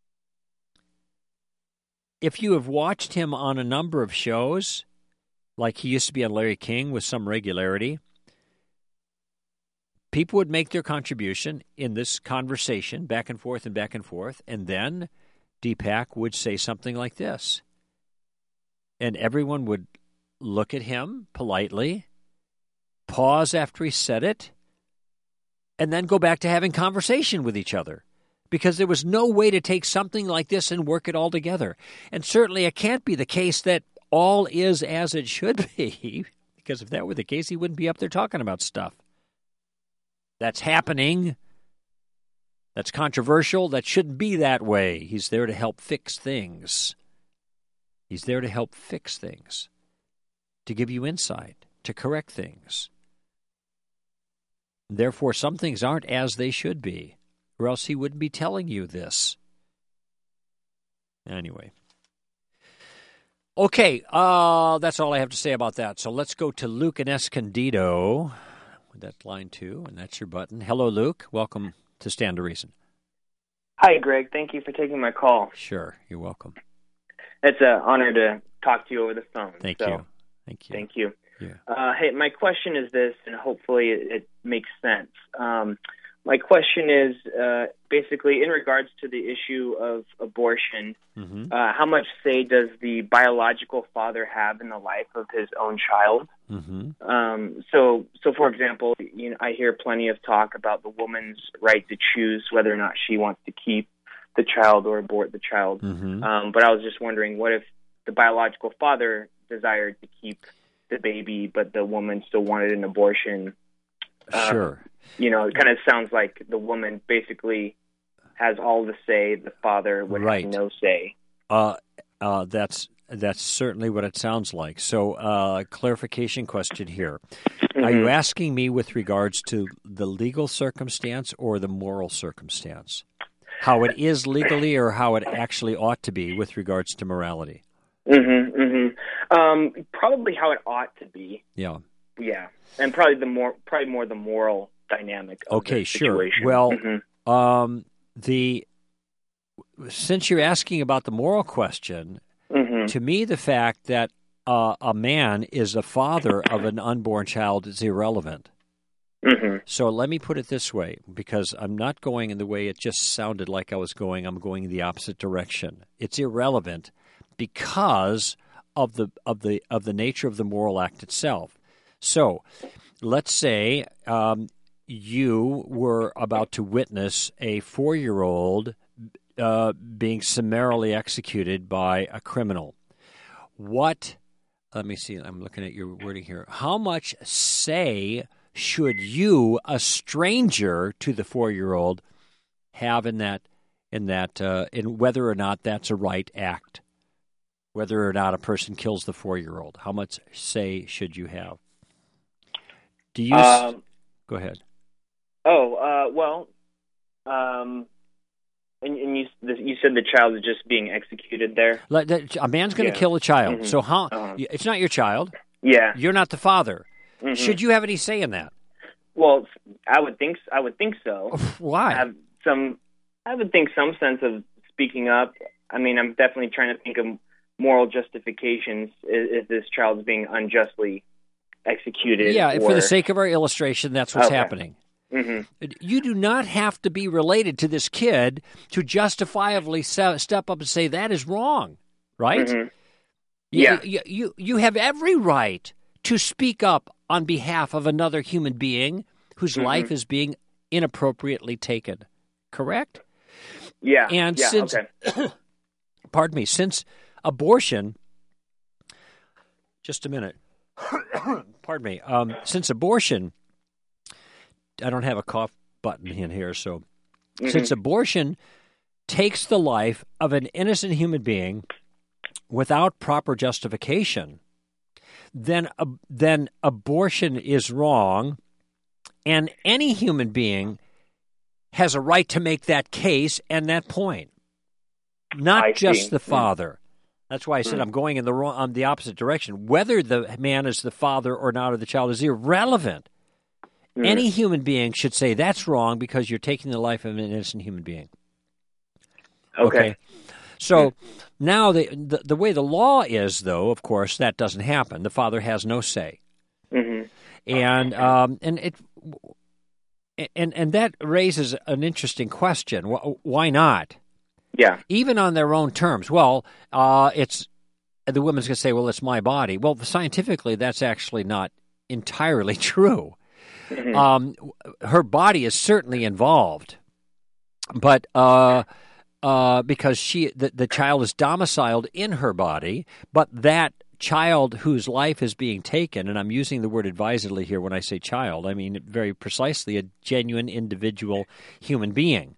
If you have watched him on a number of shows, like he used to be on Larry King with some regularity, people would make their contribution in this conversation, back and forth and back and forth, and then Deepak would say something like this. And everyone would look at him politely, pause after he said it, and then go back to having conversation with each other. Because there was no way to take something like this and work it all together. And certainly it can't be the case that all is as it should be, because if that were the case, he wouldn't be up there talking about stuff. That's happening. That's controversial. That shouldn't be that way. He's there to help fix things. He's there to help fix things, to give you insight, to correct things. Therefore, some things aren't as they should be, or else he wouldn't be telling you this. Anyway. Okay, uh, that's all I have to say about that. So let's go to Luke in Escondido. That's line two, and that's your button. Hello, Luke. Welcome to Stand to Reason. Hi, Greg. Thank you for taking my call. Sure, you're welcome. It's an honor to talk to you over the phone. Thank so, you. Thank you. Thank you. Yeah. Uh, hey, my question is this, and hopefully it, it makes sense. Um, my question is uh, basically in regards to the issue of abortion, mm-hmm. uh, how much say does the biological father have in the life of his own child? Mm-hmm. Um, so, so for example, you know, I hear plenty of talk about the woman's right to choose whether or not she wants to keep the child or abort the child. Mm-hmm. Um, but I was just wondering, what if the biological father desired to keep the baby, but the woman still wanted an abortion? Uh, sure. You know, it kind of sounds like the woman basically has all the say, the father would right. have no say. Uh, uh, that's that's certainly what it sounds like. So, uh, clarification question here. Mm-hmm. Are you asking me with regards to the legal circumstance or the moral circumstance? How it is legally or how it actually ought to be with regards to morality? Mm-hmm, mm-hmm. Um, probably how it ought to be. Yeah. Yeah. And probably the more, probably more the moral dynamic of okay, the sure. situation. Well, mm-hmm. um, the since you're asking about the moral question, mm-hmm. to me the fact that uh, a man is the father of an unborn child is irrelevant. Mm-hmm. So let me put it this way, because I'm not going in the way it just sounded like I was going. I'm going in the opposite direction. It's irrelevant because of the of the of the nature of the moral act itself. So, let's say um, you were about to witness a four-year-old uh, being summarily executed by a criminal. What? Let me see. I'm looking at your wording here. How much say should you, a stranger to the four-year-old, have in that in that uh, in whether or not that's a right act? Whether or not a person kills the four-year-old, how much say should you have? Do you? Um, go ahead. Oh uh, well, um, and, and you you said the child is just being executed there. Let, that, a man's going to yeah. kill a child. Mm-hmm. So how? Uh-huh. It's not your child. Yeah. You're not the father. Mm-hmm. Should you have any say in that? Well, I would think I would think so. Why? I have some. I would think some sense of speaking up. I mean, I'm definitely trying to think of moral justifications if, if this child is being unjustly executed. Yeah, or... for the sake of our illustration, that's what's okay. happening. Mm-hmm. You do not have to be related to this kid to justifiably se- step up and say that is wrong, right? Mm-hmm. You, yeah. You, you, you have every right to speak up on behalf of another human being whose mm-hmm. life is being inappropriately taken, correct? Yeah. And yeah, since, okay. pardon me, since abortion, just a minute, pardon me, um, since abortion, I don't have a cough button in here, so mm-hmm. since abortion takes the life of an innocent human being without proper justification, then uh, then abortion is wrong, and any human being has a right to make that case and that point, not I just see. the father. That's why I said mm. I'm going in the wrong, um, the opposite direction. Whether the man is the father or not of the child is irrelevant. Mm. Any human being should say that's wrong because you're taking the life of an innocent human being. Okay. okay? So now the, the the way the law is, though, of course, that doesn't happen. The father has no say, mm-hmm. and um, and it and and that raises an interesting question. Why not? Yeah. Even on their own terms. Well, uh, it's the woman's going to say, "Well, it's my body." Well, scientifically, that's actually not entirely true. Mm-hmm. Um, her body is certainly involved, but. Uh, Uh, because she, the, the child is domiciled in her body, but that child whose life is being taken, and I'm using the word advisedly here when I say child, I mean very precisely a genuine individual human being.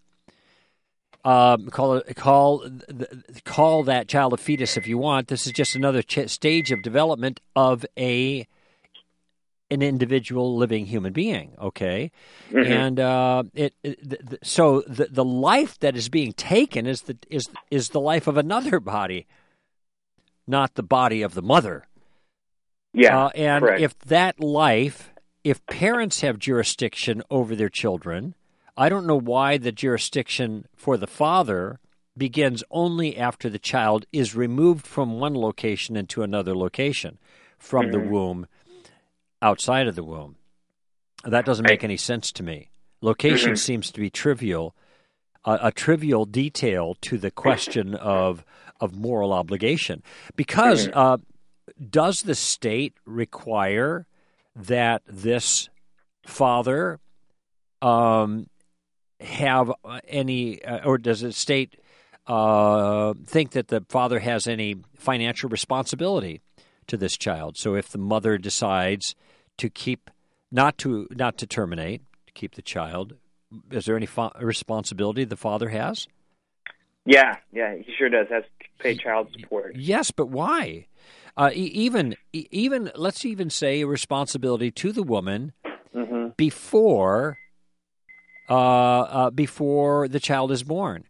Um, call it, call call that child a fetus if you want. This is just another ch- stage of development of a an individual living human being, okay? Mm-hmm. And uh, it, it the, so the the life that is being taken is the is is the life of another body, not the body of the mother. Yeah, uh, and correct. If that life, if parents have jurisdiction over their children, I don't know why the jurisdiction for the father begins only after the child is removed from one location into another location, from mm-hmm. the womb. Outside of the womb. That doesn't make any sense to me. Location mm-hmm. seems to be trivial, uh, a trivial detail to the question of of moral obligation. Because mm-hmm. uh, does the state require that this father um, have any, uh, or does the state uh, think that the father has any financial responsibility to this child? So if the mother decides to keep, not to not to terminate, to keep the child, is there any fa- responsibility the father has? Yeah, yeah, he sure does. Has to pay child support. Yes, but why? Uh, e- even, e- even let's even say a responsibility to the woman mm-hmm. before, uh, uh, before the child is born.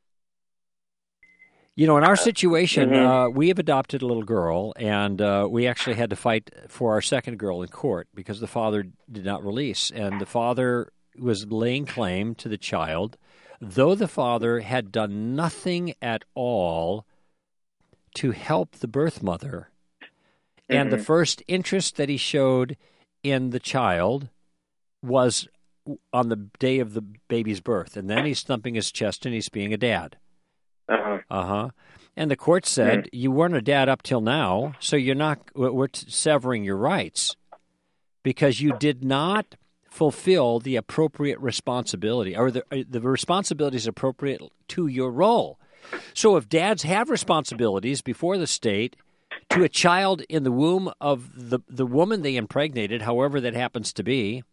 You know, in our situation, mm-hmm. uh, we have adopted a little girl, and uh, we actually had to fight for our second girl in court because the father did not release, and the father was laying claim to the child, though the father had done nothing at all to help the birth mother. Mm-hmm. And the first interest that he showed in the child was on the day of the baby's birth. And then he's thumping his chest and he's being a dad. Uh-huh. Uh-huh. And the court said, mm-hmm. you weren't a dad up till now, so you're not, we're severing your rights because you did not fulfill the appropriate responsibility, or the the responsibilities appropriate to your role. So if dads have responsibilities before the state to a child in the womb of the, the woman they impregnated, however that happens to be,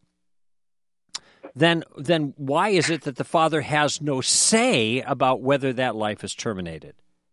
then then why is it that the father has no say about whether that life is terminated?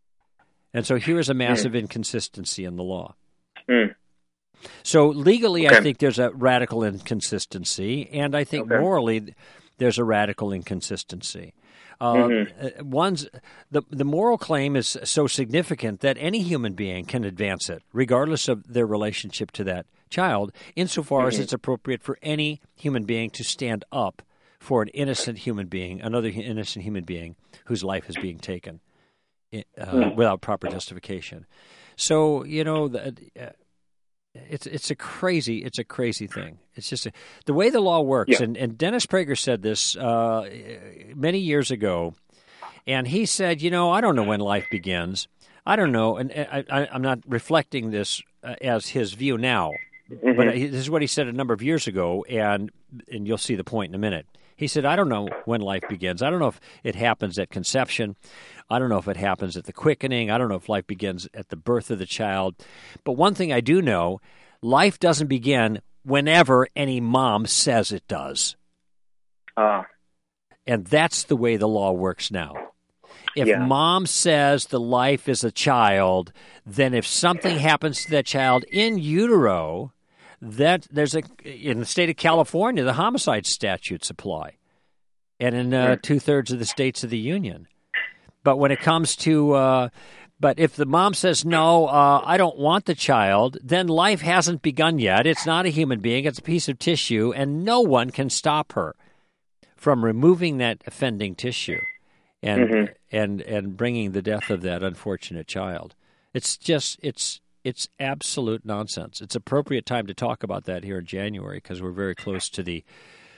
And so here is a massive mm. inconsistency in the law. Mm. So legally, okay. I think there's a radical inconsistency, and I think okay. morally there's a radical inconsistency. Uh, mm-hmm. One's the the moral claim is so significant that any human being can advance it, regardless of their relationship to that child, insofar mm-hmm. as it's appropriate for any human being to stand up for an innocent human being, another innocent human being whose life is being taken uh, mm-hmm. without proper justification. So, you know, the, uh, It's it's a crazy it's a crazy thing. It's just a, the way the law works. Yeah. And, and Dennis Prager said this uh, many years ago, and he said, you know, I don't know when life begins. I don't know, and I, I, I'm not reflecting this uh, as his view now, mm-hmm. but this is what he said a number of years ago, and and you'll see the point in a minute. He said, I don't know when life begins. I don't know if it happens at conception. I don't know if it happens at the quickening. I don't know if life begins at the birth of the child. But one thing I do know, life doesn't begin whenever any mom says it does. Uh, and that's the way the law works now. If yeah. mom says the life is a child, then if something happens to that child in utero, that there's a in the state of California, the homicide statutes apply, and in uh, two thirds of the states of the union. But when it comes to, uh, but if the mom says no, uh, I don't want the child, then life hasn't begun yet. It's not a human being; it's a piece of tissue, and no one can stop her from removing that offending tissue and mm-hmm. and and bringing the death of that unfortunate child. It's just it's. It's absolute nonsense. It's appropriate time to talk about that here in January because we're very close to the,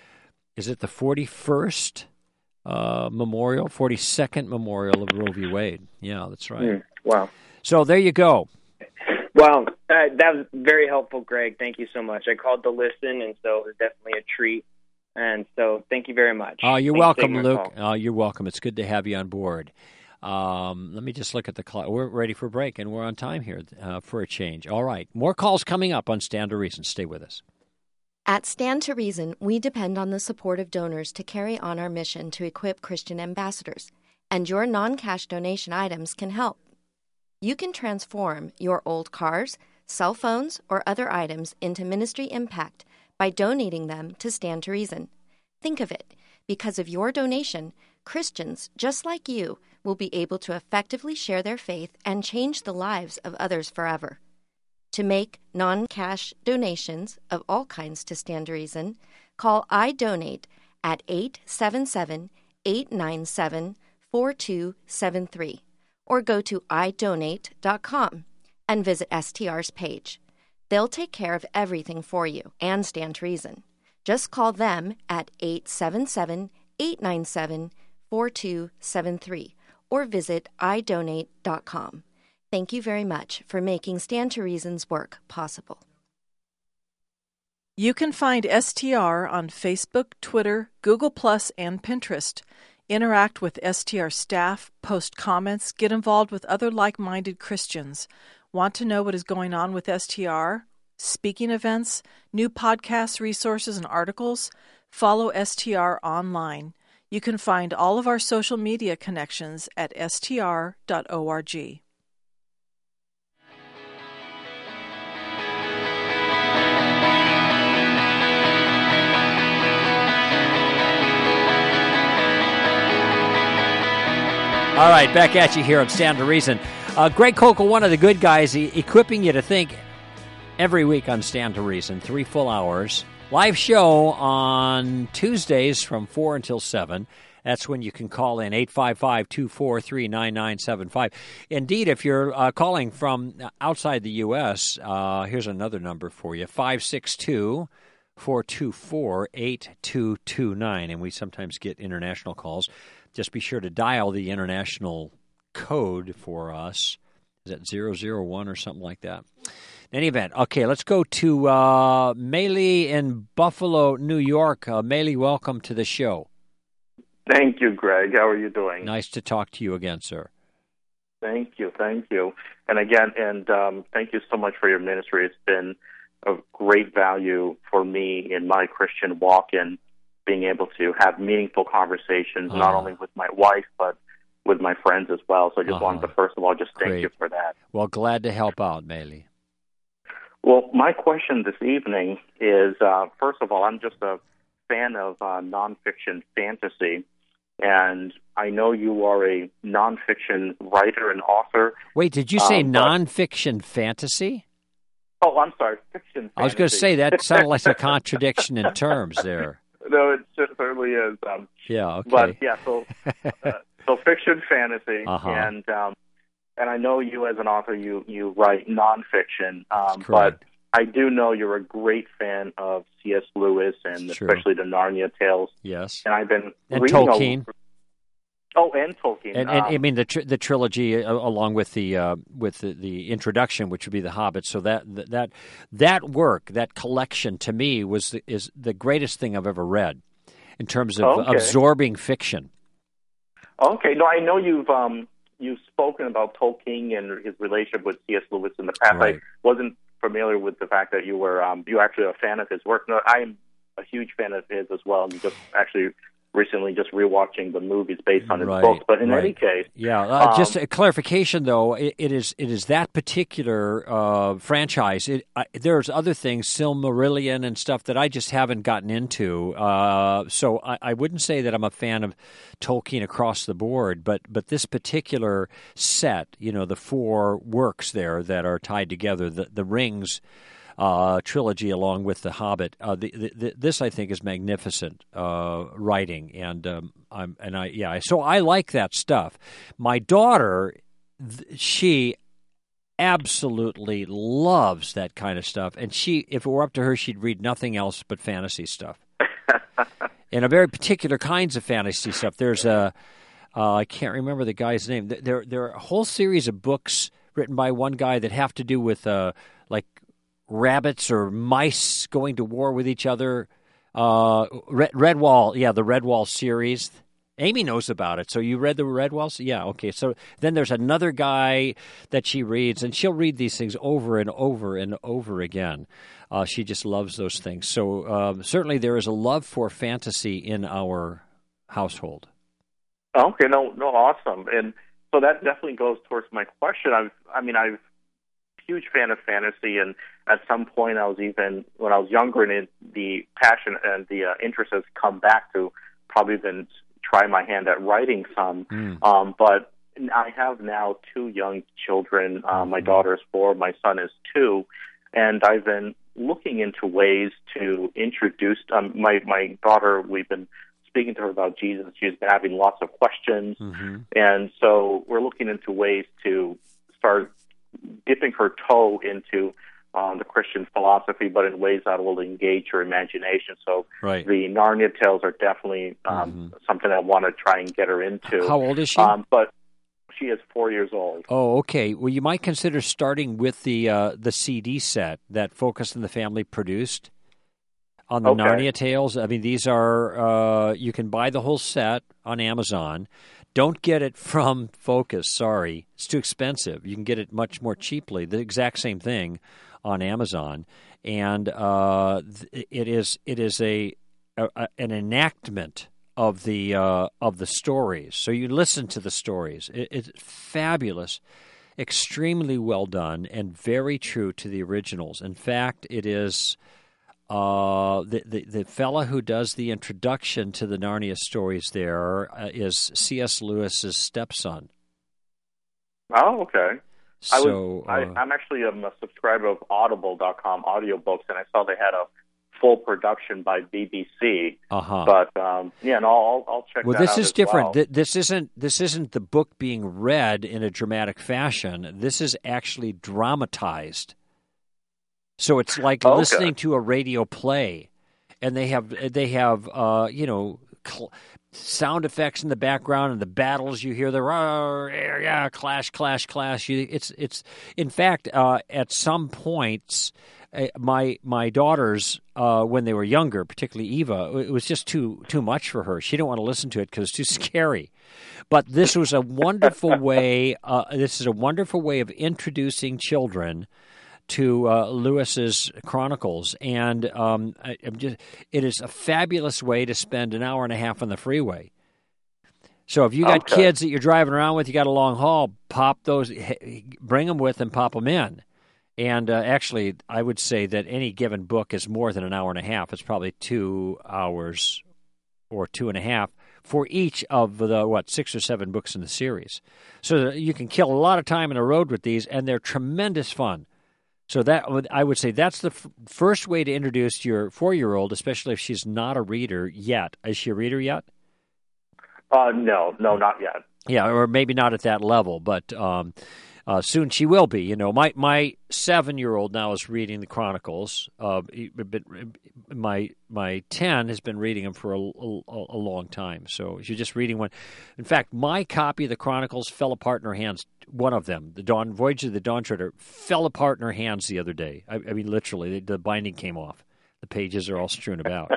is it the forty-first uh, memorial, forty-second memorial of Roe v. Wade? Yeah, that's right. Mm, wow. So there you go. Wow. Uh, that was very helpful, Greg. Thank you so much. I called to listen, and so it was definitely a treat. And so thank you very much. Oh, you're Thanks welcome, Luke. Oh, you're welcome. It's good to have you on board. Um, let me just look at the clock. We're ready for a break, and we're on time here uh, for a change. All right. More calls coming up on Stand to Reason. Stay with us. At Stand to Reason, we depend on the support of donors to carry on our mission to equip Christian ambassadors, and your non-cash donation items can help. You can transform your old cars, cell phones, or other items into ministry impact by donating them to Stand to Reason. Think of it. Because of your donation, Christians just like you will be able to effectively share their faith and change the lives of others forever. To make non-cash donations of all kinds to Stand to Reason, call iDonate at eight seven seven, eight nine seven, four two seven three or go to i donate dot com and visit S T R's page. They'll take care of everything for you and Stand to Reason. Just call them at eight seven seven, eight nine seven, four two seven three or visit i donate dot com. Thank you very much for making Stand to Reason's work possible. You can find S T R on Facebook, Twitter, Google Plus, and Pinterest. Interact with S T R staff, post comments, get involved with other like-minded Christians. Want to know what is going on with S T R? Speaking events, new podcasts, resources, and articles? Follow S T R online. You can find all of our social media connections at S T R dot org. All right, back at you here on Stand to Reason. Uh, Greg Koukl, one of the good guys, e- equipping you to think every week on Stand to Reason, three full hours. Live show on Tuesdays from four until seven. That's when you can call in, eight five five, two four three, nine nine seven five. Indeed, if you're uh, calling from outside the U S, uh, here's another number for you, five six two, four two four, eight two two nine. And we sometimes get international calls. Just be sure to dial the international code for us. Is that zero zero one or something like that? In any event, okay, let's go to uh, Maylee in Buffalo, New York. Uh, Maylee, welcome to the show. Thank you, Greg. How are you doing? Nice to talk to you again, sir. Thank you, thank you. And again, and um, thank you so much for your ministry. It's been of great value for me in my Christian walk and being able to have meaningful conversations, uh-huh. not only with my wife, but with my friends as well. So I just uh-huh. wanted to, first of all, just thank great. you for that. Well, glad to help out, Maylee. Well, my question this evening is, uh, first of all, I'm just a fan of uh, nonfiction fantasy, and I know you are a nonfiction writer and author. Wait, did you say um, nonfiction fantasy? Oh, I'm sorry, fiction fantasy. I was going to say, that sounded like a contradiction in terms there. No, it certainly is. Um, yeah, okay. But, yeah, so uh, so fiction fantasy, uh-huh. and um, and I know you as an author, you, you write nonfiction, um, but I do know you're a great fan of C S. Lewis and True. especially the Narnia tales. Yes. And I've been and reading Tolkien. A, oh, and Tolkien. And, and um, I mean the tr- the trilogy uh, along with the uh, with the, the introduction, which would be The Hobbit. So that that that work, that collection, to me was the, is the greatest thing I've ever read in terms of okay. absorbing fiction. Okay. No, I know you've um, you've spoken about Tolkien and his relationship with C S. Lewis in the past. Right. I wasn't familiar with the fact that you were um, you actually a fan of his work. No, I am a huge fan of his as well. And just actually recently just rewatching the movies based on his right, books. But in right. any case, yeah. Uh, um, just a clarification, though, it, it is it is that particular uh, franchise. It, uh, there's other things, Silmarillion and stuff that I just haven't gotten into. Uh, so I, I wouldn't say that I'm a fan of Tolkien across the board, but but this particular set, you know, the four works there that are tied together, the the rings. Uh, trilogy along with The Hobbit. Uh, the, the, the, this, I think, is magnificent uh, writing, and um, I'm and I yeah. So I like that stuff. My daughter, th- she absolutely loves that kind of stuff, and she, if it were up to her, she'd read nothing else but fantasy stuff, and a very particular kinds of fantasy stuff. There's a uh, I can't remember the guy's name. There there are a whole series of books written by one guy that have to do with uh, like. rabbits or mice going to war with each other. Uh, Red, Redwall, yeah, the Redwall series. Amy knows about it. So you read the Redwall? Yeah, okay. So then there's another guy that she reads, and she'll read these things over and over and over again. Uh, she just loves those things. So um, certainly there is a love for fantasy in our household. Okay, no, no, awesome. And so that definitely goes towards my question. I've, I mean, I've huge fan of fantasy, and at some point I was even, when I was younger, and it, the passion and the uh, interest has come back to probably even try my hand at writing some. Mm. Um, but I have now two young children. Uh, my daughter is four, my son is two, and I've been looking into ways to introduce um, my, my daughter. We've been speaking to her about Jesus. She's been having lots of questions, mm-hmm. and so we're looking into ways to start dipping her toe into um, the Christian philosophy, but in ways that will engage her imagination. So right. the Narnia tales are definitely um, mm-hmm. something I want to try and get her into. How old is she? Um, but she is four years old. Oh, okay. Well, you might consider starting with the uh, the C D set that Focus and the Family produced on the okay. Narnia tales. I mean, these are, uh, you can buy the whole set on Amazon. Don't get it from Focus, sorry. It's too expensive. You can get it much more cheaply, the exact same thing on Amazon. And uh, it is it is a, a an enactment of the uh, of the stories. So you listen to the stories. It, it's fabulous, extremely well done, and very true to the originals. In fact, it is uh, the, the the fella who does the introduction to the Narnia stories. There uh, is C S Lewis's stepson. Oh, okay. So I was, uh, I, I'm actually um, a subscriber of Audible dot com audiobooks, and I saw they had a full production by B B C. Uh-huh. But um, yeah, no, I'll, I'll check well, that this out is as different. well. Th- This isn't this isn't the book being read in a dramatic fashion. This is actually dramatized. So it's like Okay. listening to a radio play, and they have they have uh, you know cl- sound effects in the background, and the battles you hear the "Roar, yeah, clash, clash, clash. You, it's it's in fact uh, at some points. Uh, my my daughters, uh, when they were younger, particularly Eva, it was just too too much for her. She didn't want to listen to it because it's too scary. But this was a wonderful way. Uh, this is a wonderful way of introducing children to uh, Lewis's Chronicles, and um, I, I'm just, it is a fabulous way to spend an hour and a half on the freeway. So if you got Okay. kids that you're driving around with, you got a long haul, pop those, bring them with and pop them in. And uh, actually, I would say that any given book is more than an hour and a half. It's probably two hours or two and a half for each of the, what, six or seven books in the series. So you can kill a lot of time on the road with these, and they're tremendous fun. So that would, I would say that's the f- first way to introduce your four-year-old, especially if she's not a reader yet. Is she a reader yet? Uh, no, no, not yet. Yeah, or maybe not at that level, but um, uh, soon she will be. You know, my my seven-year-old now is reading the Chronicles. Uh, but my my ten has been reading them for a, a, a long time. So she's just reading one. In fact, my copy of the Chronicles fell apart in her hands. One of them, the Dawn Voyage of the Dawn Treader, fell apart in her hands the other day. I, I mean, literally, the, the binding came off. The pages are all strewn about.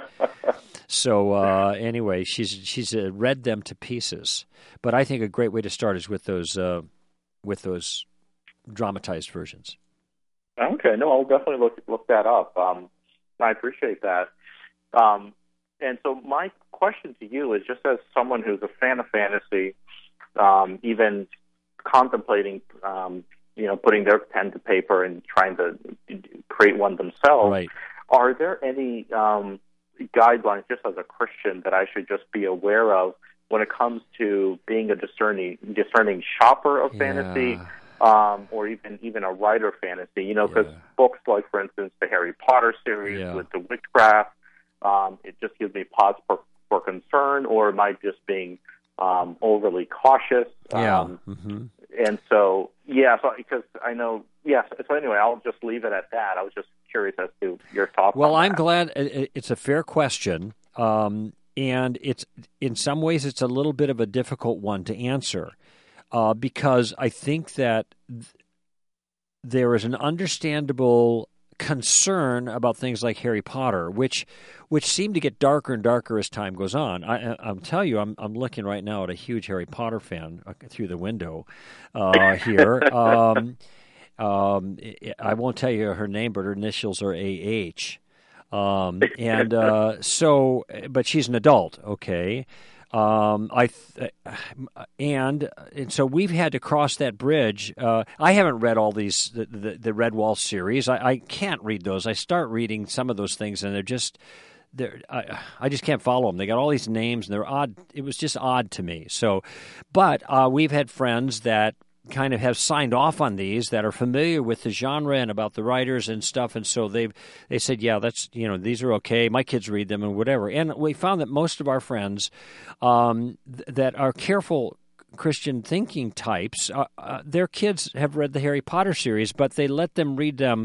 So uh, anyway, she's she's uh, read them to pieces. But I think a great way to start is with those uh, with those dramatized versions. Okay, no, I'll definitely look look that up. Um, I appreciate that. Um, and so my question to you is, just as someone who's a fan of fantasy, um, even contemplating, um, you know, putting their pen to paper and trying to create one themselves, right. Are there any um, guidelines, just as a Christian, that I should just be aware of when it comes to being a discerning discerning shopper of Yeah. fantasy, um, or even even a writer of fantasy? You know, because Yeah. books like, for instance, the Harry Potter series Yeah. with the witchcraft, um, it just gives me pause for, for concern, or am I just being um, overly cautious? Yeah. Um, Mm-hmm. and so, yeah, so because I know, yes. So anyway, I'll just leave it at that. I was just curious as to your thoughts. Well, on I'm that. glad it's a fair question, um, and it's in some ways it's a little bit of a difficult one to answer uh, because I think that th- there is an understandable concern about things like Harry Potter, which which seem to get darker and darker as time goes on. I, I'll tell you, I'm I'm looking right now at a huge Harry Potter fan through the window uh, here. um, Um, I won't tell you her name, but her initials are A H. Um, and uh, so, but she's an adult, okay. Um, I th- and and so we've had to cross that bridge. Uh, I haven't read all these the the, the Redwall series. I, I can't read those. I start reading some of those things, and they're just they're I, I just can't follow them. They got all these names, and they're odd. It was just odd to me. So, but uh, we've had friends that kind of have signed off on these that are familiar with the genre and about the writers and stuff, and so they've they said, yeah, that's you know these are okay. My kids read them and whatever. And we found that most of our friends um, th- that are careful Christian thinking types, uh, uh, their kids have read the Harry Potter series, but they let them read them.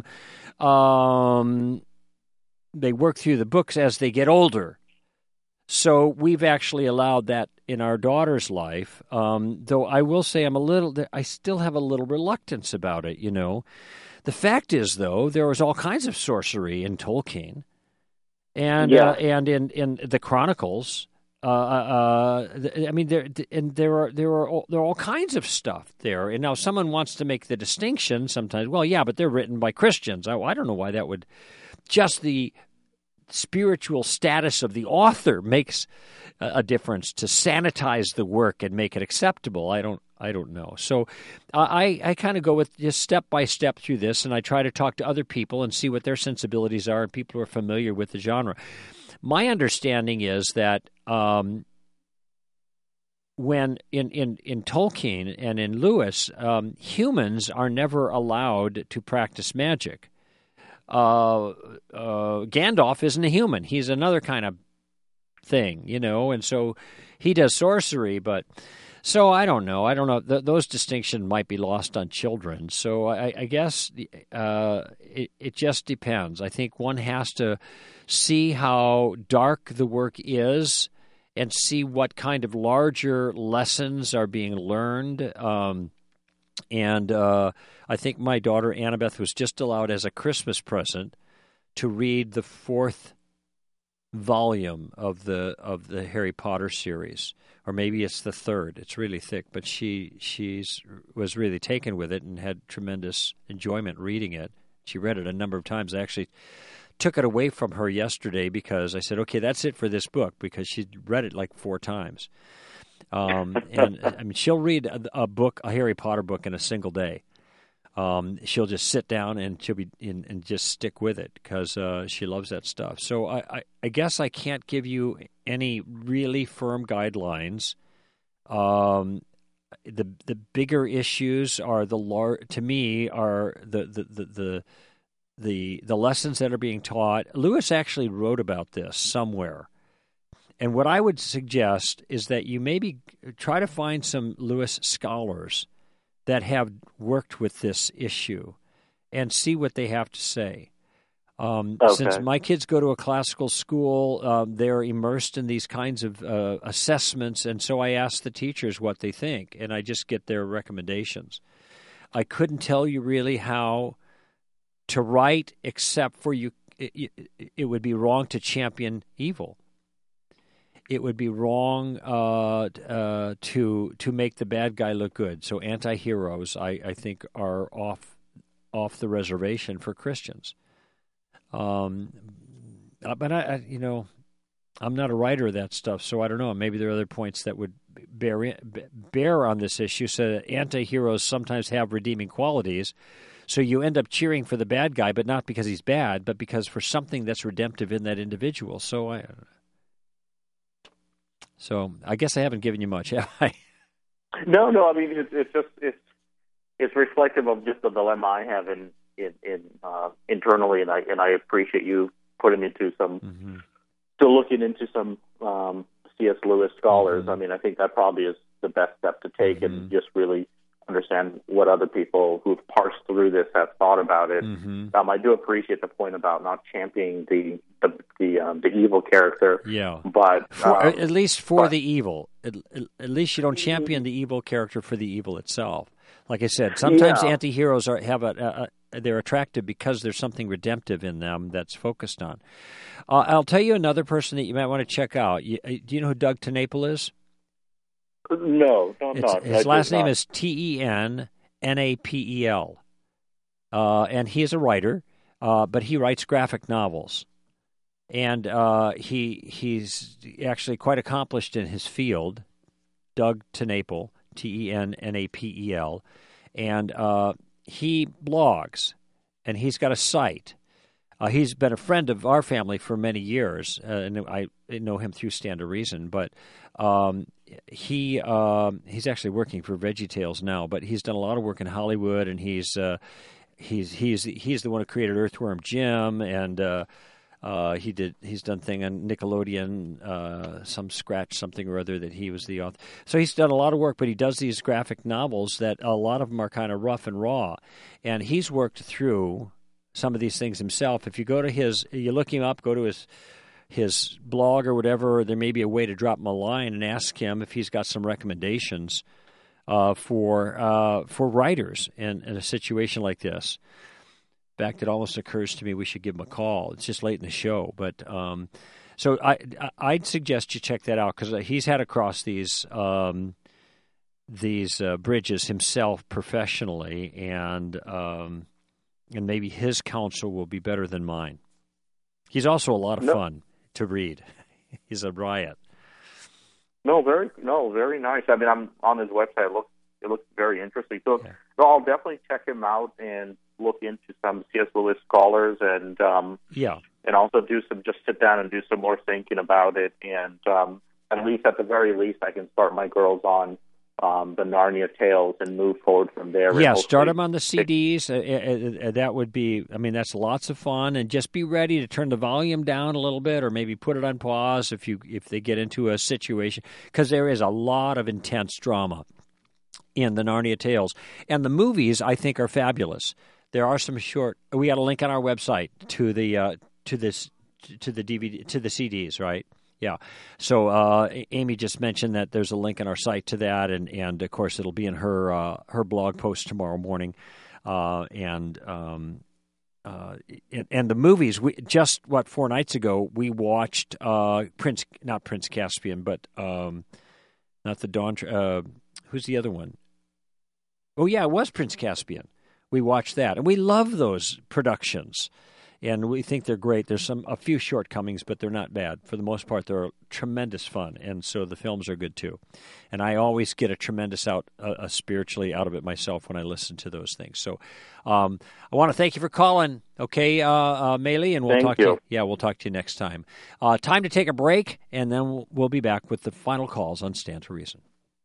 Um, they work through the books as they get older. So we've actually allowed that in our daughter's life, um, though I will say I'm a little, I still have a little reluctance about it, you know. The fact is, though, there was all kinds of sorcery in Tolkien and Yeah. uh, and in, in the Chronicles. Uh, uh, I mean, there and there are there are all, there are all kinds of stuff there. And now someone wants to make the distinction sometimes. Well, yeah, but they're written by Christians. I, I don't know why that would just the spiritual status of the author makes a, a difference to sanitize the work and make it acceptable. I don't I don't know. So I, I kind of go with just step by step through this, and I try to talk to other people and see what their sensibilities are and people who are familiar with the genre. My understanding is that um, when in, in, in Tolkien and in Lewis, um, humans are never allowed to practice magic. Uh, uh, Gandalf isn't a human. He's another kind of thing, you know, and so he does sorcery, but... So I don't know. I don't know. Th- those distinctions might be lost on children. So I, I guess uh, it, it just depends. I think one has to see how dark the work is and see what kind of larger lessons are being learned. Um, and uh, I think my daughter Annabeth was just allowed as a Christmas present to read the fourth volume of the of the Harry Potter series, or maybe it's the third. It's really thick, but she she's was really taken with it and had tremendous enjoyment reading it. She read it a number of times. I actually took it away from her yesterday because I said, "Okay, that's it for this book," because she read it like four times. Um, and I mean, she'll read a, a book, a Harry Potter book, in a single day. Um, she'll just sit down and she'll be in, and just stick with it because uh, she loves that stuff. So I, I, I guess I can't give you any really firm guidelines. Um, the the bigger issues are the lar- to me are the the, the the the the lessons that are being taught. Lewis actually wrote about this somewhere. And what I would suggest is that you maybe try to find some Lewis scholars that have worked with this issue and see what they have to say. Um, okay. Since my kids go to a classical school, um, they're immersed in these kinds of uh, assessments, and so I ask the teachers what they think, and I just get their recommendations. I couldn't tell you really how to write, except for you. It, it would be wrong to champion evil. It would be wrong uh, uh, to to make the bad guy look good. So anti-heroes, I, I think, are off off the reservation for Christians. Um, but I, I, you know, I'm not a writer of that stuff, so I don't know. Maybe there are other points that would bear in, bear on this issue. So that anti-heroes sometimes have redeeming qualities. So you end up cheering for the bad guy, but not because he's bad, but because for something that's redemptive in that individual. So I. So I guess I haven't given you much, have I? No, no. I mean, it's it's just it's it's reflective of just the dilemma I have in in, in uh, internally, and I and I appreciate you putting into some, mm-hmm. still looking into some um, C S Lewis scholars. Mm-hmm. I mean, I think that probably is the best step to take, mm-hmm. and just really understand what other people who've parsed through this have thought about it. Mm-hmm. Um, I do appreciate the point about not championing the the the, um, the evil character. Yeah, but for, um, at least for but, the evil, at, at least you don't champion the evil character for the evil itself. Like I said, sometimes yeah. anti-heroes are have a, a, they're attractive because there's something redemptive in them that's focused on. Uh, I'll tell you another person that you might want to check out. You, do you know who Doug TenNapel is? No, no, it's, not. His last name is T E N N A P E L, uh, and he is a writer, uh, but he writes graphic novels, and uh, he he's actually quite accomplished in his field. Doug TenNapel, T E N N A P E L, and uh, he blogs, and he's got a site. Uh, he's been a friend of our family for many years, uh, and I know him through Stand to Reason, but um, he um, he's actually working for VeggieTales now, but he's done a lot of work in Hollywood, and he's uh, he's he's he's the one who created Earthworm Jim, and uh, uh, he did he's done thing on Nickelodeon, uh, some scratch something or other that he was the author. So he's done a lot of work, but he does these graphic novels that a lot of them are kind of rough and raw, and he's worked through some of these things himself. If you go to his, you look him up, go to his his blog or whatever, there may be a way to drop him a line and ask him if he's got some recommendations uh, for uh, for writers in, in a situation like this. In fact, it almost occurs to me we should give him a call. It's just late in the show, but um, so I I'd suggest you check that out because he's had to cross these um, these uh, bridges himself professionally, and um, and maybe his counsel will be better than mine. He's also a lot of No. fun to read. He's a riot. No, very no, very nice. I mean, I'm on his website. It looks it looks very interesting. So, yeah. so I'll definitely check him out and look into some C S. Lewis scholars and um, yeah, and also do some just sit down and do some more thinking about it. And um, at least at the very least, I can start my girls on um, the Narnia Tales and move forward from there. Yeah, start them on the C Ds. Uh, uh, uh, that would be, I mean, that's lots of fun. And just be ready to turn the volume down a little bit, or maybe put it on pause if you if they get into a situation, because there is a lot of intense drama in the Narnia Tales. And the movies, I think, are fabulous. There are some short. We got a link on our website to the uh, to this to the D V D to the C Ds, right? Yeah. So uh, Amy just mentioned that there's a link on our site to that, and, and of course it'll be in her uh, her blog post tomorrow morning. Uh, and um, uh, and, and the movies. We just what four nights ago we watched uh, Prince, not Prince Caspian, but um, not the Dawn. Uh, who's the other one? Oh yeah, it was Prince Caspian. We watched that, and we love those productions. And we think they're great. There's some a few shortcomings, but they're not bad. For the most part, they're tremendous fun, and so the films are good too. And I always get a tremendous out uh, uh, spiritually out of it myself when I listen to those things. So um, I want to thank you for calling, okay, uh, uh, Maylee, and we'll thank talk you. to you. Yeah, we'll talk to you next time. Uh, time to take a break, and then we'll, we'll be back with the final calls on Stand to Reason.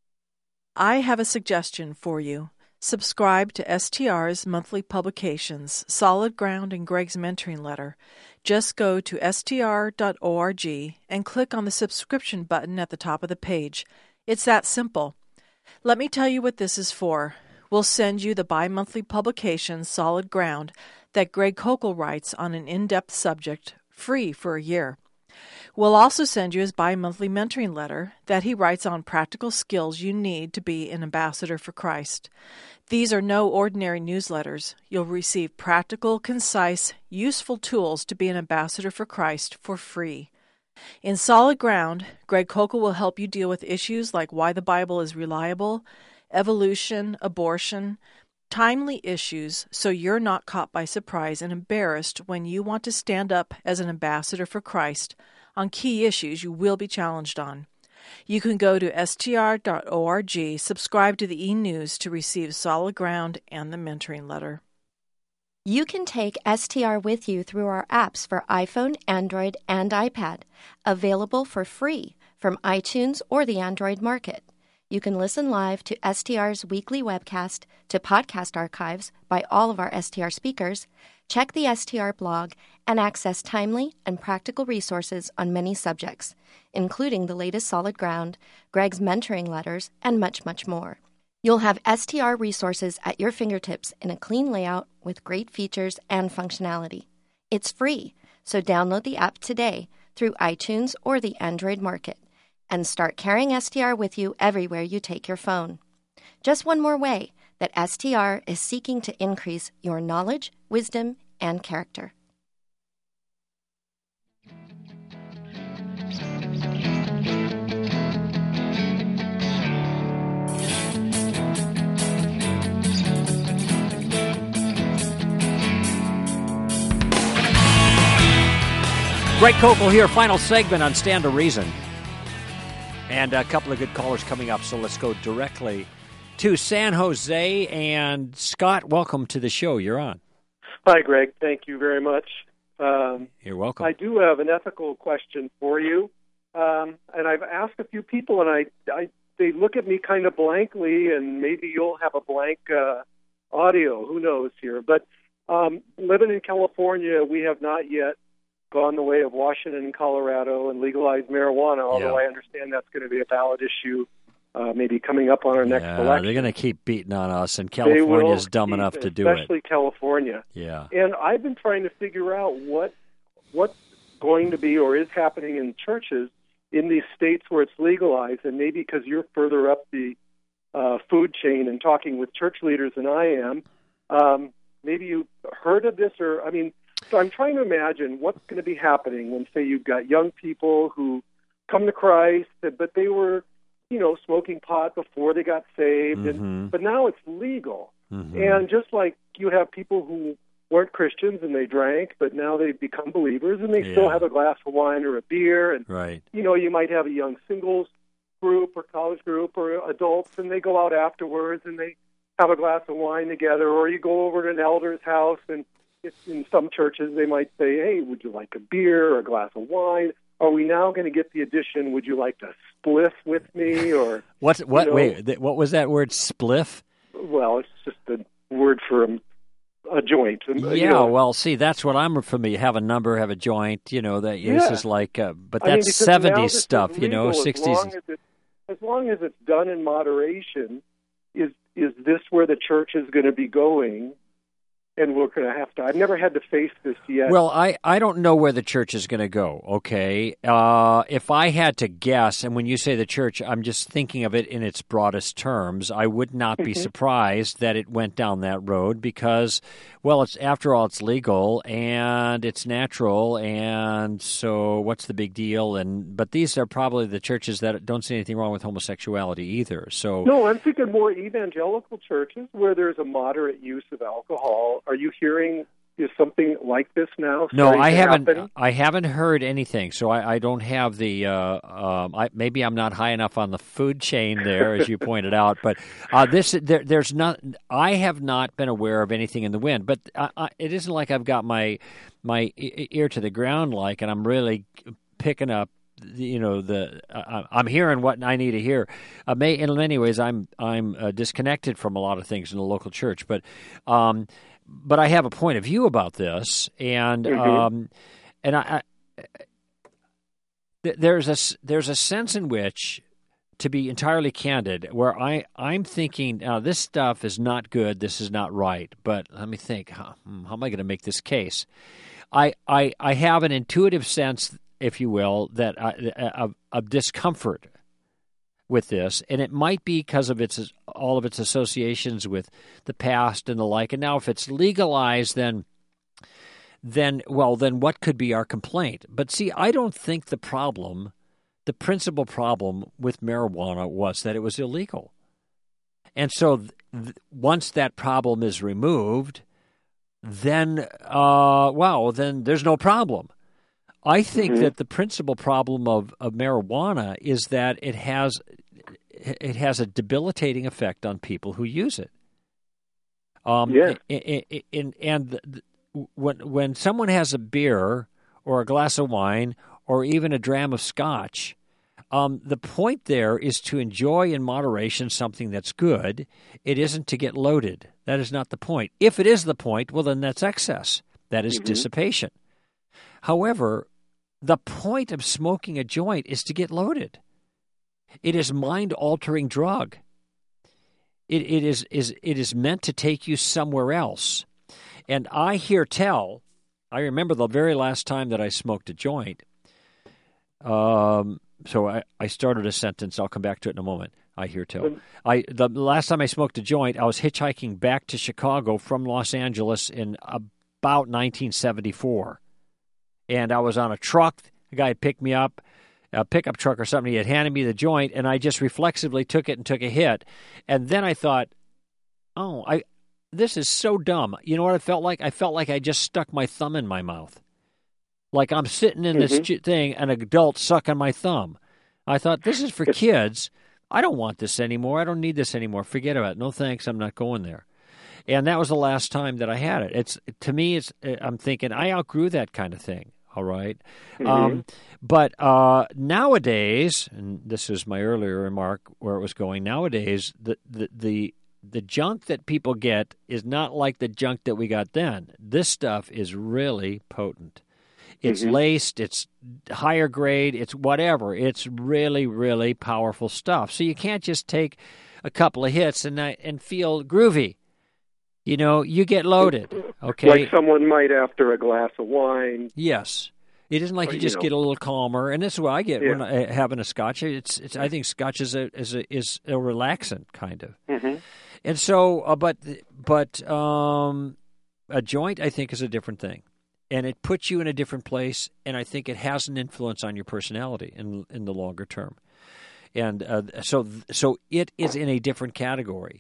I have a suggestion for you. Subscribe to S T R's monthly publications, Solid Ground and Greg's Mentoring Letter. Just go to S T R dot org and click on the subscription button at the top of the page. It's that simple. Let me tell you what this is for. We'll send you the bi-monthly publication, Solid Ground, that Greg Koukl writes on an in-depth subject, free for a year. We'll also send you his bi-monthly mentoring letter that he writes on practical skills you need to be an ambassador for Christ. These are no ordinary newsletters. You'll receive practical, concise, useful tools to be an ambassador for Christ for free. In Solid Ground, Greg Koukl will help you deal with issues like why the Bible is reliable, evolution, abortion, timely issues, so you're not caught by surprise and embarrassed when you want to stand up as an ambassador for Christ on key issues you will be challenged on. You can go to S T R dot org, subscribe to the e-news to receive Solid Ground and the mentoring letter. You can take S T R with you through our apps for iPhone, Android, and iPad, available for free from iTunes or the Android market. You can listen live to S T R's weekly webcast, to podcast archives by all of our S T R speakers, check the S T R blog, and access timely and practical resources on many subjects, including the latest Solid Ground, Greg's mentoring letters, and much, much more. You'll have S T R resources at your fingertips in a clean layout with great features and functionality. It's free, so download the app today through iTunes or the Android market, and start carrying S T R with you everywhere you take your phone. Just one more way that S T R is seeking to increase your knowledge, wisdom, and character. Greg Koukl here, final segment on Stand to Reason. And a couple of good callers coming up, so let's go directly to San Jose. And Scott, welcome to the show. You're on. Hi, Greg. Thank you very much. Um, You're welcome. I do have an ethical question for you. Um, and I've asked a few people, and I, I they look at me kind of blankly, and maybe you'll have a blank uh, audio. Who knows here? But um, living in California, we have not yet gone the way of Washington and Colorado and legalized marijuana, although Yeah. I understand that's going to be a ballot issue uh, maybe coming up on our next Yeah, election. they're going to keep beating on us, and They will California's dumb keep- enough to do it. Especially California. Yeah. And I've been trying to figure out what what's going to be or is happening in churches in these states where it's legalized, and maybe because you're further up the uh, food chain and talking with church leaders than I am, um, maybe you've heard of this, or, I mean, so I'm trying to imagine what's going to be happening when, say, you've got young people who come to Christ, but they were, you know, smoking pot before they got saved, Mhm. and but now it's legal. Mhm. And just like you have people who weren't Christians and they drank, but now they've become believers and they Yeah. still have a glass of wine or a beer. And, Right. you know, you might have a young singles group or college group or adults, and they go out afterwards and they have a glass of wine together, or you go over to an elder's house, and if, in some churches they might say, hey, would you like a beer or a glass of wine? Are we now going to get the addition, would you like to spliff with me? Or What's what? you know, Wait, th- what was that word? Spliff? Well, it's just a word for a, a joint. Yeah. You know. Well, see, that's what I'm familiar. Have a number, have a joint. You know that Yeah. this is like, uh, but I mean, that's because now seventies this is stuff. You know, legal sixties. As long as, it, as long as it's done in moderation, is is this where the church is going to be going? And we're going to have to. I've never had to face this yet. Well, I, I don't know where the church is going to go, okay? Uh, if I had to guess, and when you say the church, I'm just thinking of it in its broadest terms, I would not be Mhm. surprised that it went down that road because, well, it's after all, it's legal and it's natural, and so what's the big deal? And But these are probably the churches that don't see anything wrong with homosexuality either. So No, I'm thinking more evangelical churches where there's a moderate use of alcohol. Are you hearing, is something like this now No, starting I to haven't. happen? I haven't heard anything, so I, I don't have the. Uh, um, I, maybe I'm not high enough on the food chain there, as you pointed out. But uh, this, there, there's not. I have not been aware of anything in the wind. But I, I, it isn't like I've got my my ear to the ground, like, and I'm really picking up. You know, the uh, I'm hearing what I need to hear. Uh, may, in many ways, I'm I'm uh, disconnected from a lot of things in the local church, but. Um, But I have a point of view about this, and Mhm. um, and I, I th- there's a there's a sense in which, to be entirely candid, where I I'm thinking now this stuff is not good, this is not right. But let me think, how, how am I going to make this case? I, I I have an intuitive sense, if you will, that I, of, of discomfort with this, and it might be because of its all of its associations with the past and the like. And now, if it's legalized, then, then well, then what could be our complaint? But see, I don't think the problem, the principal problem with marijuana was that it was illegal. And so, th- once that problem is removed, then uh, well, then there's no problem. I think Mhm. that the principal problem of, of marijuana is that it has it has a debilitating effect on people who use it. Um, Yeah. and, and, and the, when when someone has a beer or a glass of wine or even a dram of scotch, um, the point there is to enjoy in moderation something that's good. It isn't to get loaded. That is not the point. If it is the point, well, then that's excess. That is Mhm. dissipation. However, the point of smoking a joint is to get loaded. It is mind-altering drug. It, it is, is it is meant to take you somewhere else. And I hear tell, I remember the very last time that I smoked a joint. Um, so I, I started a sentence. I'll come back to it in a moment. I hear tell. I the last time I smoked a joint, I was hitchhiking back to Chicago from Los Angeles in about nineteen seventy-four. And I was on a truck. The guy had picked me up, a pickup truck or something. He had handed me the joint, and I just reflexively took it and took a hit. And then I thought, oh, I this is so dumb. You know what I felt like? I felt like I just stuck my thumb in my mouth. Like I'm sitting in this Mhm. thing, an adult sucking my thumb. I thought, this is for kids. I don't want this anymore. I don't need this anymore. Forget about it. No thanks. I'm not going there. And that was the last time that I had it. It's to me, it's I'm thinking I outgrew that kind of thing. All right. Mhm. Um, but uh, nowadays, and this is my earlier remark where it was going, nowadays, the, the, the, the junk that people get is not like the junk that we got then. This stuff is really potent. It's Mhm. laced, it's higher grade, it's whatever. It's really, really powerful stuff. So you can't just take a couple of hits and and feel groovy. You know, you get loaded, okay? Like someone might after a glass of wine. Yes. It isn't like Or, you you just know. get a little calmer, and this is what I get Yeah. when I having a scotch. It's, it's. I think scotch is a is a is a relaxant kind of, Mhm. and so, uh, but but um, a joint I think is a different thing, and it puts you in a different place, and I think it has an influence on your personality in in the longer term, and uh, so so it is in a different category.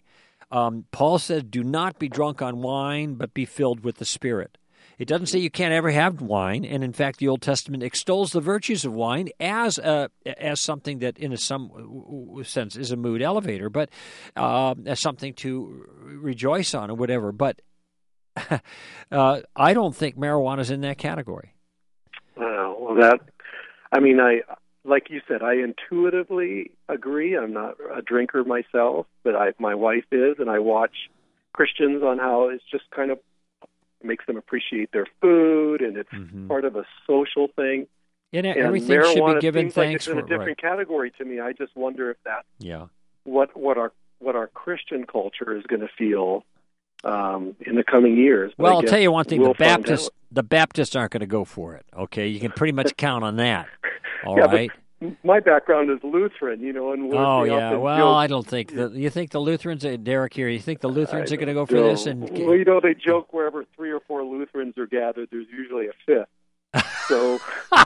Um, Paul said, do not be drunk on wine, but be filled with the Spirit. It doesn't say you can't ever have wine, and in fact, the Old Testament extols the virtues of wine as a, as something that, in a some sense, is a mood elevator, but uh, as something to rejoice on or whatever. But uh, I don't think marijuana is in that category. Uh, well, that I mean, I like you said, I intuitively agree. I'm not a drinker myself, but I, my wife is, and I watch Christians on how it's just kind of makes them appreciate their food, and it's mm-hmm. part of a social thing. And, and everything should be given seems thanks like it's in for a different right. category to me. I just wonder if that's yeah. what what our what our Christian culture is going to feel um, in the coming years. But well, I'll tell you one thing: we'll the Baptists the Baptists aren't going to go for it. Okay, you can pretty much count on that. All yeah, right. My background is Lutheran, you know, and we're, oh we yeah. Well, joke, I don't think the, you think the Lutherans, uh, Derek here. You think the Lutherans I are going to go for know. this? And well, you know, they joke wherever three or four Lutherans are gathered, there's usually a fifth. So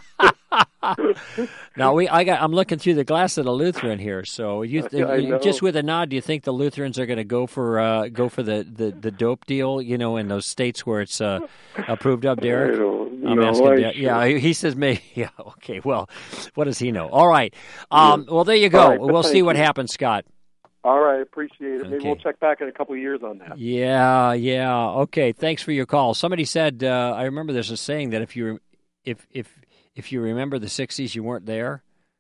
now we, I got. I'm looking through the glass of the Lutheran here. So you, you just with a nod, do you think the Lutherans are going to go for uh, go for the, the, the dope deal? You know, in those states where it's uh, approved of, Derek. I don't I'm know, asking. I Der- sure. Yeah, he says maybe. Yeah. Okay. Well, what does he know? All right. Um, well, there you go. Right, we'll see what you. happens, Scott. All right, appreciate it. Maybe Okay. we'll check back in a couple of years on that. Yeah. Yeah. Okay. Thanks for your call. Somebody said uh, I remember there's a saying that if you if if If you remember the sixties, you weren't there.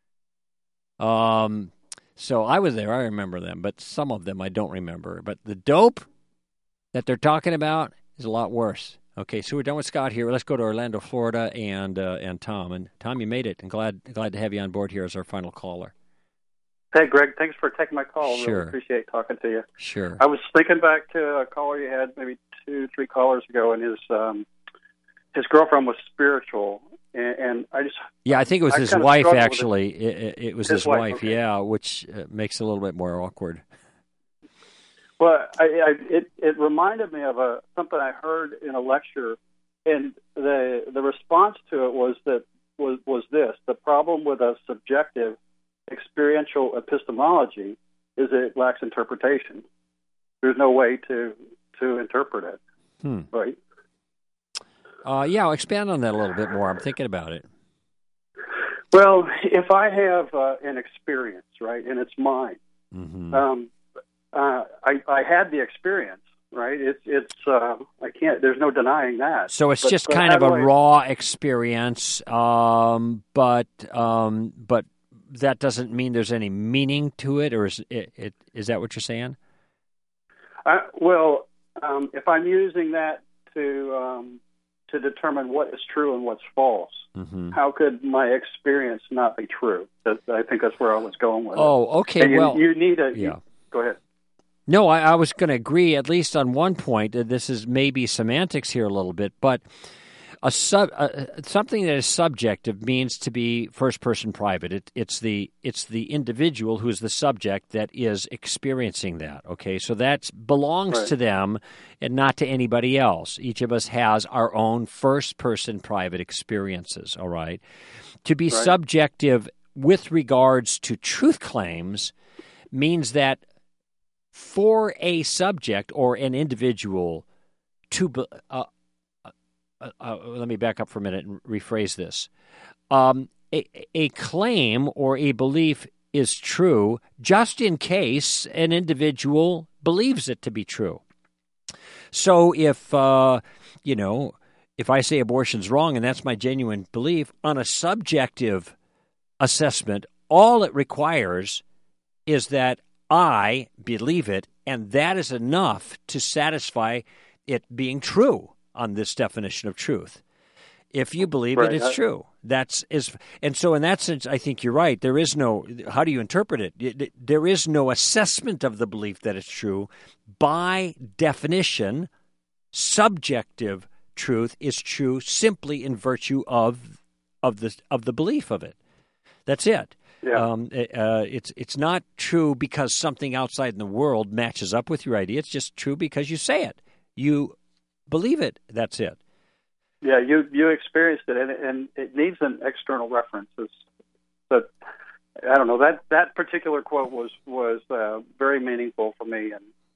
Um, so I was there. I remember them, but some of them I don't remember. But the dope that they're talking about is a lot worse. Okay, so we're done with Scott here. Let's go to Orlando, Florida, and uh, and Tom. And Tom, you made it. I'm glad glad to have you on board here as our final caller. Hey, Greg. Thanks for taking my call. Sure. Really appreciate talking to you. Sure. I was thinking back to a caller you had maybe two, three callers ago, and his um, his girlfriend was spiritual. And, and I just yeah, I think it was I his kind of wife. struggled with Actually, it, it, it was His his, wife, wife. okay. Yeah, which uh, makes it a little bit more awkward. Well, I, I, it it reminded me of a something I heard in a lecture, and the the response to it was that was was this: the problem with a subjective experiential epistemology is it lacks interpretation. There's no way to to interpret it, Hmm. right? Uh, yeah, I'll expand on that a little bit more. I'm thinking about it. Well, if I have uh, an experience, right, and it's mine, mm-hmm. um, uh, I, I had the experience, right? It's it's uh, I can't. There's no denying that. So it's But- just but kind how of a do I- raw experience, um, but um, but that doesn't mean there's any meaning to it, or is it, it is that what you're saying? I, well, um, if I'm using that to um, to determine what is true and what's false, mm-hmm. how could my experience not be true? That, I think that's where I was going with it. Oh, okay. And you, well, you need a. yeah. You, go ahead. No, I, I was going to agree at least on one point. Uh, This is maybe semantics here a little bit, but a sub uh, something that is subjective means to be first person private. It, it's the it's the individual who is the subject that is experiencing that. Okay, so that belongs Right. to them and not to anybody else. Each of us has our own first person private experiences. All right, to be Right. subjective with regards to truth claims means that for a subject or an individual to be, uh, uh, uh, let me back up for a minute and rephrase this. Um, a, a claim or a belief is true just in case an individual believes it to be true. So if, uh, you know, if I say abortion's wrong and that's my genuine belief, on a subjective assessment, all it requires is that I believe it, and that is enough to satisfy it being true on this definition of truth. If you believe Right. it, it's I- true. That's is, and so in that sense, I think you're right. There is no. How do you interpret it? There is no assessment of the belief that it's true. By definition, subjective truth is true simply in virtue of of the of the belief of it. That's it. Yeah. Um, uh, it's it's not true because something outside in the world matches up with your idea. It's just true because you say it. You believe it. That's it. Yeah, you you experienced it, and, and it needs an external reference. It's, but I don't know that that particular quote was was uh, very meaningful for me, and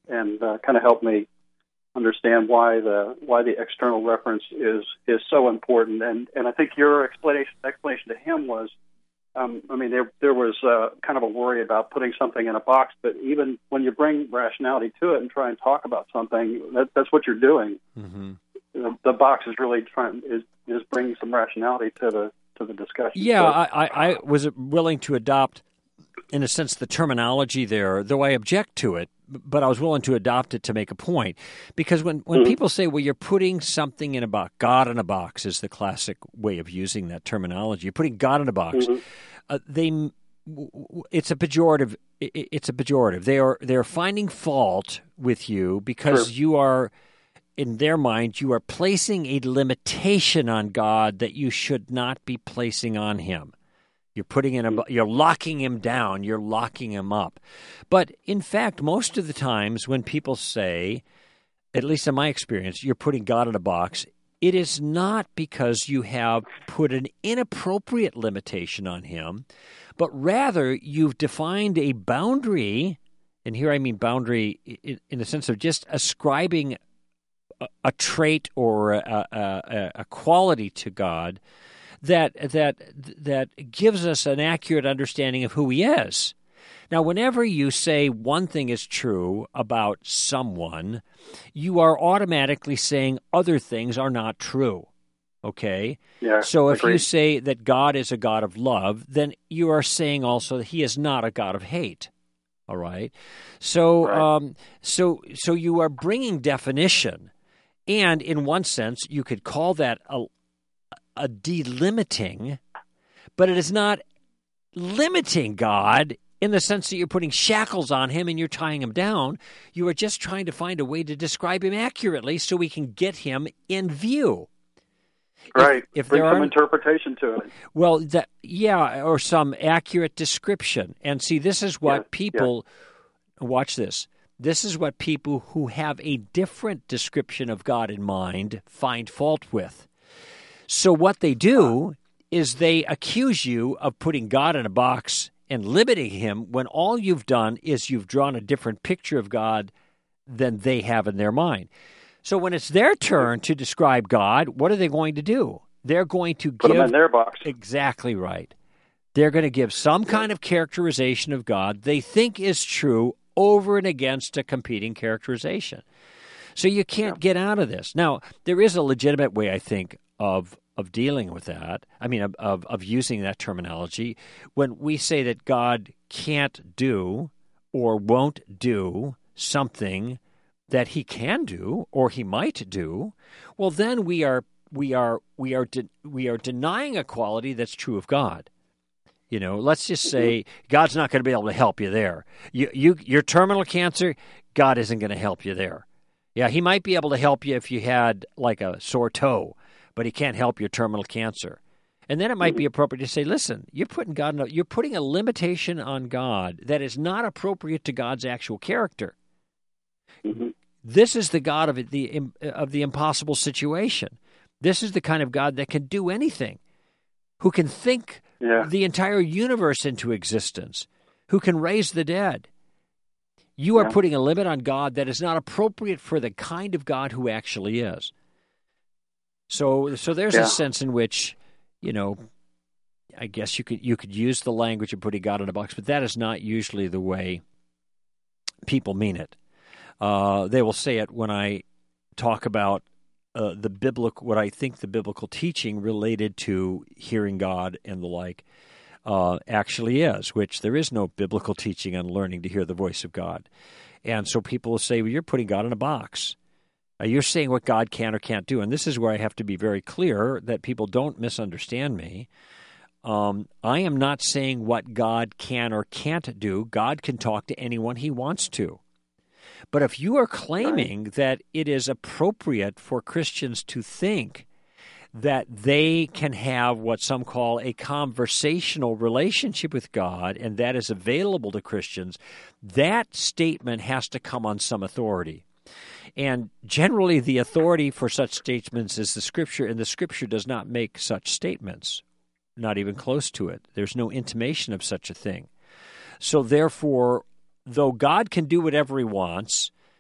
and uh, kind of helped me understand why the why the external reference is is so important. And and I think your explanation explanation to him was, um, I mean, there there was uh, kind of a worry about putting something in a box, but even when you bring rationality to it and try and talk about something, that, that's what you're doing. Mm-hmm. The, the box is really trying is is bringing some rationality to the to the discussion. Yeah, so, I, I, I was willing to adopt, in a sense, the terminology there, though I object to it, but I was willing to adopt it to make a point. Because when, when mm-hmm. people say, well, you're putting something in a box, God in a box is the classic way of using that terminology. You're putting God in a box. Mm-hmm. Uh, they, it's a pejorative. It's a pejorative. They are they're finding fault with you because sure. you are, in their mind, you are placing a limitation on God that you should not be placing on him. You're putting in a, you're locking him down, you're locking him up. But in fact, most of the times when people say, at least in my experience, you're putting God in a box, it is not because you have put an inappropriate limitation on him, but rather you've defined a boundary, and here I mean boundary in, in the sense of just ascribing a, a trait or a, a, a quality to God that that that gives us an accurate understanding of who he is. Now, whenever you say one thing is true about someone, you are automatically saying other things are not true. Okay? Yeah, so if agreed. you say that God is a God of love, then you are saying also that he is not a God of hate. All right? So right. um so so you are bringing definition, and in one sense you could call that a a delimiting, but it is not limiting God in the sense that you're putting shackles on him and you're tying him down. You are just trying to find a way to describe him accurately so we can get him in view. Right. If, if Bring there some are, interpretation to it. Well, that, yeah, or some accurate description. And see, this is what yes, people, yes. watch this, this is what people who have a different description of God in mind find fault with. So what they do is they accuse you of putting God in a box and limiting him when all you've done is you've drawn a different picture of God than they have in their mind. So when it's their turn to describe God, what are they going to do? They're going to Put give... him in their box. Exactly right. They're going to give some kind of characterization of God they think is true over and against a competing characterization. So you can't yeah. get out of this. Now, there is a legitimate way, I think, of of dealing with that, I mean, of, of, of using that terminology, when we say that God can't do or won't do something that he can do or he might do, well, then we are we are we are de- we are denying a quality that's true of God. You know, let's just say God's not going to be able to help you there. You you your terminal cancer, God isn't going to help you there. Yeah, he might be able to help you if you had like a sore toe, but he can't help your terminal cancer. And then it might be appropriate to say, listen, you're putting God in a, you're putting a limitation on God that is not appropriate to God's actual character. Mm-hmm. This is the God of the of the impossible situation. This is the kind of God that can do anything, who can think yeah. the entire universe into existence, who can raise the dead. You are yeah. putting a limit on God that is not appropriate for the kind of God who actually is. So, so there's yeah. a sense in which, you know, I guess you could you could use the language of putting God in a box, but that is not usually the way people mean it. Uh, they will say it when I talk about uh, the biblical, what I think the biblical teaching related to hearing God and the like uh, actually is, which there is no biblical teaching on learning to hear the voice of God. And so people will say, well, you're putting God in a box. Uh, you're saying what God can or can't do. And this is where I have to be very clear that people don't misunderstand me. Um, I am not saying what God can or can't do. God can talk to anyone he wants to. But if you are claiming right. that it is appropriate for Christians to think that they can have what some call a conversational relationship with God, and that is available to Christians, that statement has to come on some authority. And generally the authority for such statements is the Scripture, and the Scripture does not make such statements, not even close to it. There's no intimation of such a thing. So therefore, though God can do whatever he wants,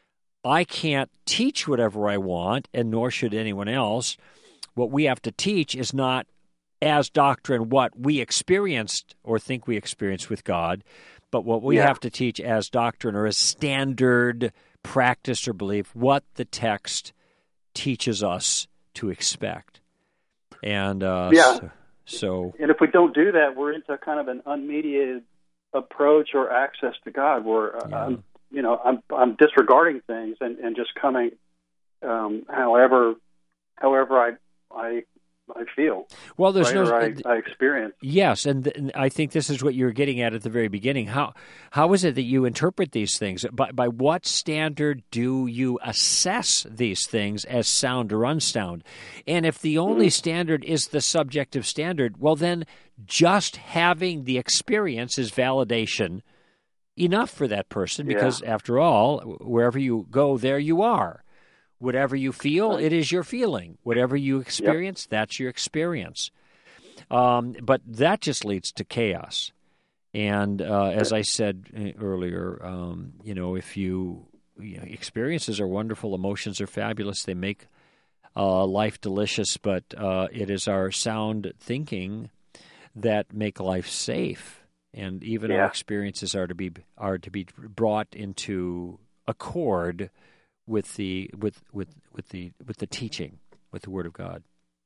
I can't teach whatever I want, and nor should anyone else. What we have to teach is not as doctrine what we experienced or think we experienced with God, but what we Yeah. have to teach as doctrine or as standard practice or belief, what the text teaches us to expect. And uh, Yeah. so, so And if we don't do that, we're into kind of an unmediated approach or access to God, where uh, Yeah. I'm, you know, I'm I'm disregarding things and, and just coming, um, however, however I I I feel. Well, there's right, no. or I, I experience. Yes, and, th- and I think this is what you were getting at at the very beginning. How how is it that you interpret these things? By by what standard do you assess these things as sound or unsound? And if the only standard is the subjective standard, well, then just having the experience is validation enough for that person, because Yeah. after all, wherever you go, there you are. Whatever you feel, it is your feeling. Whatever you experience, yep. that's your experience. Um, but that just leads to chaos. And uh, as I said earlier, um, you know, if you, you know, experiences are wonderful, emotions are fabulous, they make uh, life delicious, but uh, it is our sound thinking that make life safe. And even yeah. our experiences are to be are to be brought into accord with the with with with the with the teaching, with the Word of God.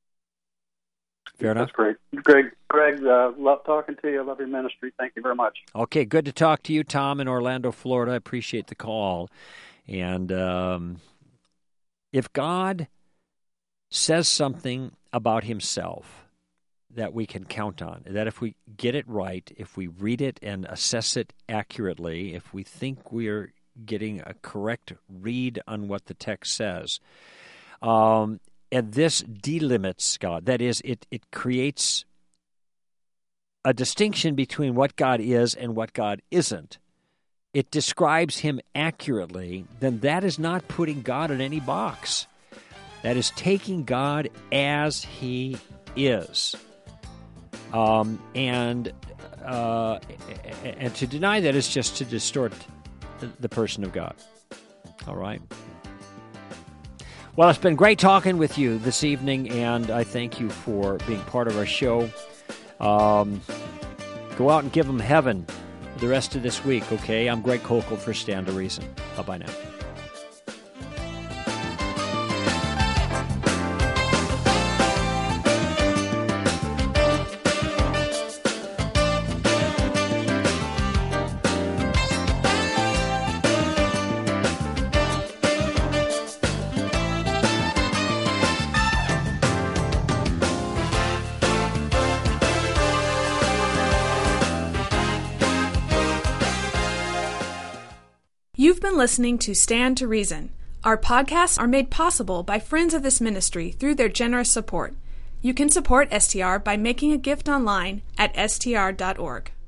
Fair enough? That's great. Greg, Greg, uh, love talking to you. I love your ministry. Thank you very much. Okay, good to talk to you, Tom, in Orlando, Florida. I appreciate the call. And um, if God says something about himself that we can count on, that if we get it right, if we read it and assess it accurately, if we think we're getting a correct read on what the text says, um, and this delimits God. That is, it, it creates a distinction between what God is and what God isn't. It describes him accurately. Then that is not putting God in any box. That is taking God as he is. Um, and uh, and to deny that is just to distort the, the person of God. All right. Well, it's been great talking with you this evening, and I thank you for being part of our show. Um, go out and give them heaven the rest of this week, okay? I'm Greg Kokel for Stand to Reason. Bye-bye now. You've been listening to Stand to Reason. Our podcasts are made possible by friends of this ministry through their generous support. You can support S T R by making a gift online at S T R dot org.